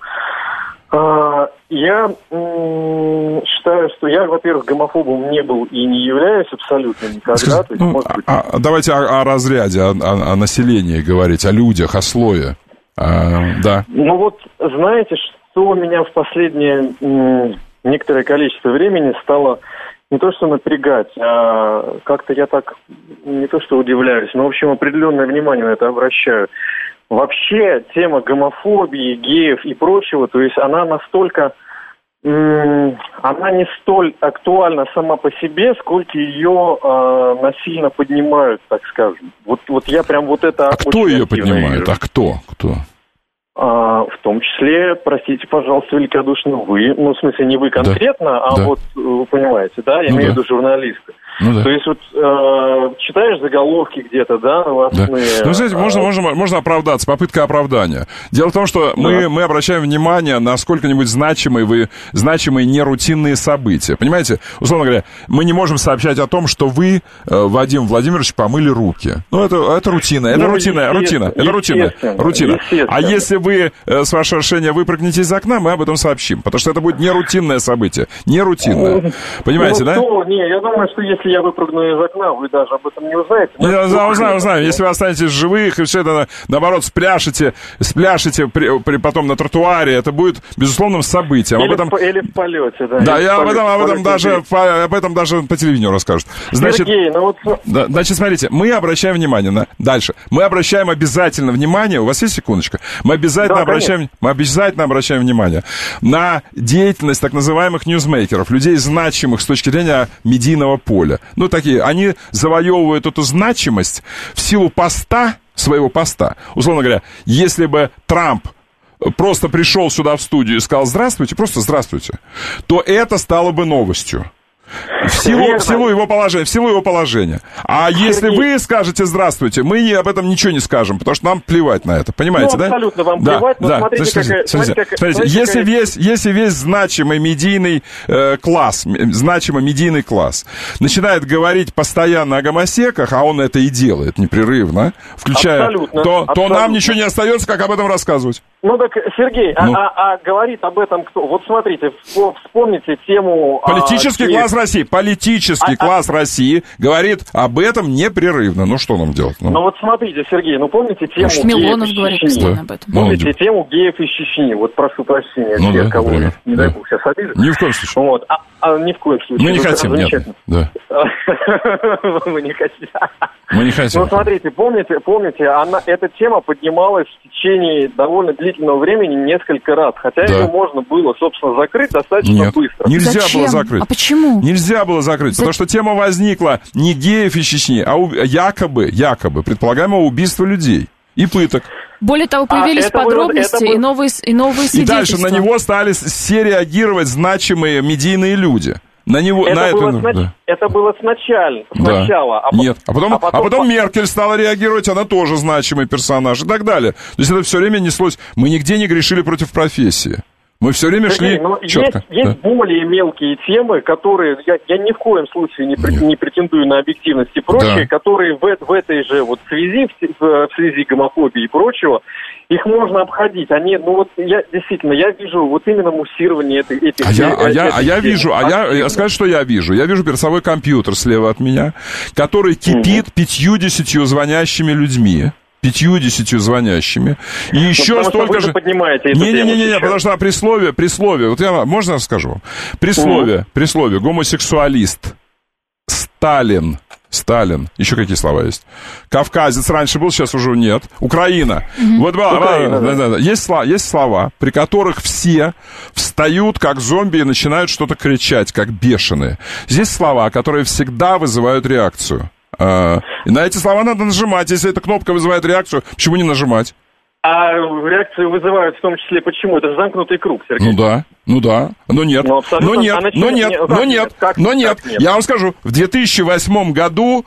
я считаю, что я, во-первых, гомофобом не был и не являюсь абсолютно никогда. То есть, может быть... Давайте о разряде, о населении говорить, о людях, о слое. Да. Ну вот, знаете, что меня в последнее некоторое количество времени стало не то что напрягать, а как-то я так не то что удивляюсь, но, в общем, определенное внимание на это обращаю. Вообще, тема гомофобии, геев и прочего, то есть она настолько... она не столь актуальна сама по себе, сколько ее насильно поднимают, так скажем. Вот я прям вот это... А кто ее поднимает? Вижу. А кто? В том числе, простите, пожалуйста, великодушно вы, ну, в смысле, не вы конкретно, вот, вы понимаете, да, я имею в виду журналисты. То есть вот читаешь заголовки где-то, да, новостные... Ну, знаете, можно оправдаться, попытка оправдания. Дело в том, что мы обращаем внимание на сколько-нибудь значимые нерутинные события. Понимаете, условно говоря, мы не можем сообщать о том, что вы, Вадим Владимирович, помыли руки. Ну, это рутина, рутина. А если вы, с вашего решения, выпрыгнете из окна, мы об этом сообщим, потому что это будет нерутинное событие. Нерутинное. Понимаете, да? Не, я думаю, что если я выпрыгну из окна, вы даже об этом не узнаете. Узнаем. Если вы останетесь живых, и все это, наоборот, спляшете потом на тротуаре, это будет безусловным событием. Или в полете, да. Да, я об этом даже по телевидению расскажут. Значит, смотрите, мы обращаем внимание дальше. Мы обращаем обязательно внимание, у вас есть секундочка? Мы обязательно обращаем внимание на деятельность так называемых ньюсмейкеров, людей значимых с точки зрения медийного поля. Ну, такие, они завоевывают эту значимость в силу своего поста. Условно говоря, если бы Трамп просто пришел сюда в студию и сказал здравствуйте, просто здравствуйте, то это стало бы новостью. В силу его положения. А если вы скажете здравствуйте, мы об этом ничего не скажем, потому что нам плевать на это. Понимаете, абсолютно вам плевать, но смотрите, если весь значимый медийный класс начинает говорить постоянно о гомосеках, а он это и делает непрерывно, включая, то нам ничего не остается, как об этом рассказывать. Ну так, Сергей, говорит об этом кто? Вот смотрите, вспомните тему... Политический класс России говорит об этом непрерывно. Ну, что нам делать? Ну вот смотрите, Сергей, помните тему Милонов говорит постоянно об этом. Помните тему геев из Чечни? Вот прошу прощения, всех, кого не дай бог сейчас обижу. Ни в коем случае. Вот. Ни в коем случае. Мы не хотим, нет. Да. Мы не хотим. Мы не хотим. Ну, смотрите, помните, эта тема поднималась в течение довольно длительного времени несколько раз, хотя ее можно было, собственно, закрыть достаточно быстро. Нельзя было закрыть. А почему? Нельзя было закрыть, потому что тема возникла не геев из Чечни, а якобы, предполагаемого убийства людей и пыток. Более того, появились подробности и новые свидетельства. И дальше на него стали все реагировать значимые медийные люди. Это было сначала. А потом Меркель стала реагировать, она тоже значимый персонаж и так далее. То есть это все время неслось. Мы нигде не грешили против профессии. Мы все время шли четко. Есть более мелкие темы, которые, я ни в коем случае не претендую на объективность и прочее, которые в этой же в связи гомофобии и прочего, их можно обходить. Я вижу именно муссирование этих... Я скажу, что я вижу. Я вижу перед собой компьютер слева от меня, который кипит 50 звонящими людьми. 50 звонящими. И еще столько же... Не, потому что присловие, вот я, можно я скажу? Присловие, гомосексуалист, Сталин, еще какие слова есть? Кавказец раньше был, сейчас уже нет. Украина. Есть слова, при которых все встают как зомби и начинают что-то кричать, как бешеные. Здесь слова, которые всегда вызывают реакцию. И на эти слова надо нажимать. Если эта кнопка вызывает реакцию, почему не нажимать? А реакцию вызывают в том числе почему? Это же замкнутый круг, Сергей. Ну да. Но нет. Я вам скажу, в 2008 году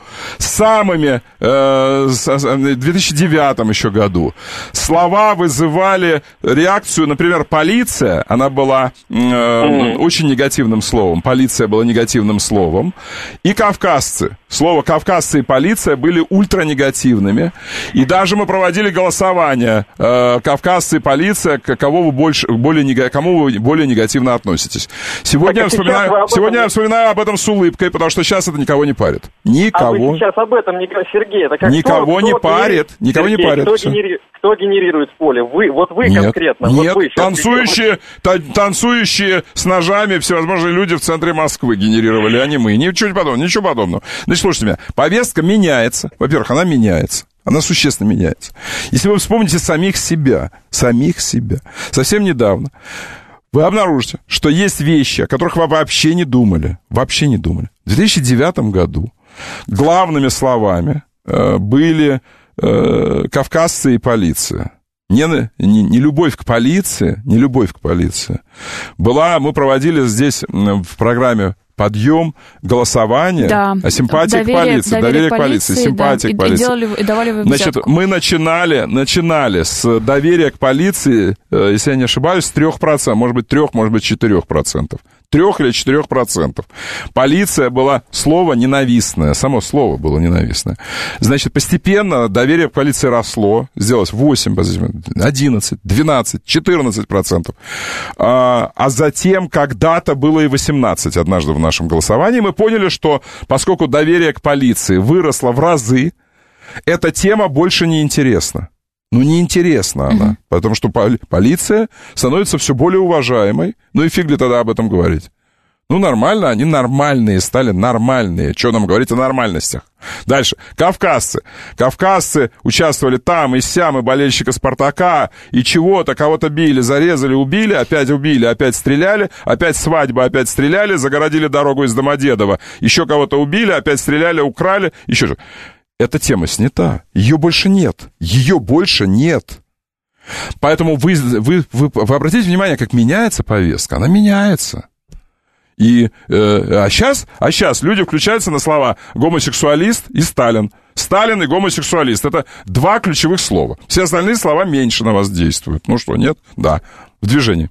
в 2009 еще году слова вызывали реакцию, например, полиция, она была очень негативным словом. Полиция была негативным словом. И кавказцы. Слово «кавказцы» и «полиция» были ультранегативными. И даже мы проводили голосование. Кавказцы и полиция, кому вы более негативно относитесь. Сегодня я вспоминаю об этом с улыбкой, потому что сейчас это никого не парит. Никого. А вы сейчас об этом, Сергей, это как никого не парит. Кто генерирует в поле? Вы конкретно. Нет, танцующие с ножами всевозможные люди в центре Москвы генерировали, а не мы. Ничего подобного. Значит, слушайте меня, повестка меняется. Во-первых, она меняется. Она существенно меняется. Если вы вспомните самих себя, совсем недавно, вы обнаружите, что есть вещи, о которых вы вообще не думали. В 2009 году главными словами были кавказцы и полиция. Не любовь к полиции. Мы проводили здесь в программе «Подъем» голосование о симпатии к полиции, доверие к полиции, симпатии к полиции. И давали вы Значит, мы начинали с доверия к полиции, если я не ошибаюсь, с 3%, может быть 4%. 3 или 4%. Полиция была слово ненавистное, само слово было ненавистное. Значит, постепенно доверие к полиции росло, сделалось 8, 11, 12, 14%. А затем когда-то было и 18 однажды в нашем голосовании. Мы поняли, что поскольку доверие к полиции выросло в разы, эта тема больше не интересна. Неинтересна она, потому что полиция становится все более уважаемой. И фиг ли тогда об этом говорить? Нормально, они нормальные стали, нормальные. Что нам говорить о нормальностях? Дальше. Кавказцы. Кавказцы участвовали там и сям, и болельщика «Спартака», и чего-то, кого-то били, зарезали, убили, опять стреляли, опять свадьба, опять стреляли, загородили дорогу из Домодедово, еще кого-то убили, опять стреляли, украли, еще что. Эта тема снята. Ее больше нет. Поэтому вы обратите внимание, как меняется повестка. Она меняется. А сейчас люди включаются на слова гомосексуалист и Сталин. Сталин и гомосексуалист. Это два ключевых слова. Все остальные слова меньше на вас действуют. Ну что, нет? Да. В движении.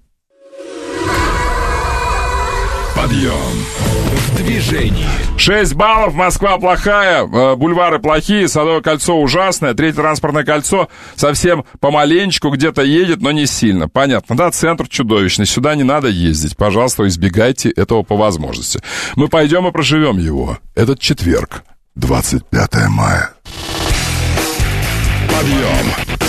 Подъем в движении. 6 баллов, Москва плохая, бульвары плохие, Садовое кольцо ужасное, Третье транспортное кольцо совсем помаленечку где-то едет, но не сильно. Понятно, да, центр чудовищный, сюда не надо ездить. Пожалуйста, избегайте этого по возможности. Мы пойдем и проживем его. Этот четверг, 25 мая. Подъем.